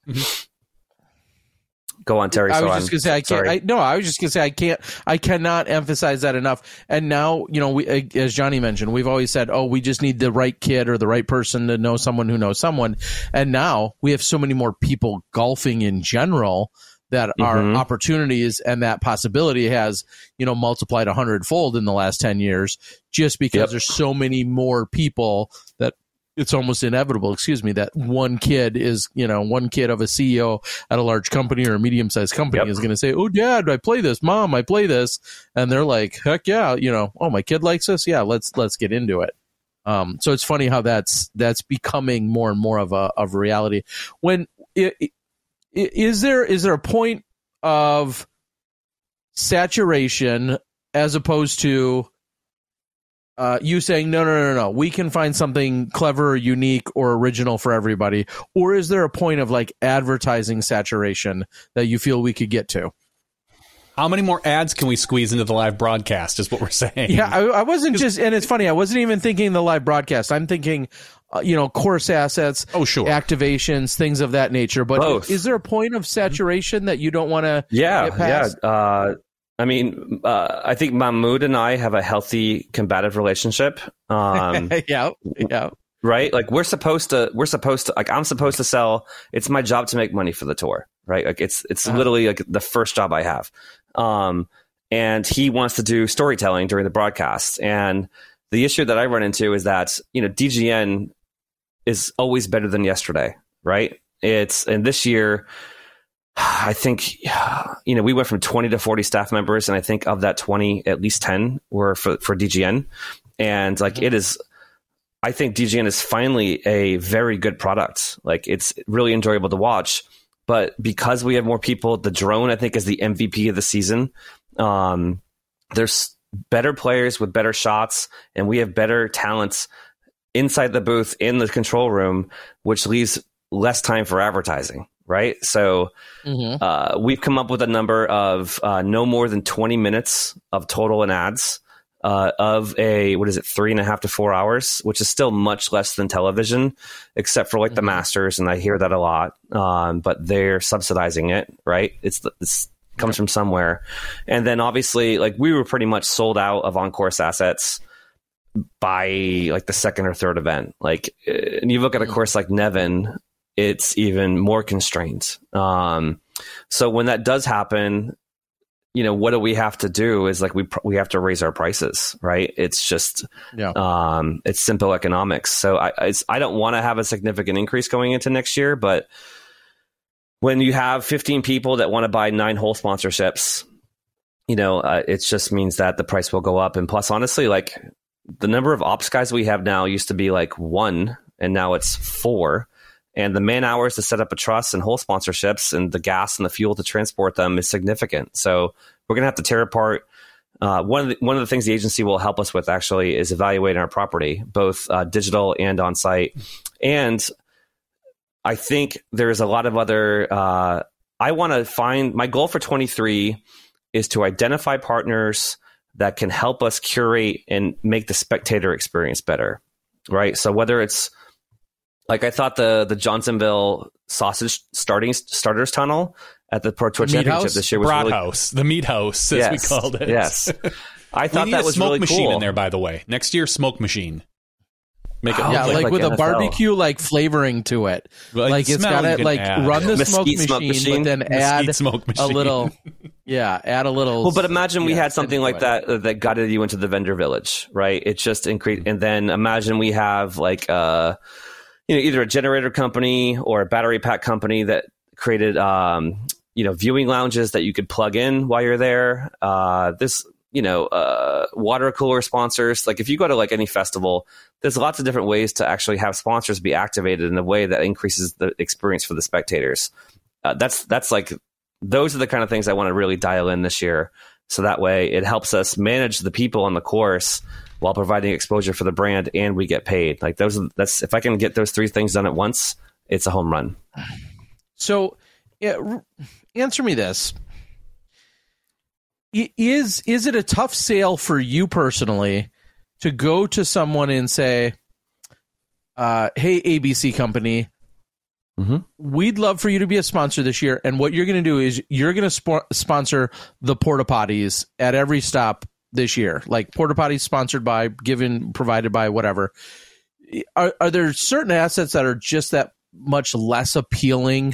Go on, Terry. I was just gonna say I cannot emphasize that enough. And now, we, as Johnny mentioned, we've always said, we just need the right kid or the right person to know someone who knows someone. And now we have so many more people golfing in general that our opportunities and that possibility has, multiplied 100-fold in the last 10 years, just because there's so many more people that it's almost inevitable, that one kid is, one kid of a CEO at a large company or a medium-sized company is going to say, oh, Dad, I play this. Mom, I play this. And they're like, heck yeah, my kid likes this. Yeah, let's get into it. So it's funny how that's becoming more and more of a reality. When is there a point of saturation as opposed to you saying, no, we can find something clever, unique, or original for everybody? Or is there a point of like advertising saturation that you feel we could get to? How many more ads can we squeeze into the live broadcast is what we're saying. Yeah, I wasn't just, and it's funny, I wasn't even thinking the live broadcast. I'm thinking, course assets, activations, things of that nature. But Both. Is there a point of saturation that you don't want to get past? I think Mahmoud and I have a healthy combative relationship. Yeah. Right? Like I'm supposed to sell. It's my job to make money for the tour, right? Like it's literally like the first job I have. And he wants to do storytelling during the broadcast. And the issue that I run into is that, DGN is always better than yesterday, right? And this year, I think, we went from 20 to 40 staff members. And I think of that 20, at least 10 were for DGN. And it is, I think DGN is finally a very good product. Like it's really enjoyable to watch, but because we have more people, the drone, I think, is the MVP of the season. There's better players with better shots, and we have better talents inside the booth in the control room, which leaves less time for advertising. Right. So we've come up with a number of no more than 20 minutes of total in ads. Of 3.5 to 4 hours, which is still much less than television, except for the Masters. And I hear that a lot. But they're subsidizing it, right? It's comes from somewhere. And then obviously we were pretty much sold out of on-course assets by the second or third event. And you look at a course like Nevin, it's even more constrained. So when that does happen, what do we have to do is we have to raise our prices, right? It's just, it's simple economics. So I don't want to have a significant increase going into next year, but when you have 15 people that want to buy 9 hole sponsorships, it just means that the price will go up. And plus, honestly, the number of ops guys we have now used to be 1, and now it's 4. And the man hours to set up a truss and hole sponsorships and the gas and the fuel to transport them is significant. So we're going to have to tear apart. One of the things the agency will help us with actually is evaluating our property, both digital and on site. And I think there's a lot of other. I want to find my goal for 23 is to identify partners that can help us curate and make the spectator experience better. Right. So whether it's I thought the Johnsonville sausage starters tunnel at the Pro Tour Championship this year was Brat really house, the meat house, as we called it. Yes, I thought that was smoke really machine cool. in there. By the way, next year smoke machine. Make it with NFL. a barbecue flavoring to it. It's got to run the smoke machine, but then add a little. Yeah, add a little. Well, but imagine we had something like that guided you into the vendor village, right? It just increased, and then imagine we have either a generator company or a battery pack company that created, viewing lounges that you could plug in while you're there. Water cooler sponsors. If you go to any festival, there's lots of different ways to actually have sponsors be activated in a way that increases the experience for the spectators. Those are the kind of things I want to really dial in this year. So that way it helps us manage the people on the course while providing exposure for the brand, and we get paid. That's if I can get those 3 things done at once, it's a home run. So, answer me this: is it a tough sale for you personally to go to someone and say, "Hey, ABC company, we'd love for you to be a sponsor this year, and what you're going to do is you're going to sponsor the porta potties at every stop this year, porta potties sponsored by, provided by, whatever." Are there certain assets that are just that much less appealing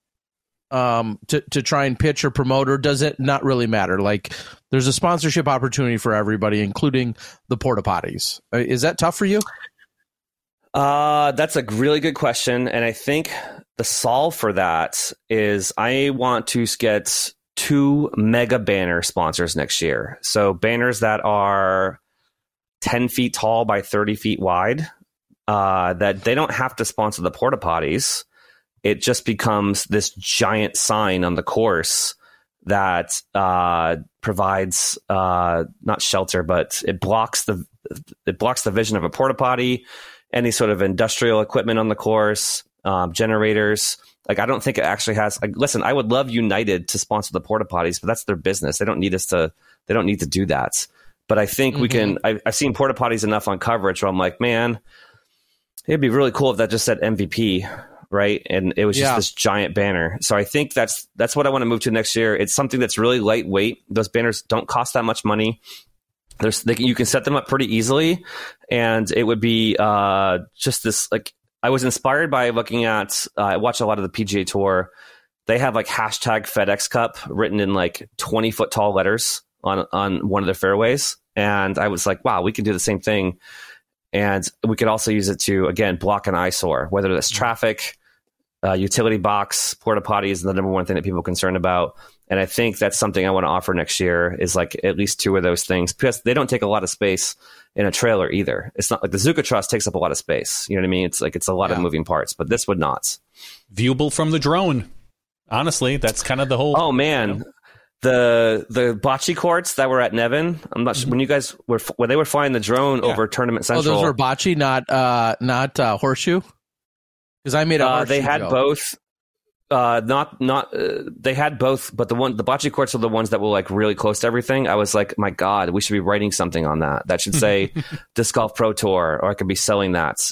to try and pitch or promote, or does it not really matter? There's a sponsorship opportunity for everybody, including the porta potties. Is that tough for you? That's a really good question, and I think the solve for that is I want to get 2 mega banner sponsors next year. So banners that are 10 feet tall by 30 feet wide, that they don't have to sponsor the porta potties. It just becomes this giant sign on the course that provides not shelter, but it blocks the vision of a porta potty, any sort of industrial equipment on the course, generators. Like, I don't think it actually has. Like, listen, I would love United to sponsor the porta potties, but that's their business. They don't need us to. They don't need to do that. But I think we can. I've seen porta potties enough on coverage where I'm like, man, it'd be really cool if that just said MVP, right? And it was just this giant banner. So I think that's what I want to move to next year. It's something that's really lightweight. Those banners don't cost that much money. You can set them up pretty easily, and it would be just this like. I was inspired by looking at, I watch a lot of the PGA Tour. They have like hashtag FedEx Cup written in like 20-foot tall letters on one of their fairways. And I was like, wow, we can do the same thing. And we could also use it to, again, block an eyesore, whether that's traffic, utility box, porta potty is the number one thing that people are concerned about. And I think that's something I want to offer next year is like at least 2 of those things, because they don't take a lot of space in a trailer either. It's not like the Zuka Trust takes up a lot of space. You know what I mean? It's like, it's a lot of moving parts, but this would not. Viewable from the drone. Honestly, that's kind of the whole. Oh man. You know? The bocce courts that were at Nevin, I'm not sure when you guys were, when they were flying the drone over Tournament Central. Oh, those were bocce, not horseshoe? Because I made a horseshoe they had joke. both. They had both, but the bocce courts are the ones that were like really close to everything. I was like, my God, we should be writing something on that. That should say Disc Golf Pro Tour, or I could be selling that.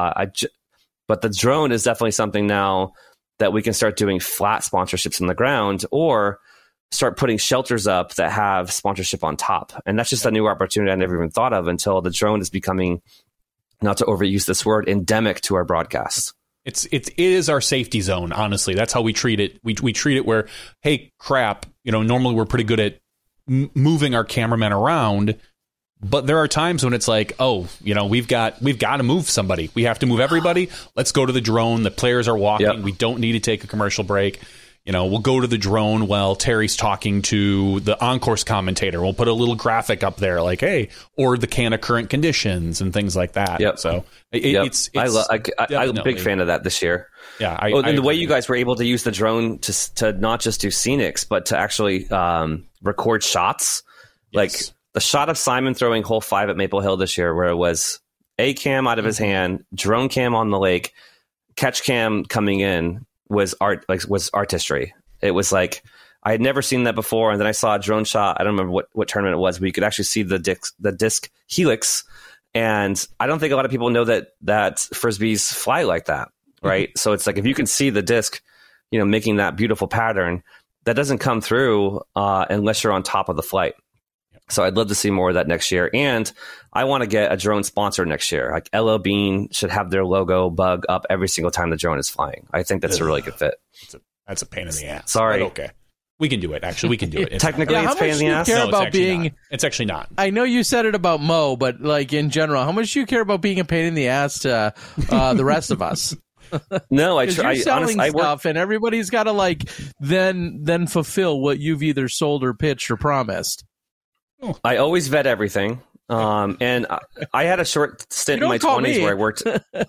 But the drone is definitely something now that we can start doing flat sponsorships on the ground, or start putting shelters up that have sponsorship on top. And that's just a new opportunity I never even thought of until the drone is becoming, not to overuse this word, endemic to our broadcasts. It is our safety zone. Honestly, that's how we treat it. We treat it where, hey, crap, normally we're pretty good at moving our cameramen around, but there are times when it's like, oh, we've got to move somebody. We have to move everybody. Let's go to the drone. The players are walking. Yep. We don't need to take a commercial break. We'll go to the drone while Terry's talking to the on-course commentator. We'll put a little graphic up there like, hey, or the can of current conditions and things like that. Yep. So it's I'm a big fan of that this year. Yeah. And the way you guys were able to use the drone to not just do scenics, but to actually record shots. Yes. Like the shot of Simon throwing hole 5 at Maple Hill this year, where it was a cam out of his hand, drone cam on the lake, catch cam coming in, was artistry. It was like, I had never seen that before. And then I saw a drone shot. I don't remember what tournament it was, but you could actually see the disc helix. And I don't think a lot of people know that Frisbees fly like that. Right. Mm-hmm. So it's like, if you can see the disc, making that beautiful pattern, that doesn't come through unless you're on top of the flight. So I'd love to see more of that next year. And I want to get a drone sponsor next year. Like LL Bean should have their logo bug up every single time the drone is flying. I think that's a really good fit. That's a pain in the ass. Sorry. Okay. We can do it. Actually, we can do it. Technically, it's pain in the ass. It's actually not. I know you said it about Mo, but like in general, how much do you care about being a pain in the ass to the rest of us? No, you're selling stuff, and everybody's got to then fulfill what you've either sold or pitched or promised. I always vet everything. And I had a short stint in my 20s where I worked.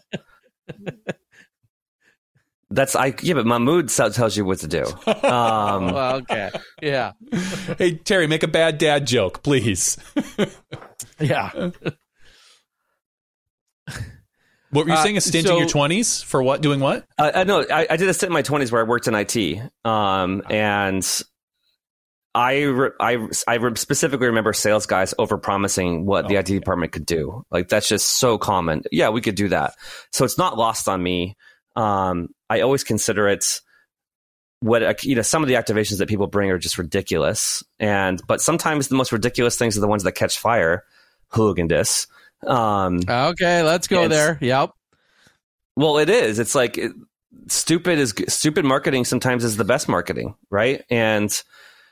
But my mood tells you what to do. Well, okay. Yeah. Hey, Terry, make a bad dad joke, please. Yeah. What were you saying? A stint in your 20s for what? Doing what? No, I did a stint in my 20s where I worked in IT. And I specifically remember sales guys overpromising what the IT department could do. Like, that's just so common. Yeah, we could do that. So it's not lost on me. I always consider it some of the activations that people bring are just ridiculous. But sometimes the most ridiculous things are the ones that catch fire. Hooligan discs. Okay, let's go there. Yep. Well, it is. It's like stupid marketing sometimes is the best marketing, right? And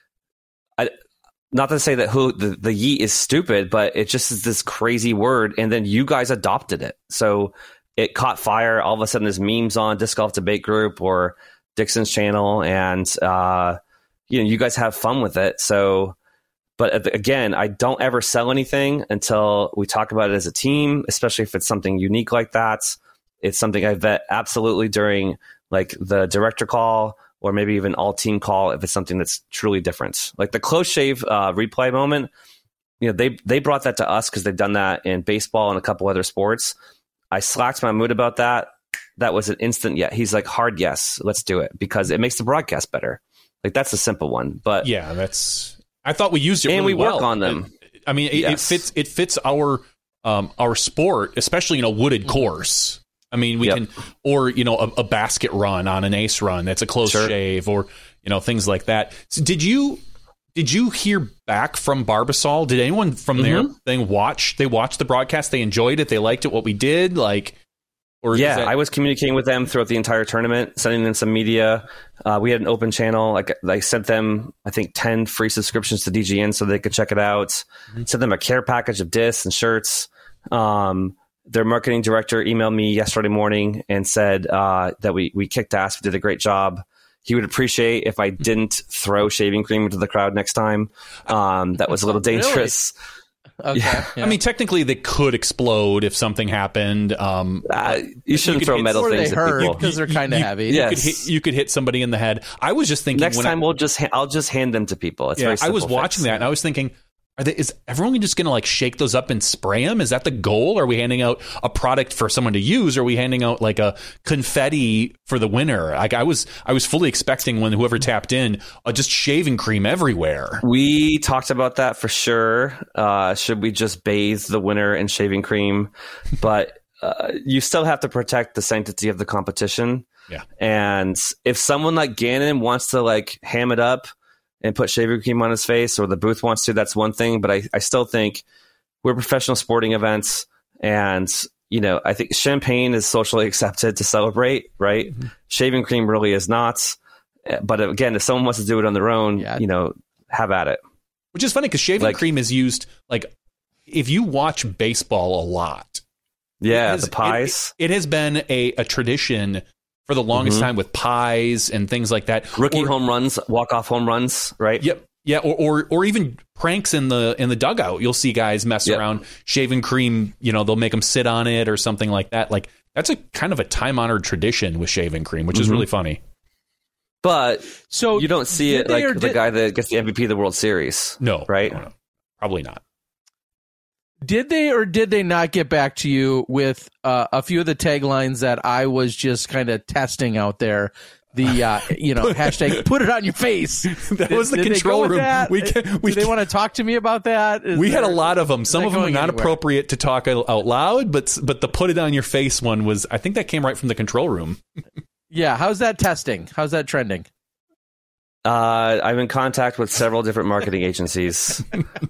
not to say that the yeet is stupid, but it just is this crazy word, and then you guys adopted it. So it caught fire. All of a sudden, there's memes on Disc Golf Debate Group or Dixon's channel, and you guys have fun with it. So, but again, I don't ever sell anything until we talk about it as a team, especially if it's something unique like that. It's something I vet absolutely during like the director call, or maybe even all team call if it's something that's truly different. Like the close shave replay moment, they brought that to us because they've done that in baseball and a couple other sports. I slacked my mood about that. that was an instant yes. He's like, hard yes, let's do it, because it makes the broadcast better. Like, that's a simple one. But yeah, I thought we used it and really we work well. on them. I mean, it fits our sport, especially in a wooded course. I mean, we can, or, a basket run on an ace run that's a close shave, or, things like that. So did you hear back from Barbasol? Did anyone from their thing watch? They watched the broadcast. They enjoyed it. They liked it. What we did, I was communicating with them throughout the entire tournament, sending them some media. We had an open channel. I sent them, I think, 10 free subscriptions to DGN so they could check it out. Sent them a care package of discs and shirts. Their marketing director emailed me yesterday morning and said that we kicked ass. We did a great job. He would appreciate if I didn't throw shaving cream into the crowd next time. That was a little dangerous. Really? Okay. Yeah. I mean, technically, they could explode if something happened. You shouldn't throw metal things at people because they're kind of heavy. You could hit somebody in the head. I was just thinking next time I'll just hand them to people. It's very simple. I was watching that and I was thinking, is everyone just going to shake those up and spray them? Is that the goal? Are we handing out a product for someone to use? Or are we handing out a confetti for the winner? I was fully expecting when whoever tapped in, just shaving cream everywhere. We talked about that for sure. Should we just bathe the winner in shaving cream? But you still have to protect the sanctity of the competition. Yeah. And if someone like Gannon wants to ham it up and put shaving cream on his face, or the booth wants to, that's one thing. But I still think we're professional sporting events, and I think champagne is socially accepted to celebrate, right? Mm-hmm. Shaving cream really is not. But again, if someone wants to do it on their own, have at it. Which is funny because shaving cream is used if you watch baseball a lot. Yeah, the pies. It has been a tradition for the longest time with pies and things like that. Rookie home runs, walk-off home runs, right? Yep. Yeah, or even pranks in the dugout. You'll see guys mess around shaving cream. They'll make them sit on it or something like that. That's a kind of a time-honored tradition with shaving cream, which is really funny. But you don't see it the guy that gets the MVP of the World Series. No, right? No, probably not. Did they or did they not get back to you with a few of the taglines that I was just kind of testing out there? The hashtag put it on your face. That was the control room. Do they want to talk to me about that? We had a lot of them. Some of them are not appropriate to talk out loud, but the put it on your face one was, I think that came right from the control room. Yeah. How's that testing? How's that trending? I'm in contact with several different marketing agencies,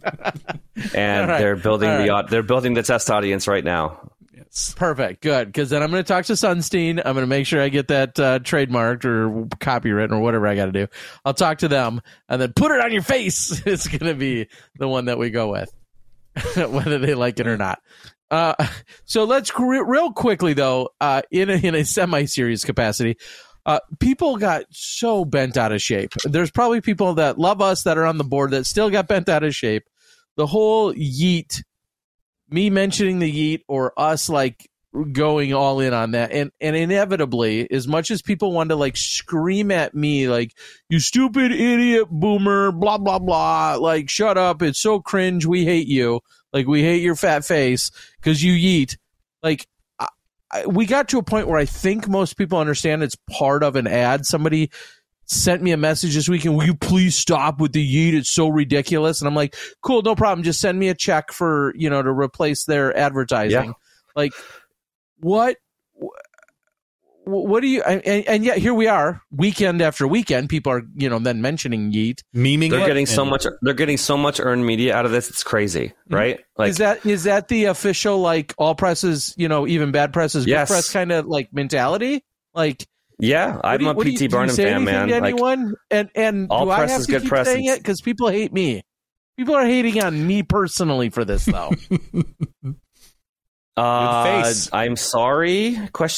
and they're building they're building the test audience right now. Yes. Perfect. Good. Because then I'm going to talk to Sunstein. I'm going to make sure I get that trademarked or copywritten or whatever I got to do. I'll talk to them and then put it on your face. It's going to be the one that we go with, whether they like it or not. So let's real quickly though, in a semi-serious capacity. People got so bent out of shape. There's probably people that love us that are on the board that still got bent out of shape. The whole yeet, me mentioning the yeet or us going all in on that. And inevitably, as much as people want to scream at me, you stupid idiot boomer, blah, blah, blah, shut up. It's so cringe. We hate you. We hate your fat face because you yeet. We got to a point where I think most people understand it's part of an ad. Somebody sent me a message this weekend, will you please stop with the yeet? It's so ridiculous. And I'm like, cool, no problem. Just send me a check for, to replace their advertising. Yeah. What do you, and yet here we are weekend after weekend. People are, then mentioning yeet. Memeing. They're getting so much earned media out of this. It's crazy, right? Is that the official, all presses, even bad press is good press kind of mentality? Yeah, I'm a P.T. Barnum fan, man. To anyone? And all do press I have is to good keep press. Saying it because people hate me. People are hating on me personally for this, though. I'm sorry, ?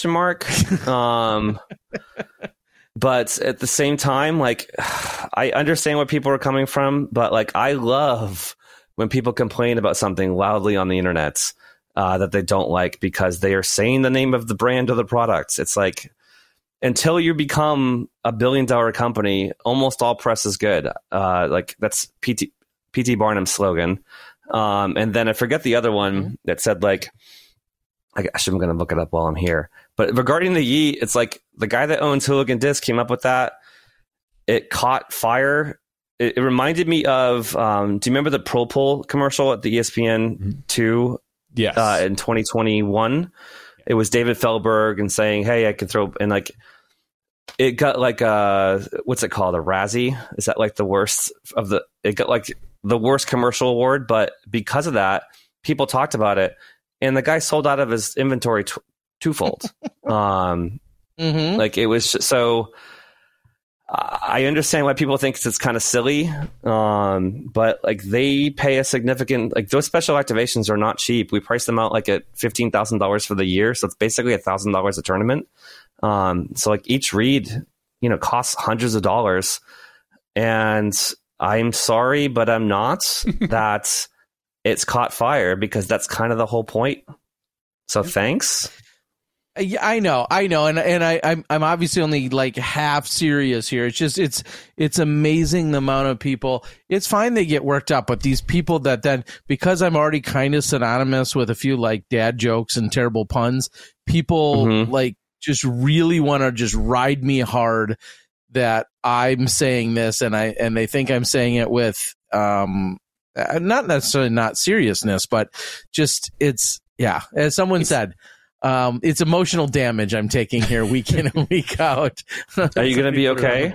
But at the same time, I understand where people are coming from, but I love when people complain about something loudly on the internet that they don't like because they are saying the name of the brand or the products. It's until you become a $1 billion company, almost all press is good. That's P.T. Barnum's slogan. And then I forget the other one that said I'm going to look it up while I'm here. But regarding the Yeet, it's like the guy that owns Hooligan Disc came up with that. It caught fire. It reminded me of, do you remember the Pro Pool commercial at the ESPN 2 Yes. in 2021? It was David Feldberg and saying, hey, I can throw, and like, it got like what's it called? A Razzie? Is that like the worst of the? It got like the worst commercial award, but because of that, people talked about it, and the guy sold out of his inventory twofold. Like it was so. I understand why people think it's kind of silly, but like they pay a significant, like those special activations are not cheap. We price them out like at $15,000 for the year, so it's basically $1,000 a tournament. So like each read, costs hundreds of dollars, and I'm sorry, but I'm not that it's caught fire, because that's kind of the whole point. So thanks. Yeah, I know, and I'm obviously only like half serious here. It's just it's amazing the amount of people. It's fine they get worked up, but these people that then, because I'm already kind of synonymous with a few like dad jokes and terrible puns, people like just really want to just ride me hard that I'm saying this, and they think I'm saying it with not necessarily not seriousness, but just it's as someone said. It's emotional damage I'm taking here week in and week out. Are you going to be okay?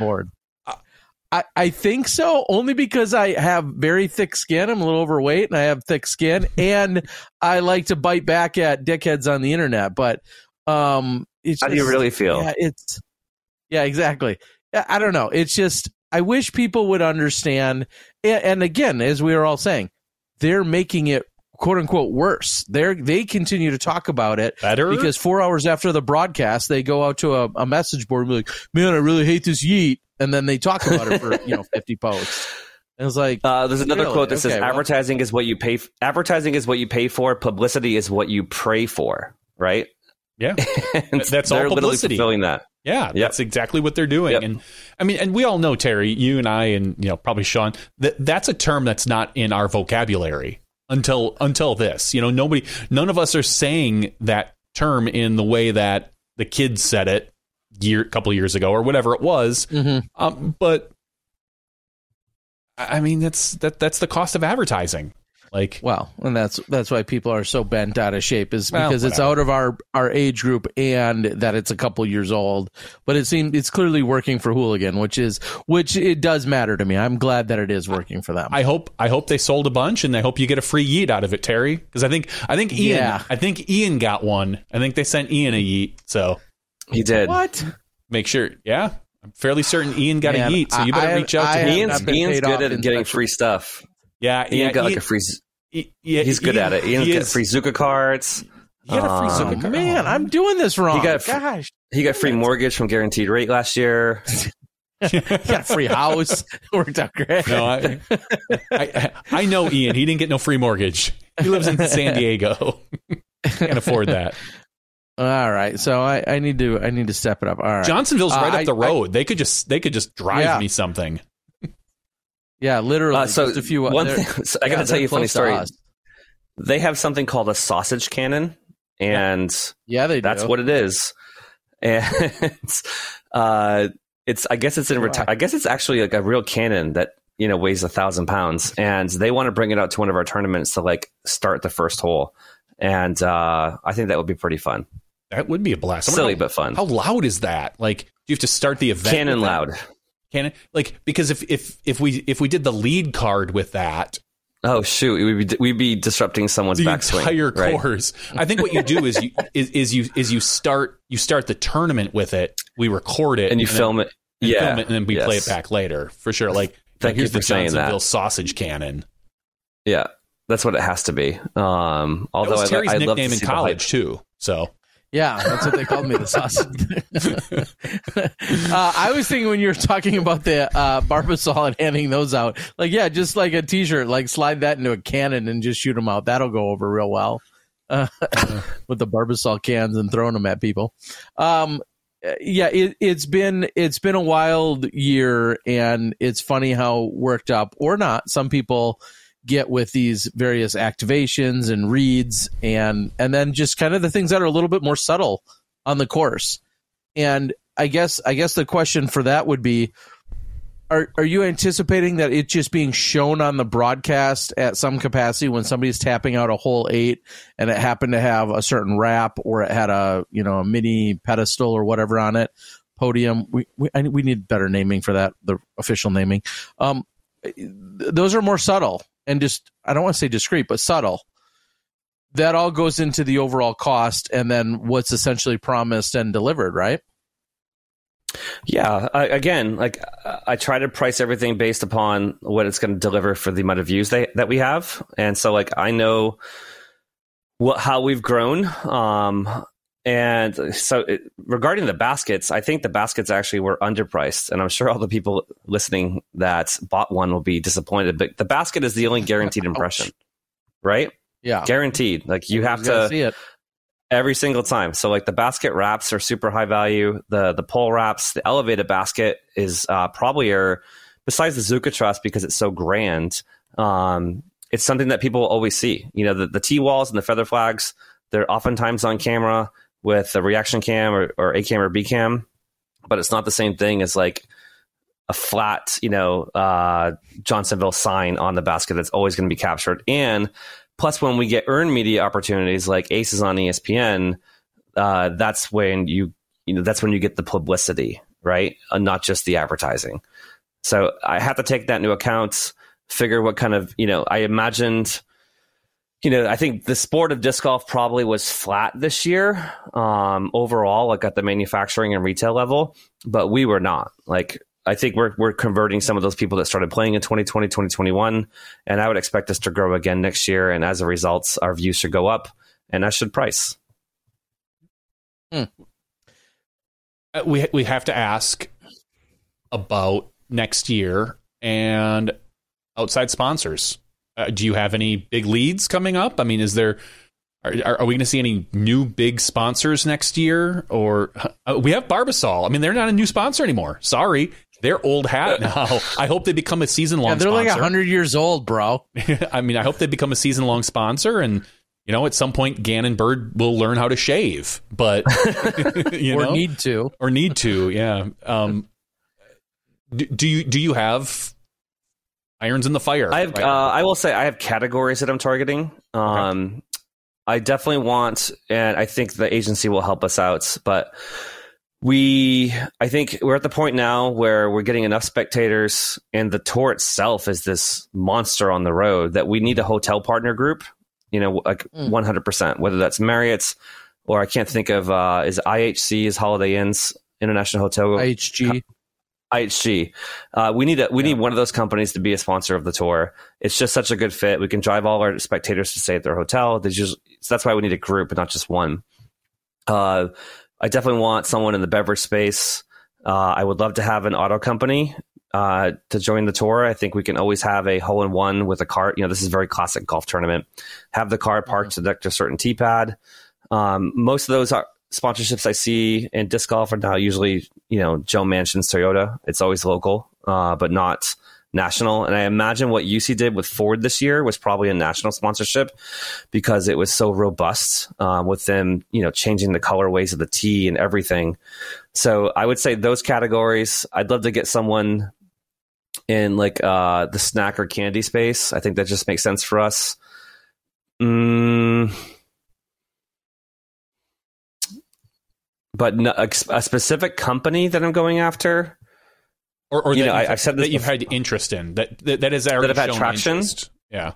I think so, only because I have very thick skin. I'm a little overweight and I have thick skin, and I like to bite back at dickheads on the internet. But it's how do you really feel? Yeah, exactly. I don't know. It's just, I wish people would understand. And again, as we were all saying, they're making it quote unquote worse. They continue to talk about it better, because 4 hours after the broadcast, they go out to a message board and be like, man, I really hate this Yeet. And then they talk about it for 50 posts. And it's like, there's another quote that says, advertising is what you pay. Advertising is what you pay for. Publicity is what you pray for. Right. Yeah. That's they're all publicity. Literally fulfilling that. Yeah. That's exactly what they're doing. Yep. And I mean, and we all know, Terry, you and I, and probably Sean, that's a term that's not in our vocabulary. Until this, none of us are saying that term in the way that the kids said it a couple of years ago or whatever it was. But I mean, that's the cost of advertising. Like, well, and that's why people are so bent out of shape, is because it's out of our age group and that it's a couple years old. But it's clearly working for Hooligan, which it does matter to me. I'm glad that it is working for them. I hope they sold a bunch, and I hope you get a free Yeet out of it, Terry. Because I think Ian got one. I think they sent Ian a Yeet. So he did. What? Make sure. Yeah, I'm fairly certain Ian got a Yeet. So you better reach out to him. Ian's good at getting free stuff. Yeah, Ian got like a free. He's good at it. Ian's got free Zuka cards. He got a free Zuka card. Man, I'm doing this wrong. He got free mortgage from Guaranteed Rate last year. He got a free house. Worked out great. No, I know Ian. He didn't get no free mortgage. He lives in San Diego. Can't afford that. All right, so I need to step it up. All right, Johnsonville's right up the road. They could just drive me something. Yeah, literally. So just a few. One thing, I got to tell you a funny story. They have something called a sausage cannon, and they do. That's what it is. And I guess it's actually like a real cannon that weighs 1,000 pounds, and they want to bring it out to one of our tournaments to like start the first hole, and I think that would be pretty fun. That would be a blast. Silly but fun. How loud is that? Like, do you have to start the event? Cannon loud. Cannon, like, because if we did the lead card with that, oh shoot, we'd be disrupting someone's backswing. Entire course. Right? I think what you do is you start the tournament with it. We record it and you film it. Film it, and then we play it back later for sure. Like, here's the Johnsonville sausage cannon. Yeah, that's what it has to be. Although that was Terry's I nickname in college too. So. Yeah, that's what they called me, the sausage. I was thinking when you were talking about the Barbasol and handing those out, like, just like a T-shirt, like slide that into a cannon and just shoot them out. That'll go over real well with the Barbasol cans and throwing them at people. It's been a wild year, and it's funny how worked up or not some people get with these various activations and reads, and then just kind of the things that are a little bit more subtle on the course. And I guess the question for that would be, are you anticipating that it just being shown on the broadcast at some capacity when somebody's tapping out a hole 8 and it happened to have a certain wrap, or it had a mini pedestal or whatever on it, podium? We need better naming for that, the official naming. Those are more subtle and just, I don't want to say discreet, but subtle. That all goes into the overall cost and then what's essentially promised and delivered, right? Yeah. Again, like I try to price everything based upon what it's going to deliver for the amount of views that we have. And so like I know how we've grown. And so regarding the baskets, I think the baskets actually were underpriced. And I'm sure all the people listening that bought one will be disappointed. But the basket is the only guaranteed impression, right? Yeah. Guaranteed. Like you have to see it every single time. So like the basket wraps are super high value. The pole wraps, the elevated basket is probably besides the Zuka Trust, because it's so grand, it's something that people always see. You know, the T-walls and the feather flags, they're oftentimes on camera with a reaction cam or A cam or B cam, but it's not the same thing as like a flat, Johnsonville sign on the basket that's always going to be captured. And plus, when we get earned media opportunities like Aces on ESPN, that's when you get the publicity, right? Not just the advertising. So I have to take that into account, figure what kind of, I imagined, I think the sport of disc golf probably was flat this year overall, like at the manufacturing and retail level, but we were not. Like, I think we're converting some of those people that started playing in 2020, 2021, and I would expect us to grow again next year. And as a result, our views should go up, and that should price. We have to ask about next year and outside sponsors. Do you have any big leads coming up? I mean, are we going to see any new big sponsors next year? Or we have Barbasol. I mean, they're not a new sponsor anymore. Sorry. They're old hat now. I hope they become a season-long sponsor. They're like 100 years old, bro. I mean, I hope they become a season-long sponsor, and, at some point, Gannon Bird will learn how to shave. But, Or need to, yeah. Do you have irons in the fire? I will say I have categories that I'm targeting. Okay. I definitely want, and I think the agency will help us out, but I think we're at the point now where we're getting enough spectators, and the tour itself is this monster on the road that we need a hotel partner group, 100%, whether that's Marriott's or I can't think of, is IHC, is Holiday Inn's International Hotel. IHG. We need one of those companies to be a sponsor of the tour. It's just such a good fit. We can drive all our spectators to stay at their hotel. So that's why we need a group and not just one. I definitely want someone in the beverage space. I would love to have an auto company to join the tour. I think we can always have a hole-in-one with a cart. this is a very classic golf tournament. Have the car parked to a certain tee pad. Most of those sponsorships I see in disc golf are now usually, Joe Manchin's Toyota. It's always local, but not national. And I imagine what UC did with Ford this year was probably a national sponsorship because it was so robust with them, changing the colorways of the tee and everything. So I would say those categories. I'd love to get someone in like the snack or candy space. I think that just makes sense for us. But no, a specific company that I'm going after, or that I've said that you've had interest in that is already that have had traction. Interest. Yeah.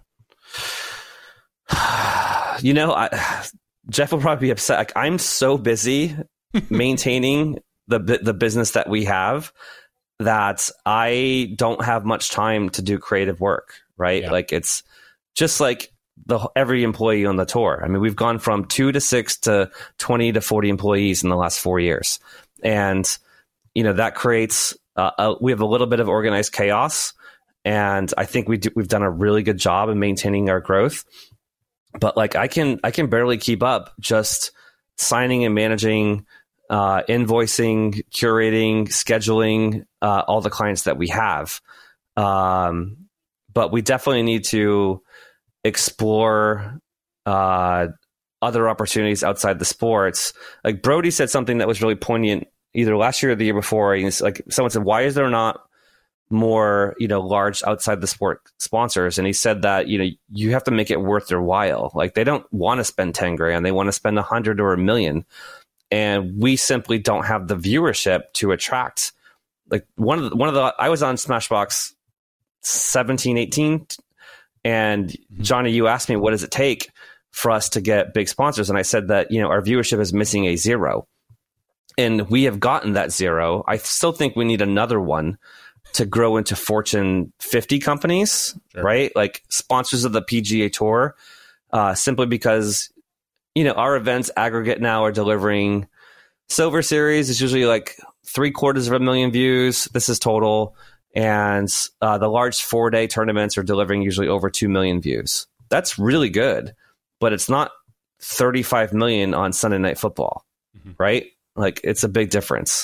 Jeff will probably be upset. Like, I'm so busy maintaining the business that we have that I don't have much time to do creative work. Right? Yeah. Like it's just like every employee on the tour. I mean, we've gone from 2 to 6 to 20 to 40 employees in the last 4 years. And, that creates, we have a little bit of organized chaos. And I think we've done a really good job in maintaining our growth. But like, I can barely keep up just signing and managing, invoicing, curating, scheduling, all the clients that we have. but we definitely need to explore other opportunities outside the sports. Like Brody said something that was really poignant either last year or the year before. He's like, someone said, why is there not more, large outside the sport sponsors? And he said that, you have to make it worth their while. Like they don't want to spend 10 grand. They want to spend 100 or $1 million. And we simply don't have the viewership to attract. Like I was on Smashbox 17, 18. And Johnny, you asked me, what does it take for us to get big sponsors? And I said that, our viewership is missing a 0. And we have gotten that 0. I still think we need another one to grow into Fortune 50 companies, sure. Right? Like sponsors of the PGA Tour, simply because, our events aggregate now are delivering. Silver Series is usually like 750,000 views. This is total. And the large 4-day tournaments are delivering usually over 2 million views. That's really good, but it's not 35 million on Sunday Night Football, right? Like it's a big difference.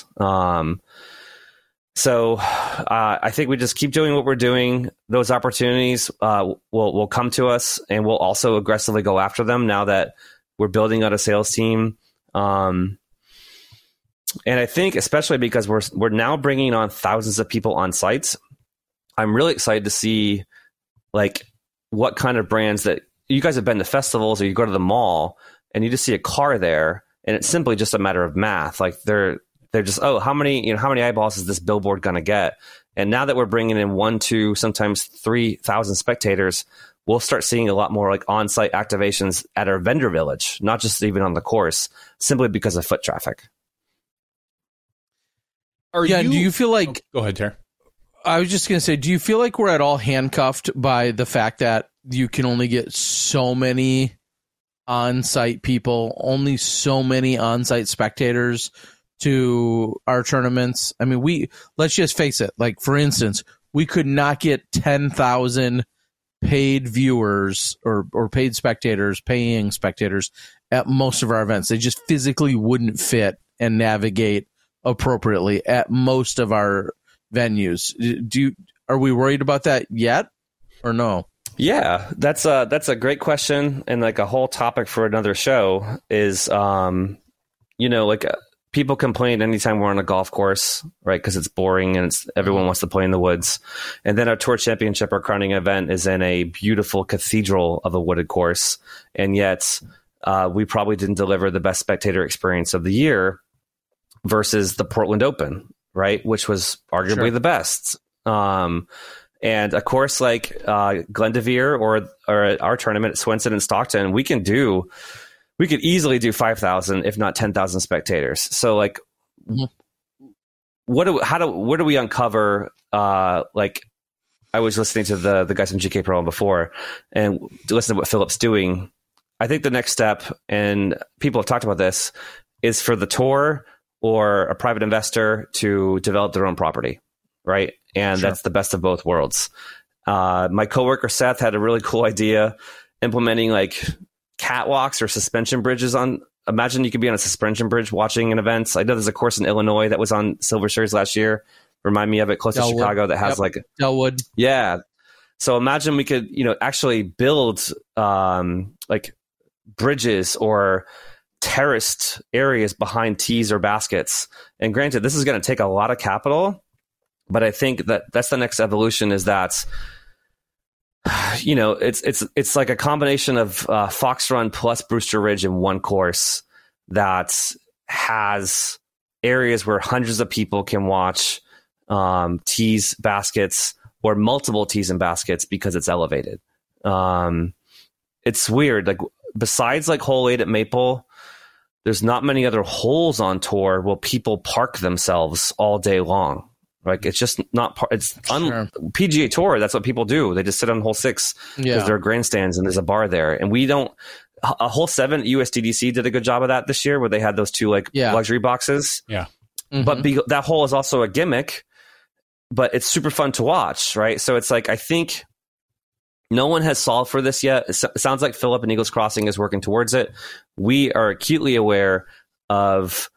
So I think we just keep doing what we're doing. Those opportunities will come to us, and we'll also aggressively go after them now that we're building out a sales team. And I think especially because we're now bringing on thousands of people on sites, I'm really excited to see like what kind of brands that you guys have been to festivals or you go to the mall and you just see a car there, and it's simply just a matter of math. Like they're just, how many eyeballs is this billboard going to get? And now that we're bringing in 1, 2, sometimes 3,000 spectators, we'll start seeing a lot more like on-site activations at our vendor village, not just even on the course, simply because of foot traffic. Do you feel like... go ahead, Ter. I was just going to say, do you feel like we're at all handcuffed by the fact that you can only get so many on-site people, only so many on-site spectators to our tournaments? I mean, let's just face it. Like, for instance, we could not get 10,000 paid viewers or paid spectators, paying spectators at most of our events. They just physically wouldn't fit and navigate appropriately at most of our venues. Are we worried about that yet or no? Yeah, that's a great question, and like a whole topic for another show is, people complain anytime we're on a golf course, right? Because it's boring and everyone wants to play in the woods. And then our tour championship, our crowning event, is in a beautiful cathedral of a wooded course, and yet we probably didn't deliver the best spectator experience of the year versus the Portland Open, right? Which was arguably the best. And of course, like Glendevere or our tournament at Swenson and Stockton, we could easily do 5,000, if not 10,000 spectators. So like, where do we uncover, like I was listening to the guys from GK Pro before and listen to what Philip's doing. I think the next step, and people have talked about this, is for the tour or a private investor to develop their own property, right? And that's the best of both worlds. My coworker Seth had a really cool idea implementing like catwalks or suspension bridges imagine you could be on a suspension bridge watching an event. I know there's a course in Illinois that was on Silver Series last year. Remind me of it, close to Chicago, that has like Delwood. Yeah. So imagine we could, actually build like bridges or terraced areas behind tees or baskets. And granted, this is going to take a lot of capital, but I think that's the next evolution, is that, it's like a combination of Fox Run plus Brewster Ridge in one course that has areas where hundreds of people can watch tees, baskets, or multiple tees and baskets because it's elevated. It's weird. Like besides like hole 8 at Maple, there's not many other holes on tour where people park themselves all day long. Like it's just not PGA Tour. That's what people do. They just sit on hole 6 because there are grandstands and there's a bar there. And we don't. A hole 7 at USDDC did a good job of that this year, where they had those 2 luxury boxes. Yeah, but that hole is also a gimmick, but it's super fun to watch, right? So it's like I think no one has solved for this yet. It sounds like Philip and Eagles Crossing is working towards it. We are acutely aware of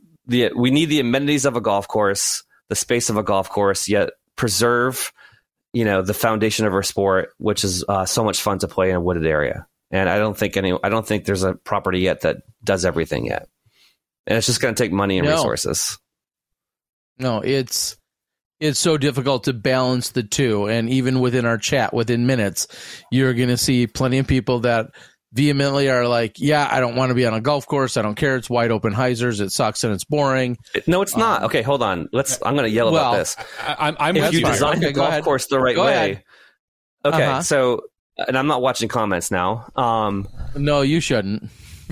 we need the amenities of a golf course, the space of a golf course, yet preserve the foundation of our sport, which is so much fun to play in a wooded area. And I don't think there's a property yet that does everything yet. And it's just going to take money and resources. No, it's so difficult to balance the two. And even within our chat, within minutes, you're going to see plenty of people that vehemently are like, yeah, I don't want to be on a golf course. I don't care. It's wide open hyzers. It sucks and it's boring. No, it's not. Okay, hold on. I'm going to yell about this. I'm if with you you. design the golf course the right way. Okay, Uh-huh. And I'm not watching comments now. No, you shouldn't.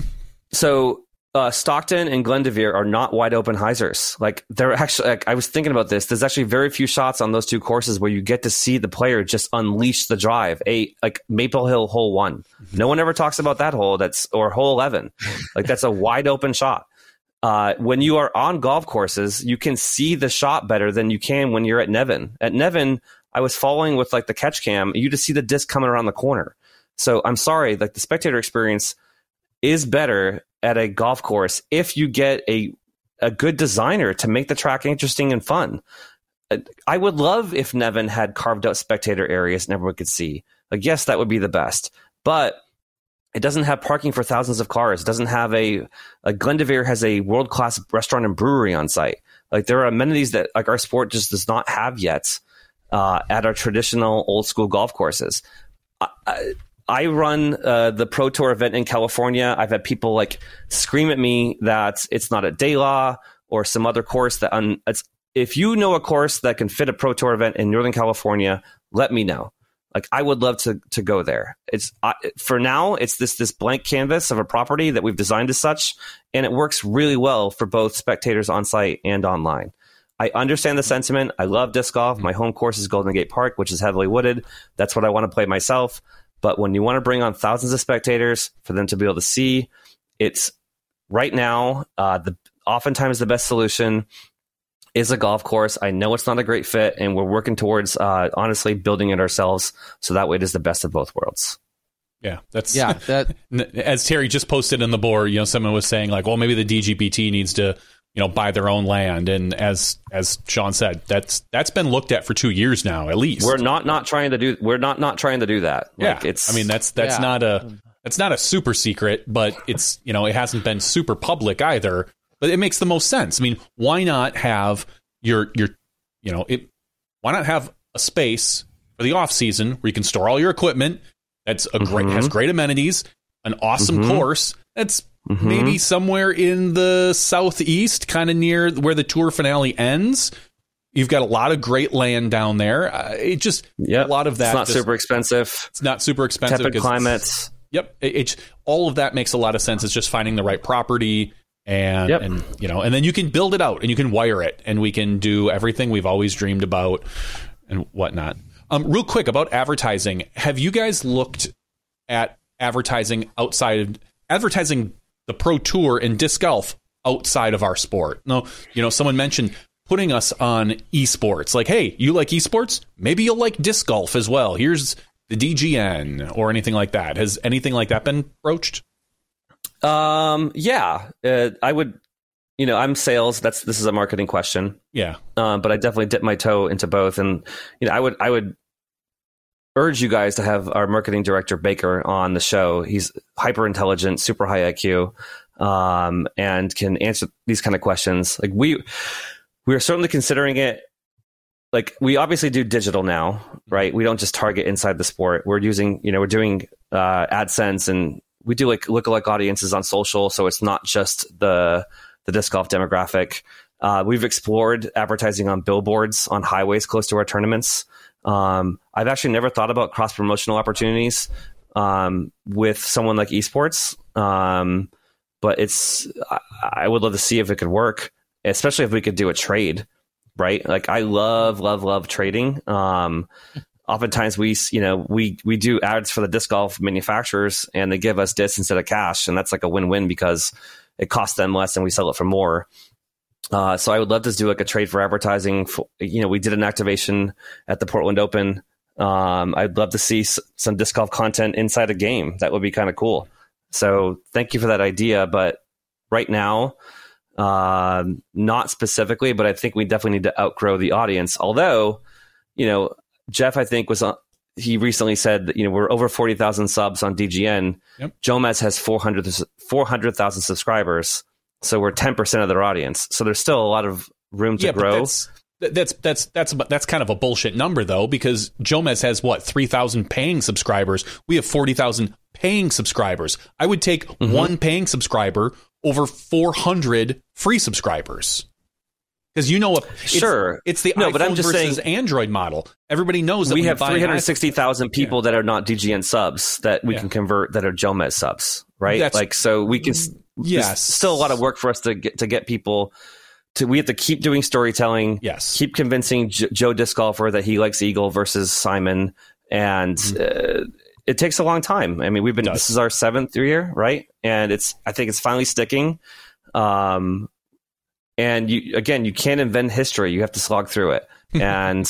So Stockton and Glendoveer are not wide open hyzers. Like they're actually, I was thinking about this. There's actually very few shots on those two courses where you get to see the player just unleash the drive. Like Maple Hill hole 1. No one ever talks about that hole. Or hole 11. Like that's a wide open shot. When you are on golf courses, you can see the shot better than you can when you're at Nevin. At Nevin, I was following with like the catch cam. You just see the disc coming around the corner. So I'm sorry, like the spectator experience is better at a golf course if you get a good designer to make the track interesting and fun. I would love if Nevin had carved out spectator areas and everyone could see. Like, yes, that would be the best. But it doesn't have parking for thousands of cars. It doesn't have Glendoveer has a world-class restaurant and brewery on site. Like there are amenities that like our sport just does not have yet at our traditional old school golf courses. I run the Pro Tour event in California. I've had people like scream at me that it's not at De La or some other course that if you know a course that can fit a Pro Tour event in Northern California, let me know. Like I would love to go there. It's for now, it's this blank canvas of a property that we've designed as such, and it works really well for both spectators on site and online. I understand the sentiment. I love disc golf. My home course is Golden Gate Park, which is heavily wooded. That's what I want to play myself. But when you want to bring on thousands of spectators for them to be able to see, it's right now, oftentimes the best solution is a golf course. I know it's not a great fit, and we're working towards, honestly, building it ourselves. So that way it is the best of both worlds. Yeah, that's that. As Terry just posted in the board, someone was saying like, well, maybe the DGPT needs to, buy their own land. And as Sean said, that's been looked at for 2 years now, at least. We're not trying to do that. Yeah. Like it's, I mean, that's not a super secret, but it's, it hasn't been super public either, but it makes the most sense. I mean, why not have why not have a space for the off season where you can store all your equipment? That's has great amenities, an awesome course. That's maybe somewhere in the southeast, kind of near where the tour finale ends. You've got a lot of great land down there. A lot of that. It's not super expensive. It's not super expensive. Tepid climates. Yep. All of that makes a lot of sense. It's just finding the right property and then you can build it out and you can wire it and we can do everything we've always dreamed about and whatnot. Real quick about advertising. Have you guys looked at advertising the Pro Tour and disc golf outside of our sport? No, someone mentioned putting us on esports. Like, hey, you like esports? Maybe you'll like disc golf as well. Here's the DGN or anything like that. Has anything like that been broached? Yeah, I would. I'm sales. This is a marketing question. Yeah, but I definitely dip my toe into both, and I would urge you guys to have our marketing director Baker on the show. He's hyper intelligent, super high IQ, and can answer these kind of questions. Like we are certainly considering it. Like we obviously do digital now, right? We don't just target inside the sport. We're using, we're doing AdSense, and we do like lookalike audiences on social. So it's not just the disc golf demographic. We've explored advertising on billboards on highways close to our tournaments. I've actually never thought about cross promotional opportunities with someone like esports, but I would love to see if it could work, especially if we could do a trade, right? Like I love trading. Oftentimes we do ads for the disc golf manufacturers and they give us discs instead of cash, and that's like a win-win because it costs them less and we sell it for more. So I would love to do like a trade for advertising. We did an activation at the Portland Open. I'd love to see some disc golf content inside a game. That would be kind of cool. So thank you for that idea. But right now, not specifically, but I think we definitely need to outgrow the audience. Although, Jeff, I think, he recently said that, we're over 40,000 subs on DGN. Yep. Jomez has 400,000 subscribers. So we're 10% of their audience. So there's still a lot of room to grow. That's kind of a bullshit number, though, because Jomez has 3,000 paying subscribers. We have 40,000 paying subscribers. I would take one paying subscriber over 400 free subscribers. Because it's the iPhone but I'm just versus saying, Android model. Everybody knows that we have 360,000 people that are not DGN subs that we can convert that are Jomez subs, right? So we can. There's still a lot of work for us to get people. We have to keep doing storytelling. Yes. Keep convincing Joe Disc Golfer that he likes Eagle versus Simon, and it takes a long time. I mean, this is our 7th year, right? And I think it's finally sticking. And you can't invent history. You have to slog through it. And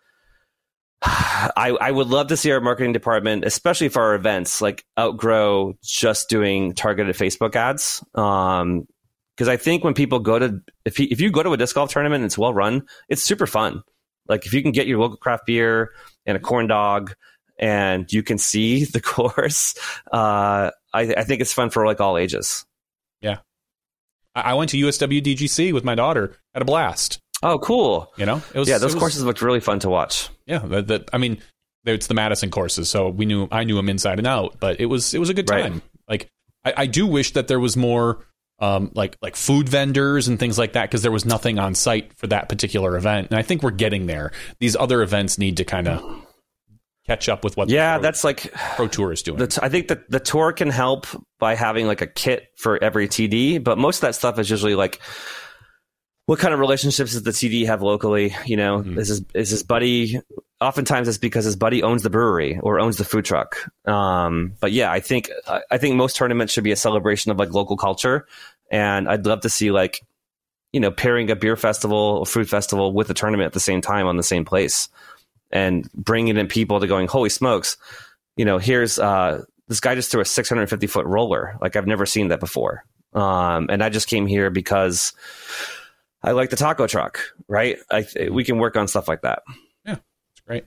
I would love to see our marketing department, especially for our events, outgrow just doing targeted Facebook ads. Because I think when people if you go to a disc golf tournament and it's well run, it's super fun. If you can get your local craft beer and a corn dog and you can see the course, I think it's fun for all ages. Yeah. I went to USWDGC with my daughter. Had a blast. Oh, cool. Those courses looked really fun to watch. Yeah. It's the Madison courses, so I knew them inside and out, but it was a good time. Right. I do wish that there was more food vendors and things like that, because there was nothing on site for that particular event. And I think we're getting there. These other events need to kind of catch up with what that's Pro Tour is doing. I think that the tour can help by having a kit for every TD, but most of that stuff is usually what kind of relationships does the TD have locally? Is his buddy? Oftentimes it's because his buddy owns the brewery or owns the food truck. But yeah, I think most tournaments should be a celebration of local culture, and I'd love to see pairing a beer festival or food festival with a tournament at the same time on the same place. And bringing in people to going, holy smokes, here's this guy just threw a 650-foot roller. I've never seen that before. And I just came here because I like the taco truck, right? We can work on stuff like that. Yeah, it's great.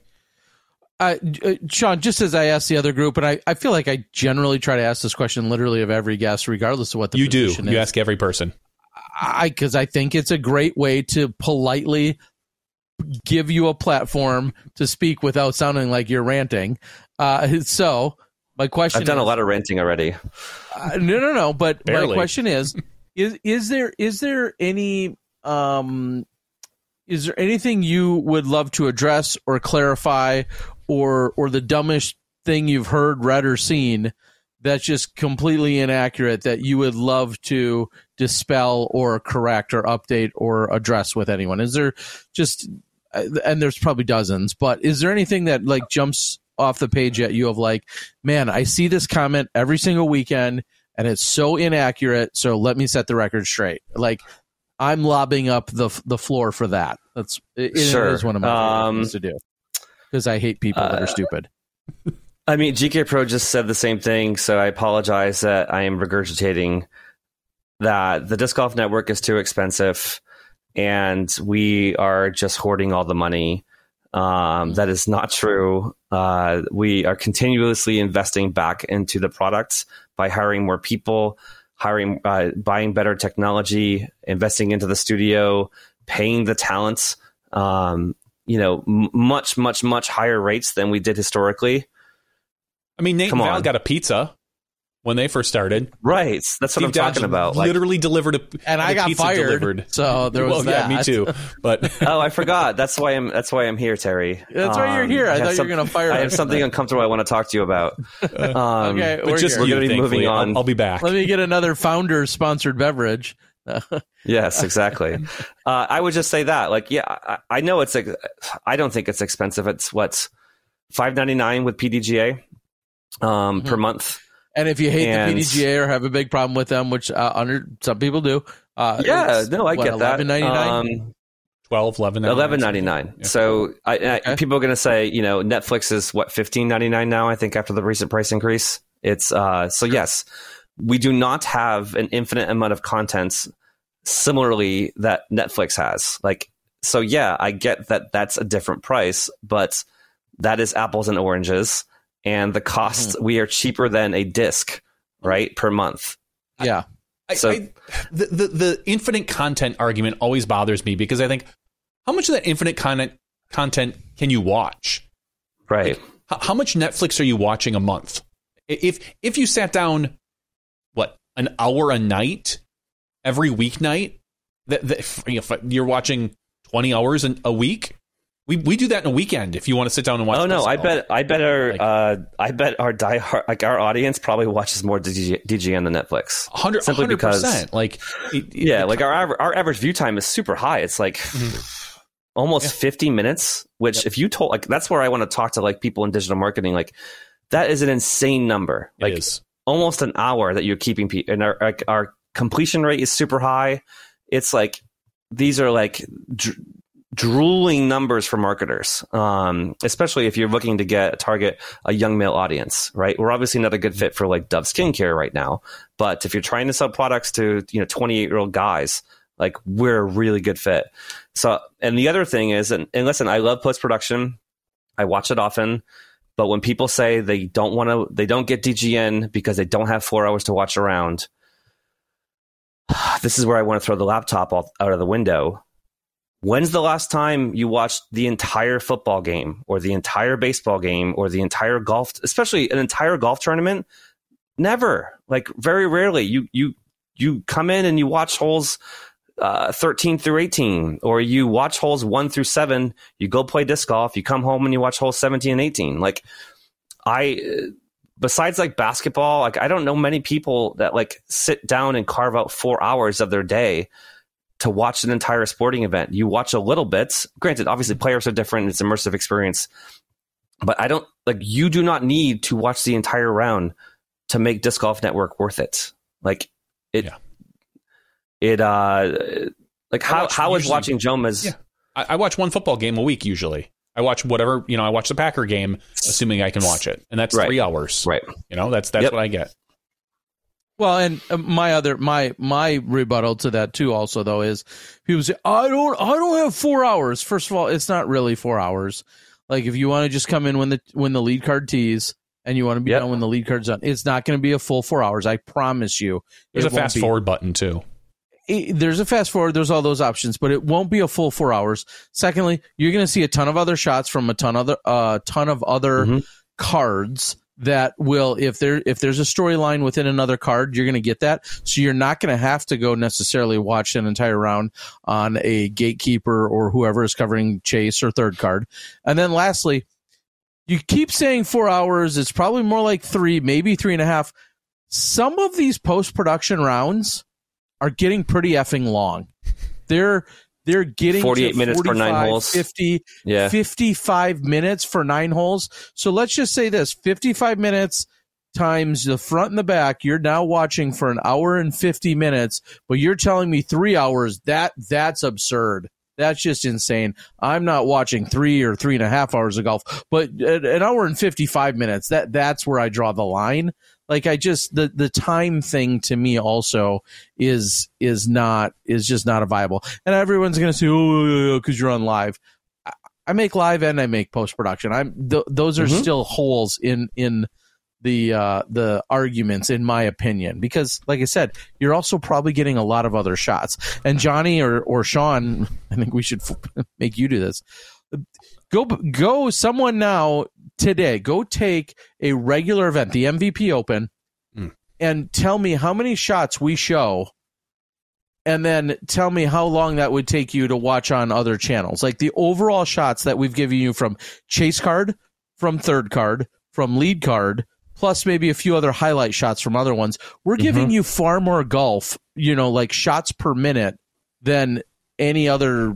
Sean, just as I asked the other group, and I feel like I generally try to ask this question literally of every guest, regardless of what the position is. You ask every person. Because I think it's a great way to politely give you a platform to speak without sounding like you're ranting. So my question: I've done a lot of ranting already. No. But barely. My question is there any is there anything you would love to address or clarify, or the dumbest thing you've heard, read, or seen that's just completely inaccurate that you would love to dispel or correct or update or address with anyone? Is there and there's probably dozens, but is there anything that jumps off the page at you of man, I see this comment every single weekend and it's so inaccurate, so let me set the record straight? I'm lobbing up the floor for that. It is one of my favorite things to do, because I hate people that are stupid. I mean, GK Pro just said the same thing, so I apologize that I am regurgitating that the Disc Golf Network is too expensive and we are just hoarding all the money. That is not true. We are continuously investing back into the products by hiring more people, buying better technology, investing into the studio, paying the talents, much, much, much higher rates than we did historically. I mean, Nate and Val got a pizza when they first started. Right. That's what I'm talking about. Literally delivered and I got fired. Delivered. So there was that. Yeah, me too. But I forgot. That's why I'm here, Terry. That's why you're here. I thought you were going to fire. I have something uncomfortable I want to talk to you about. Okay, but we're going to be moving on. I'll be back. Let me get another founder sponsored beverage. Yes, exactly. I would just say that, I know I don't think it's expensive. It's $5.99 with PDGA per month. And if you hate the PDGA or have a big problem with them, which some people do, I get that. $11.99. $11.99. Yeah. So people are going to say, Netflix is $15.99 now. I think after the recent price increase, it's so yes, we do not have an infinite amount of content similarly that Netflix has. So yeah, I get that that's a different price, but that is apples and oranges. And the cost, we are cheaper than a disc, right, per month. Yeah. The infinite content argument always bothers me because I think, how much of that infinite content can you watch? Right. Like, how much Netflix are you watching a month? If you sat down, an hour a night, every weeknight, if you're watching 20 hours a week, we do that in a weekend. If you want to sit down and watch. Oh no, I bet our diehard, like our audience probably watches more DGN than Netflix. 100%. Simply because, like our average view time is super high. It's like almost 50 minutes. Which if you told, like, that's where I want to talk to like people in digital marketing. Like, that is an insane number. Like, it is. Almost an hour that you're keeping people, and our completion rate is super high. It's like these are like drooling numbers for marketers, especially if you're looking to target a young male audience, right? We're obviously not a good fit for like Dove skincare right now, but if you're trying to sell products to 28-year-old guys, like, we're a really good fit. So, and the other thing is, and listen, I love post-production. I watch it often. But when people say they don't get DGN because they don't have 4 hours to watch around, this is where I want to throw the laptop out of the window. When's the last time you watched the entire football game or the entire baseball game or the entire golf, especially an entire golf tournament? Never. Like, very rarely. You come in and you watch holes 13 through 18, or you watch holes 1 through 7, you go play disc golf, you come home and you watch holes 17 and 18. Like, besides like basketball, like, I don't know many people that like sit down and carve out 4 hours of their day to watch an entire sporting event. You watch a little bit. Granted, obviously players are different. It's an immersive experience, but you do not need to watch the entire round to make Disc Golf Network worth it. Like, how is watching Jomez? Yeah. I watch one football game a week usually. I watch whatever, I watch the Packer game, assuming I can watch it, and that's 3 hours. Right. That's what I get. Well, and my rebuttal to that too, also though, is people say I don't have 4 hours. First of all, it's not really 4 hours. Like, if you want to just come in when the lead card tees and you want to be done when the lead card's done, it's not going to be a full 4 hours. I promise you. There's a fast forward button too. There's a fast forward. There's all those options, but it won't be a full 4 hours. Secondly, you're going to see a ton of other shots from a ton of other cards that will, if there's a storyline within another card, you're going to get that. So you're not going to have to go necessarily watch an entire round on a gatekeeper or whoever is covering chase or third card. And then lastly, you keep saying 4 hours. It's probably more like 3, maybe 3.5. Some of these post-production rounds are getting pretty effing long. They're getting 48 minutes for 9 holes. 55 minutes for 9 holes. So let's just say this, 55 minutes times the front and the back, you're now watching for an hour and 50 minutes, but you're telling me 3 hours. That's absurd. That's just insane. I'm not watching 3 or 3.5 hours of golf, but an hour and 55 minutes, that's where I draw the line. Like, the time thing to me also is just not a viable. And everyone's going to say, oh, because you're on live. I make live and I make post production. Those are still holes in the arguments, in my opinion, because like I said, you're also probably getting a lot of other shots. And Johnny or Sean, I think we should make you do this. Go someone now today, go take a regular event, the MVP Open, and tell me how many shots we show, and then tell me how long that would take you to watch on other channels. Like, the overall shots that we've given you from chase card, from third card, from lead card, plus maybe a few other highlight shots from other ones. We're giving you far more golf, like shots per minute, than any other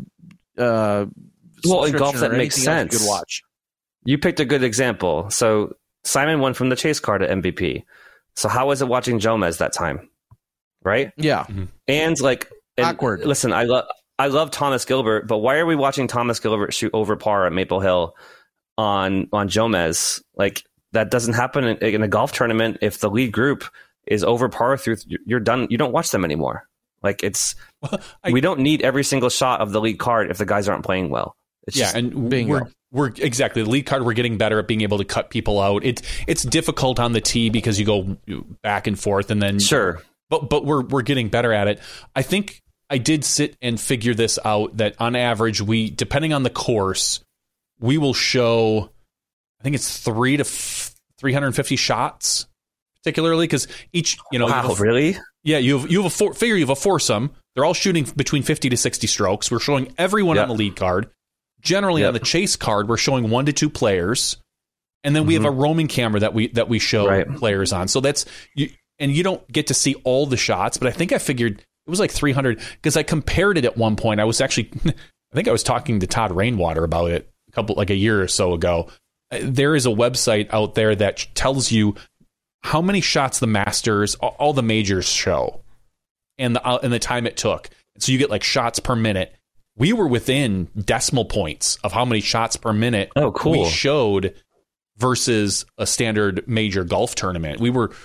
in golf that makes sense. You could watch. You picked a good example. So Simon won from the chase card at MVP. So how was it watching Jomez that time? Right? Yeah. And awkward. Listen, I love Thomas Gilbert, but why are we watching Thomas Gilbert shoot over par at Maple Hill on Jomez? Like, that doesn't happen in a golf tournament. If the lead group is over par through, you're done. You don't watch them anymore. Like, we don't need every single shot of the lead card if the guys aren't playing well. It's and the lead card. We're getting better at being able to cut people out. It's difficult on the tee because you go back and forth, and then sure. But we're getting better at it. I think I did sit and figure this out, that on average, depending on the course, we will show, I think it's 300 to 350 shots, particularly because each, wow, really? Yeah, you have a foursome. They're all shooting between 50 to 60 strokes. We're showing everyone on the lead card. Generally, on the chase card, we're showing 1 to 2 players, and then we have a roaming camera that we show players on. So that's and you don't get to see all the shots, but I think I figured it was like 300 because I compared it at one point. I think I was talking to Todd Rainwater about it a year or so ago. There is a website out there that tells you how many shots the Masters, all the majors show, and the time it took. So you get like shots per minute. We were within decimal points of how many shots per minute we showed versus a standard major golf tournament. We were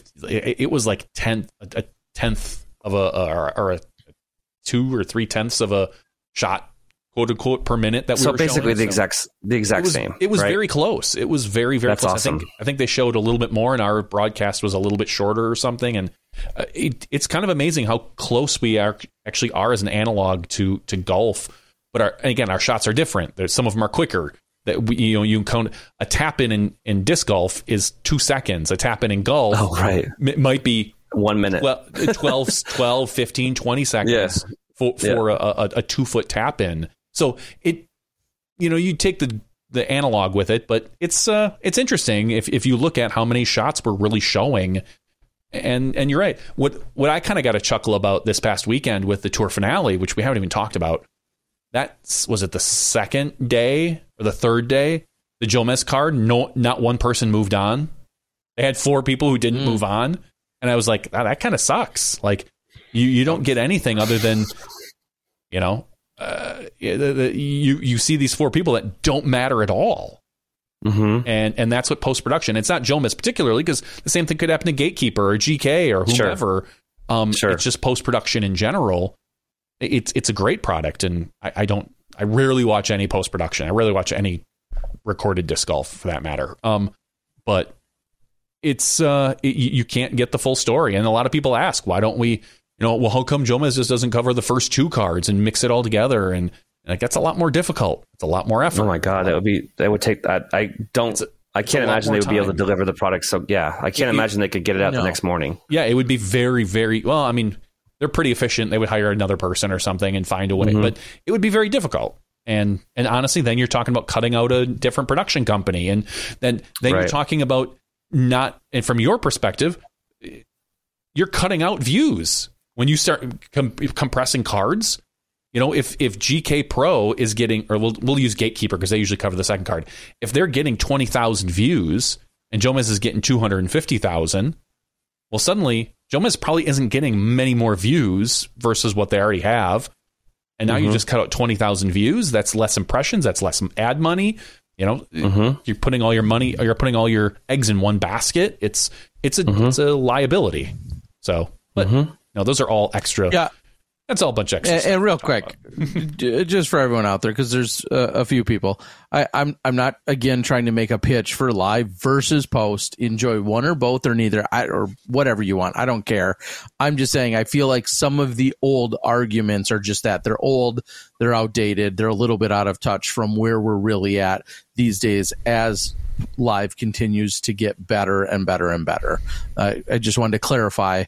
it was like a tenth of or a 2 or 3/10 of a shot, quote unquote, per minute that we were showing. So basically the exact same. It was very close. It was very, very That's close. Awesome. I think they showed a little bit more, and our broadcast was a little bit shorter or something. And it's kind of amazing how close we actually are as an analog to golf. But our shots are different. Some of them are quicker. That you count a tap in disc golf is 2 seconds. A tap in golf might be 1 minute. Well, 12, 15, 20 seconds for a 2 foot tap in. So you take the analog with it, but it's interesting if you look at how many shots we're really showing. And you're right. What I kind of got a chuckle about this past weekend with the tour finale, which we haven't even talked about. Was it the second day or the third day? The Jomez card, not one person moved on. They had 4 people who didn't move on. And I was like, that kind of sucks. Like you don't get anything other than, you see these 4 people that don't matter at all. Mm-hmm. And that's what post-production. It's not Jomez particularly, because the same thing could happen to Gatekeeper or GK or whomever. Sure. It's just post-production in general. It's a great product, and I rarely watch any post-production. I rarely watch any recorded disc golf for that matter. But it's you can't get the full story, and a lot of people ask, why don't we? How come Jomez just doesn't cover the first 2 cards and mix it all together? And like that's a lot more difficult. It's a lot more effort. Oh my god, that would take that. I can't imagine they would be able to deliver the product. So I can't imagine they could get it out the next morning. Yeah, it would be very, very well. I mean, they're pretty efficient. They would hire another person or something and find a way, but it would be very difficult. And honestly, then you're talking about cutting out a different production company, and then you're talking about not. And from your perspective, you're cutting out views when you start compressing cards. If GK Pro is getting, or we'll use Gatekeeper because they usually cover the second card. If they're getting 20,000 views and Jomez is getting 250,000, well, suddenly Jomez probably isn't getting many more views versus what they already have. And now you just cut out 20,000 views. That's less impressions. That's less ad money. You're putting all your money, or you're putting all your eggs in one basket. It's a liability. So, but those are all extra. Yeah. That's all a bunch of extra. And real quick, just for everyone out there, because there's a few people, I'm not again trying to make a pitch for live versus post. Enjoy one or both or neither, or whatever you want. I don't care. I'm just saying I feel like some of the old arguments are just that they're old, they're outdated, they're a little bit out of touch from where we're really at these days as live continues to get better and better and better. I just wanted to clarify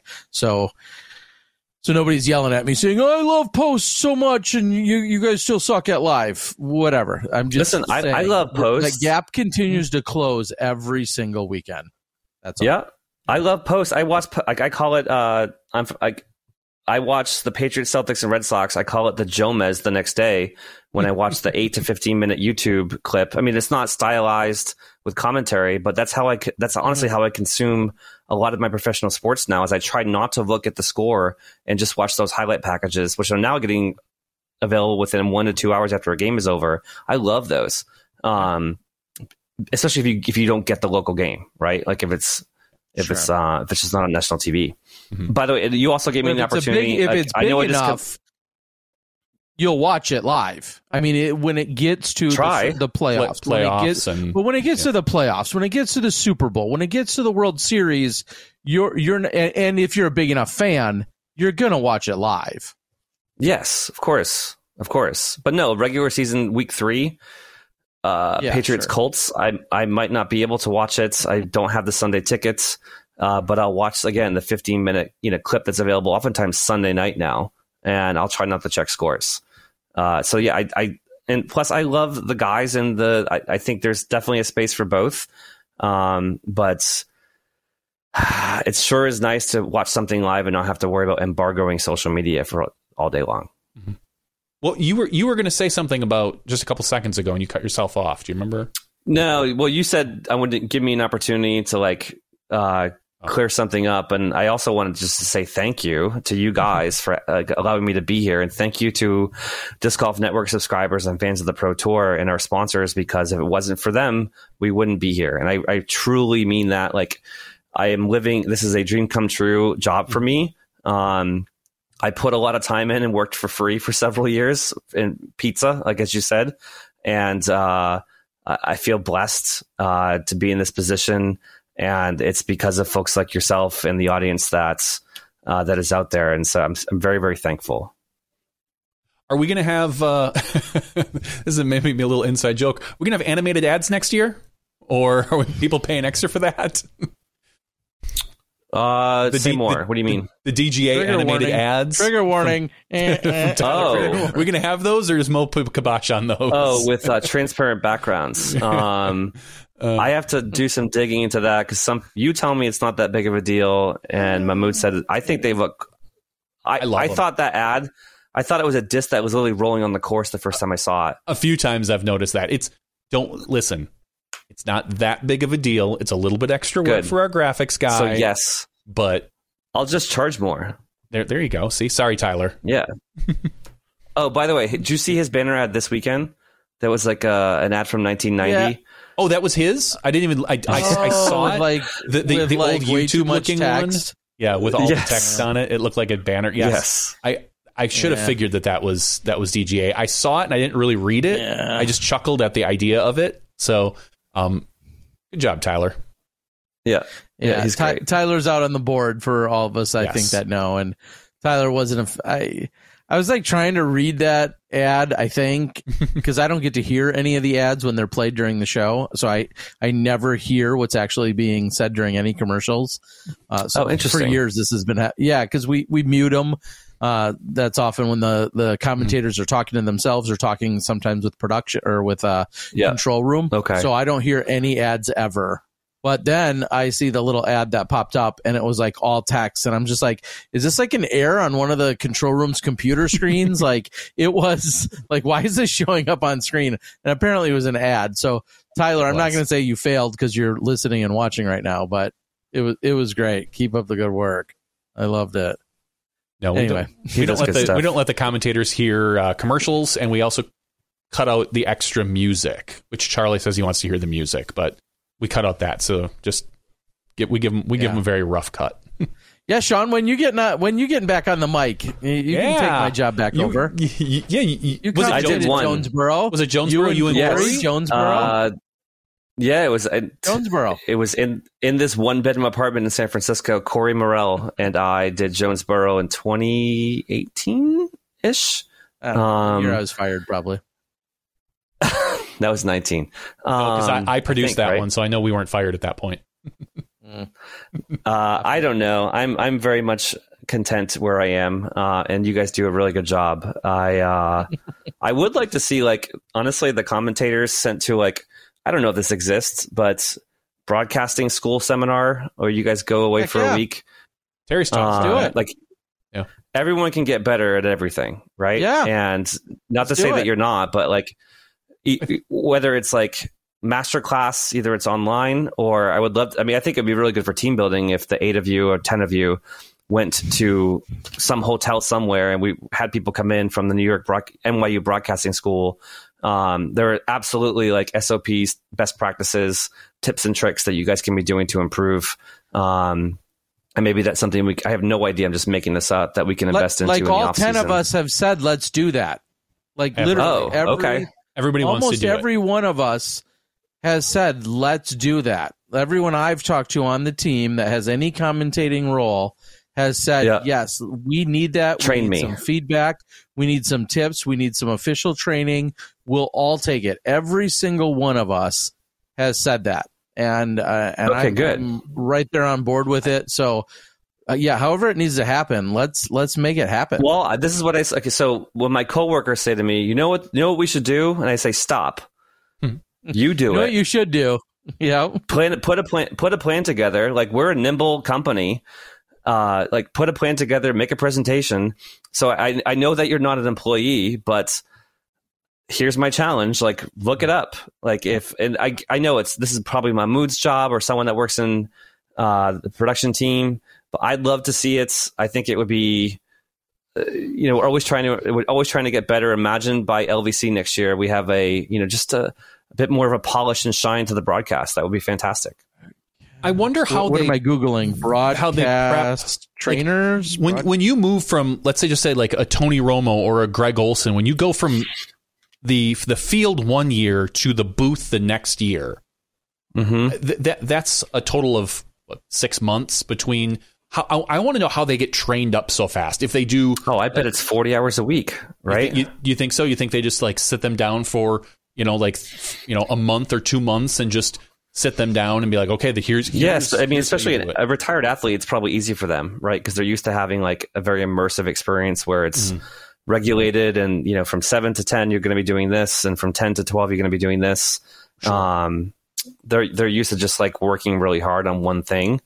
so nobody's yelling at me saying, "Oh, I love post so much, and you guys still suck at live." Whatever. I'm just saying, I love post. The gap continues to close every single weekend. That's all. Yeah, I love post. I watch. I call it. I watch the Patriots, Celtics, and Red Sox. I call it the Jomez the next day when I watch the 8 to 15 minute YouTube clip. I mean, it's not stylized with commentary, but that's honestly how I consume a lot of my professional sports now. Is I try not to look at the score and just watch those highlight packages, which are now getting available within 1 to 2 hours after a game is over. I love those, especially if you don't get the local game, right? Like if it's just not on national TV. Mm-hmm. By the way, you also gave me an opportunity. If it's big enough, you'll watch it live. I mean, when it gets to the playoffs, when it gets to the playoffs, when it gets to the Super Bowl, when it gets to the World Series, and if you're a big enough fan, you're gonna watch it live. Yes, of course. But no, regular season week 3, Patriots Colts. I might not be able to watch it. I don't have the Sunday tickets, but I'll watch again the 15-minute clip that's available oftentimes Sunday night now, and I'll try not to check scores. So yeah, and plus I love the guys, and I think there's definitely a space for both. But it sure is nice to watch something live and not have to worry about embargoing social media for all day long. Mm-hmm. Well, you were going to say something about just a couple seconds ago, and you cut yourself off. Do you remember? No. Well, you said I wanted to give me an opportunity to clear something up, and I also wanted just to say thank you to you guys for allowing me to be here, and thank you to Disc Golf Network subscribers and fans of the Pro Tour and our sponsors, because if it wasn't for them, we wouldn't be here. And I truly mean that. Like, I am living. This is a dream come true job for me. I put a lot of time in and worked for free for several years in pizza, like as you said. And I feel blessed to be in this position. And it's because of folks like yourself and the audience that is out there. And so I'm very, very thankful. Are we going to have, this is maybe a little inside joke, we're going to have animated ads next year? Or are people paying extra for that? Say more. What do you mean? The DGA Trigger animated warning. ads. Trigger warning. We're going to have those, or is Mo kibosh on those? Oh, with transparent backgrounds. I have to do some digging into that, because you tell me it's not that big of a deal, and Mahmoud said I think they look. I thought that ad. I thought it was a disc that was literally rolling on the course the first time I saw it. A few times I've noticed that. Don't listen. It's not that big of a deal. It's a little bit extra work for our graphics guy. So yes, but I'll just charge more. There you go. See, sorry, Tyler. Yeah. Oh, by the way, did you see his banner ad this weekend? That was like an ad from 1990. Yeah. Oh, that was his? I didn't even. I saw it. Like the old YouTube looking one. Yeah, with all the text on it. It looked like a banner. Yes. I should have figured that was DGA. I saw it and I didn't really read it. Yeah. I just chuckled at the idea of it. So, good job, Tyler. Yeah, he's great. Tyler's out on the board for all of us, I think, that know. And Tyler wasn't I was like trying to read that ad, I think, because I don't get to hear any of the ads when they're played during the show. So I never hear what's actually being said during any commercials. So interesting. For years, this has been, because we mute them. That's often when the commentators are talking to themselves or talking sometimes with production or with control room. Okay. So I don't hear any ads ever. But then I see the little ad that popped up, and it was like all text, and I'm just like, is this like an error on one of the control room's computer screens? Like, it was like, why is this showing up on screen? And apparently it was an ad. So Tyler, I'm not going to say you failed because you're listening and watching right now, but it was great. Keep up the good work. I loved it. No, anyway, we don't let the commentators hear commercials, and we also cut out the extra music, which Charlie says he wants to hear the music, but we cut out that. So just we give him a very rough cut. Yeah, Sean, when you getting back on the mic, you can take my job back over. I did one. Jonesboro. Was it Jonesboro? You and Corey? Jonesboro. Yeah, it was Jonesboro. It was in this one bedroom apartment in San Francisco. Corey Morell and I did Jonesboro in 2018 ish. Year I was fired, probably. That was 19. Because I produced that one, so I know we weren't fired at that point. I don't know. I'm very much content where I am, and you guys do a really good job. I would like to see, like, honestly, the commentators sent to, like, I don't know if this exists, but broadcasting school seminar, or you guys go away for a week. Terry's talking. Do it. Like, everyone can get better at everything, right? Yeah. And not to say that you're not, but like, whether it's like masterclass, either it's online or I think it'd be really good for team building if the 8 of you or 10 of you went to some hotel somewhere and we had people come in from the New York NYU Broadcasting School. There are absolutely like SOPs, best practices, tips and tricks that you guys can be doing to improve. And maybe that's something I have no idea. I'm just making this up that we can invest into. Like in all the 10 offseason. of us have said, let's do that. Like Ever. literally, okay. Everybody wants to almost do every one of us has said, "Let's do that." Everyone I've talked to on the team that has any commentating role has said, "Yes, we need that. Train we need me. some feedback. We need some tips. We need some official training. We'll all take it." Every single one of us has said that, and Okay, good. I'm right there on board with it. So. However it needs to happen, let's make it happen. Well, this is what I say. Okay, so when my coworkers say to me, you know what we should do? And I say, stop. You do you know it. what you should do. Yeah. Put a plan together. Like, we're a nimble company. Like, put a plan together, make a presentation. So I know that you're not an employee, but here's my challenge. Like, look it up. Like, I know this is probably Mahmoud's job or someone that works in the production team. But I'd love to see it. I think it would be, we're always trying to get better. Imagine by LVC next year, we have just a bit more of a polish and shine to the broadcast. That would be fantastic. I wonder how what am I Googling? Broadcast trainers? Like, when you move from, let's say like a Tony Romo or a Greg Olson, when you go from the field one year to the booth the next year, that's a total of 6 months between. I want to know how they get trained up so fast. If they do, I bet it's 40 hours a week, right? You think so? You think they just like sit them down for a month or 2 months and just sit them down and be like, okay, here's yes. I mean, especially a retired athlete, it's probably easy for them, right? Because they're used to having like a very immersive experience where it's regulated, and from 7 to 10 you're going to be doing this, and from 10 to 12 you're going to be doing this. Sure. They're used to just like working really hard on one thing.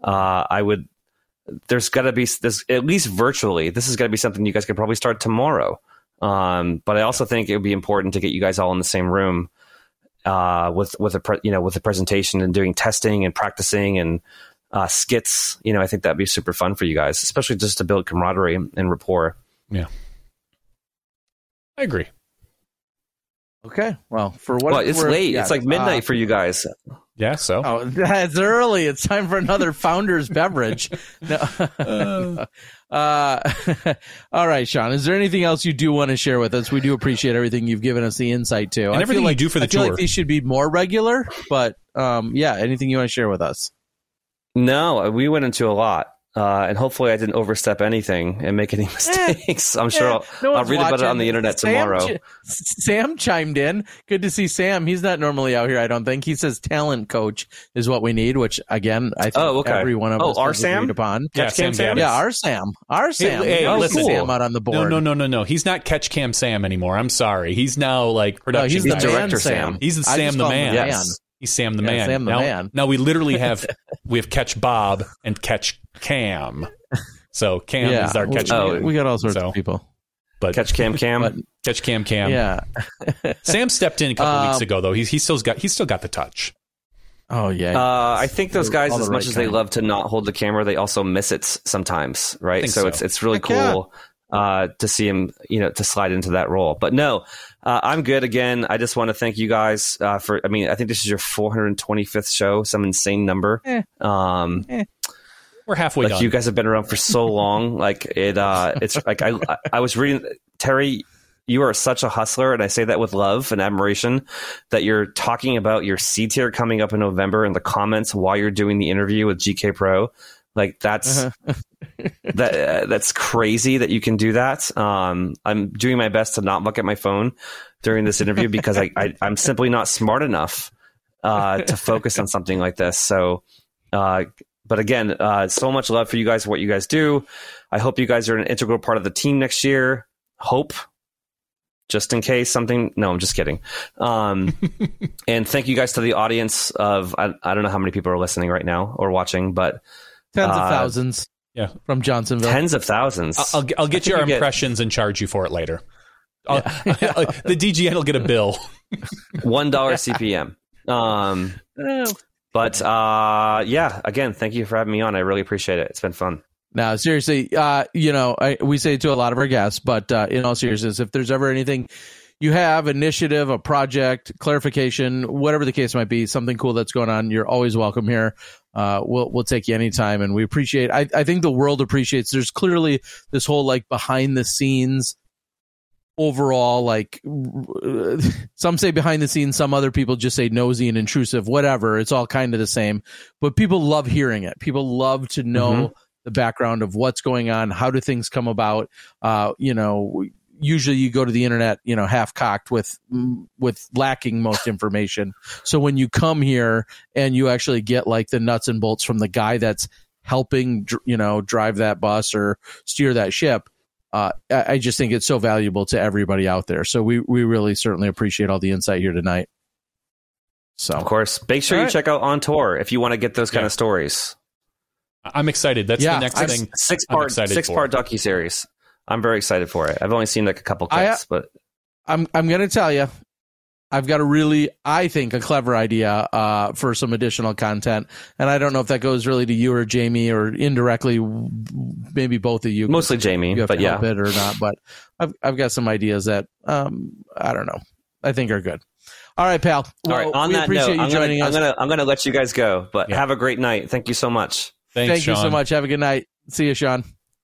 There's got to be this, at least virtually. This is going to be something you guys could probably start tomorrow. But I also think it would be important to get you guys all in the same room with a presentation and doing testing and practicing and skits. I think that'd be super fun for you guys, especially just to build camaraderie and rapport. Yeah, I agree. Okay, well, it's late. It's like midnight for you guys. Yeah, so. Oh, that's early. It's time for another Founder's beverage. No. All right, Sean, is there anything else you do want to share with us? We do appreciate everything you've given us the insight to. And everything you do for the tour. I feel like these should be more regular, but anything you want to share with us? No, we went into a lot. And hopefully I didn't overstep anything and make any mistakes. I'm sure I'll read about it on the internet tomorrow. Sam chimed in. Good to see Sam. He's not normally out here, I don't think. He says talent coach is what we need, which, again, I think every one of us our has Sam? agreed upon. Catch Cam Sam? Yeah, our Sam. Hey, listen. Sam out on the board. No. He's not Catch Cam Sam anymore. I'm sorry. He's now like production. He's the director Sam. He's the Sam the man. Yes. He's Sam the man. Sam the man. Now we literally have Catch Bob and Catch Cam. So Cam is our Catch Cam. We got all sorts of people. But Catch Cam. Catch Cam. Yeah. Sam stepped in a couple weeks ago though. He's still got the touch. Oh yeah. I think those guys, as much as they love to not hold the camera, they also miss it sometimes, right? So it's really cool to see him, to slide into that role. But no, I'm good. Again, I just want to thank you guys for. I mean, I think this is your 425th show, some insane number. We're halfway done. You guys have been around for so long. Like it's like I was reading, Terry, you are such a hustler, and I say that with love and admiration, that you're talking about your C tier coming up in November in the comments while you're doing the interview with GK Pro. Like that's that's crazy that you can do that. I'm doing my best to not look at my phone during this interview because I'm simply not smart enough to focus on something like this. So, but again, so much love for you guys, what you guys do. I hope you guys are an integral part of the team next year. Hope. Just in case something. No, I'm just kidding. And thank you guys to the audience of, I don't know how many people are listening right now or watching, but tens of thousands. Yeah, from Johnsonville. Tens of thousands. I'll get your impressions and charge you for it later. The DGN will get a bill. $1 CPM. But again, thank you for having me on. I really appreciate it. It's been fun. Now, seriously, we say it to a lot of our guests, but in all seriousness, if there's ever anything you have, initiative, a project, clarification, whatever the case might be, something cool that's going on, you're always welcome here. We'll take you anytime, and we appreciate. I think the world appreciates. There's clearly this whole like behind the scenes overall, like some say behind the scenes, some other people just say nosy and intrusive, whatever. It's all kind of the same, but people love hearing it. People love to know the background of what's going on. How do things come about? Usually you go to the internet, half cocked with lacking most information. So when you come here and you actually get like the nuts and bolts from the guy that's helping, drive that bus or steer that ship, I just think it's so valuable to everybody out there. So we really certainly appreciate all the insight here tonight. So of course, make sure you check out On Tour if you want to get those kind of stories. I'm excited. That's the next thing. Six-part docuseries. I'm very excited for it. I've only seen like a couple clips, but I'm going to tell you, I've got I think, a clever idea for some additional content. And I don't know if that goes really to you or Jamie, or indirectly, maybe both of you. Mostly Jamie, but yeah. It or not, but I've got some ideas that, I don't know, I think are good. All right, pal. Well, all right. On that note, I'm going to let you guys go, but have a great night. Thank you so much. Thank you so much. Have a good night. See you, Sean.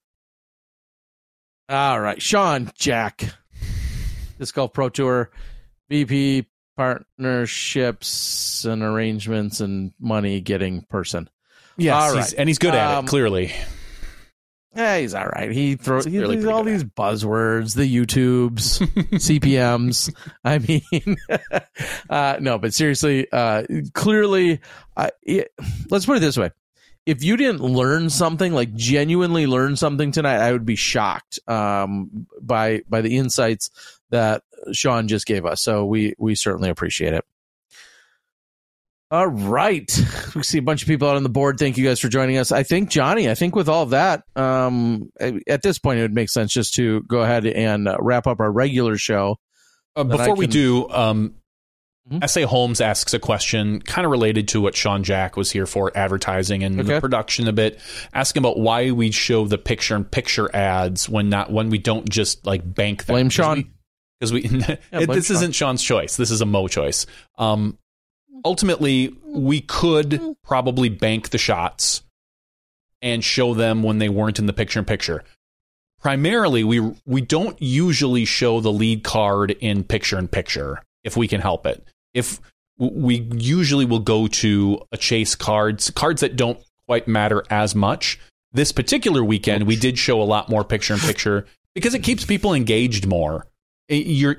All right, Sean Jack, Disc Golf Pro Tour VP, partnerships and arrangements and money getting person. Yes, and he's good at it, clearly. Yeah, he's all right. He throws all these buzzwords, the YouTubes, CPMs. I mean, no, but seriously, clearly, let's put it this way. If you didn't learn something, like genuinely learn something tonight, I would be shocked by the insights that Sean just gave us. So we certainly appreciate it. All right. We see a bunch of people out on the board. Thank you guys for joining us. I think, Johnny, with all of that, at this point, it would make sense just to go ahead and wrap up our regular show. Before we do, S.A. Holmes asks a question kind of related to what Sean Jack was here for, advertising and the production a bit, asking about why we show the picture-in-picture ads when we don't just like bank them. Blame Sean. Because this isn't Sean's choice. This is a Mo choice. Ultimately, we could probably bank the shots and show them when they weren't in the picture-in-picture. Primarily, we don't usually show the lead card in picture-in-picture if we can help it. If we usually will go to a chase cards that don't quite matter as much. This particular weekend, we did show a lot more picture-in-picture because it keeps people engaged more. You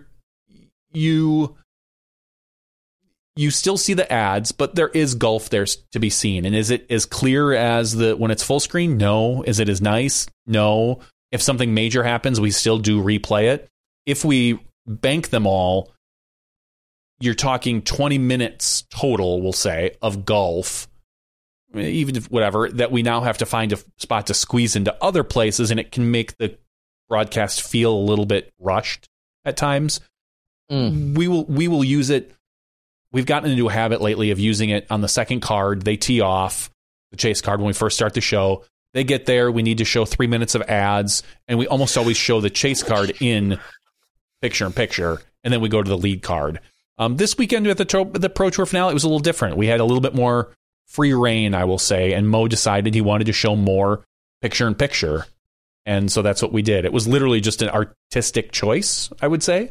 still see the ads, but there is golf there to be seen. And is it as clear as when it's full screen? No. Is it as nice? No. If something major happens, we still do replay it. If we bank them all, you're talking 20 minutes total, we'll say, of golf, even if whatever, that we now have to find a spot to squeeze into other places, and it can make the broadcast feel a little bit rushed at times. We will use it. We've gotten into a habit lately of using it on the second card. They tee off the chase card when we first start the show. They get there. We need to show 3 minutes of ads, and we almost always show the chase card in picture-in-picture, and then we go to the lead card. This weekend at the Pro Tour finale, it was a little different. We had a little bit more free reign, I will say, and Mo decided he wanted to show more picture-in-picture, and so that's what we did. It was literally just an artistic choice, I would say.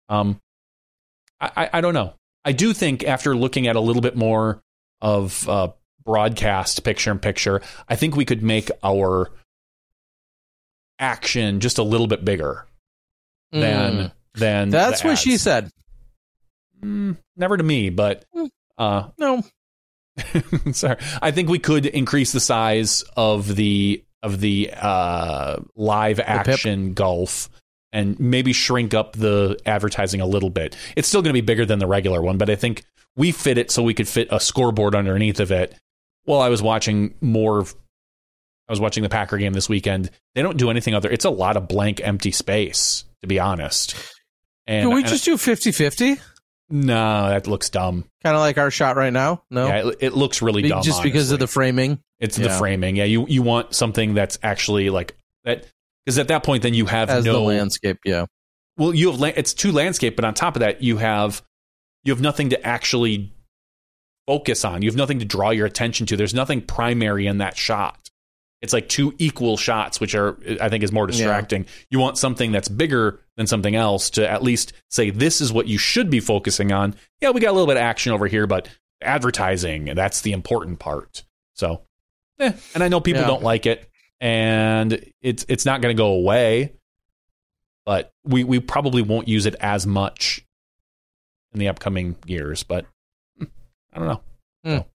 I don't know. I do think after looking at a little bit more of broadcast picture-in-picture, I think we could make our action just a little bit bigger than that's what she said. Never to me, but no. Sorry, I think we could increase the size of the live action golf and maybe shrink up the advertising a little bit. It's still going to be bigger than the regular one, but I think we fit it so we could fit a scoreboard underneath of it. Well, I was watching the Packer game this weekend. They don't do anything other. It's a lot of blank, empty space, to be honest. And can we just do 50-50? No, that looks dumb. Kind of like our shot right now? No? Yeah, it looks really dumb, just honestly. Because of the framing? It's the framing. Yeah, you want something that's actually like that, because at that point then you have the landscape, yeah. Well, you have it's two landscape, but on top of that you have nothing to actually focus on. You have nothing to draw your attention to. There's nothing primary in that shot. It's like two equal shots, which I think is more distracting. You want something that's bigger than something else to at least say, this is what you should be focusing on. Yeah, we got a little bit of action over here, but advertising, that's the important part. So, and I know people don't like it, and it's not going to go away, but we probably won't use it as much in the upcoming years, but I don't know. So,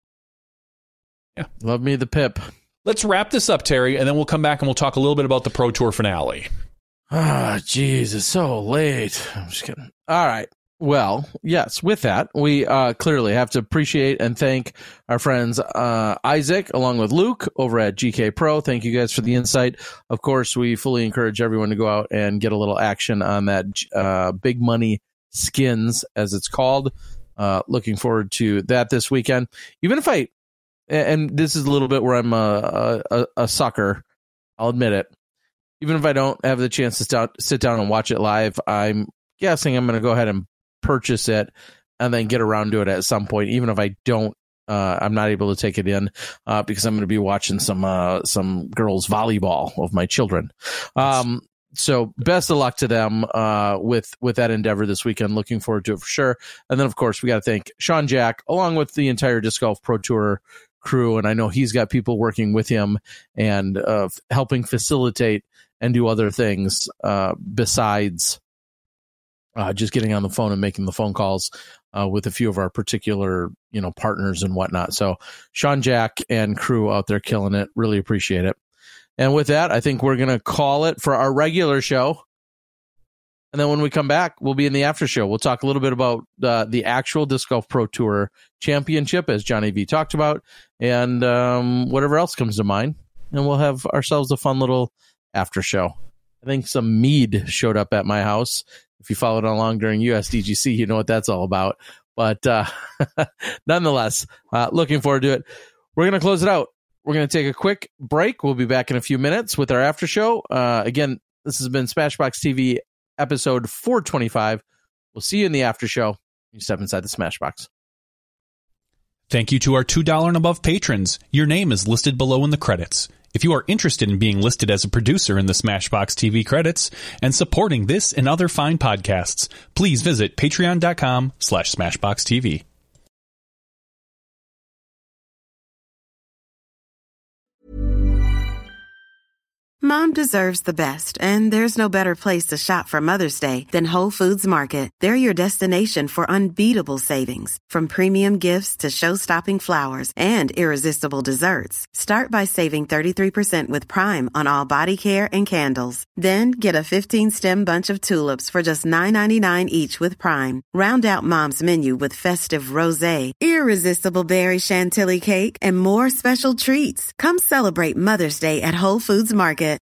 yeah. Love me the pip. Let's wrap this up, Terry, and then we'll come back and we'll talk a little bit about the Pro Tour finale. Jeez, it's so late. I'm just kidding. All right. Well, yes, with that, we clearly have to appreciate and thank our friends Isaac, along with Luke, over at GK Pro. Thank you guys for the insight. Of course, we fully encourage everyone to go out and get a little action on that Big Money Skins, as it's called. Looking forward to that this weekend. Even if and this is a little bit where I'm a sucker, I'll admit it. Even if I don't have the chance to sit down and watch it live, I'm guessing I'm going to go ahead and purchase it and then get around to it at some point, even if I don't. I'm not able to take it in because I'm going to be watching some girls volleyball of my children. So best of luck to them with that endeavor this weekend. Looking forward to it for sure. And then, of course, we got to thank Sean Jack, along with the entire Disc Golf Pro Tour crew. And I know he's got people working with him and helping facilitate and do other things besides just getting on the phone and making the phone calls with a few of our particular, partners and whatnot. So Sean Jack and crew out there killing it. Really appreciate it. And with that, I think we're going to call it for our regular show. And then when we come back, we'll be in the after show. We'll talk a little bit about the actual Disc Golf Pro Tour Championship, as Johnny V talked about, and whatever else comes to mind. And we'll have ourselves a fun little after show. I think some mead showed up at my house. If you followed along during USDGC, you know what that's all about. But nonetheless, looking forward to it. We're going to close it out. We're going to take a quick break. We'll be back in a few minutes with our after show. Again, this has been Smashbox TV episode 425. We'll see you in the after show. You step inside the Smashbox. Thank you to our $2 and above patrons. Your name is listed below in the credits. If you are interested in being listed as a producer in the Smashbox TV credits and supporting this and other fine podcasts, please visit patreon.com/SmashboxTV. Mom deserves the best, and there's no better place to shop for Mother's Day than Whole Foods Market. They're your destination for unbeatable savings, from premium gifts to show-stopping flowers and irresistible desserts. Start by saving 33% with Prime on all body care and candles. Then get a 15-stem bunch of tulips for just $9.99 each with Prime. Round out Mom's menu with festive rosé, irresistible berry chantilly cake, and more special treats. Come celebrate Mother's Day at Whole Foods Market.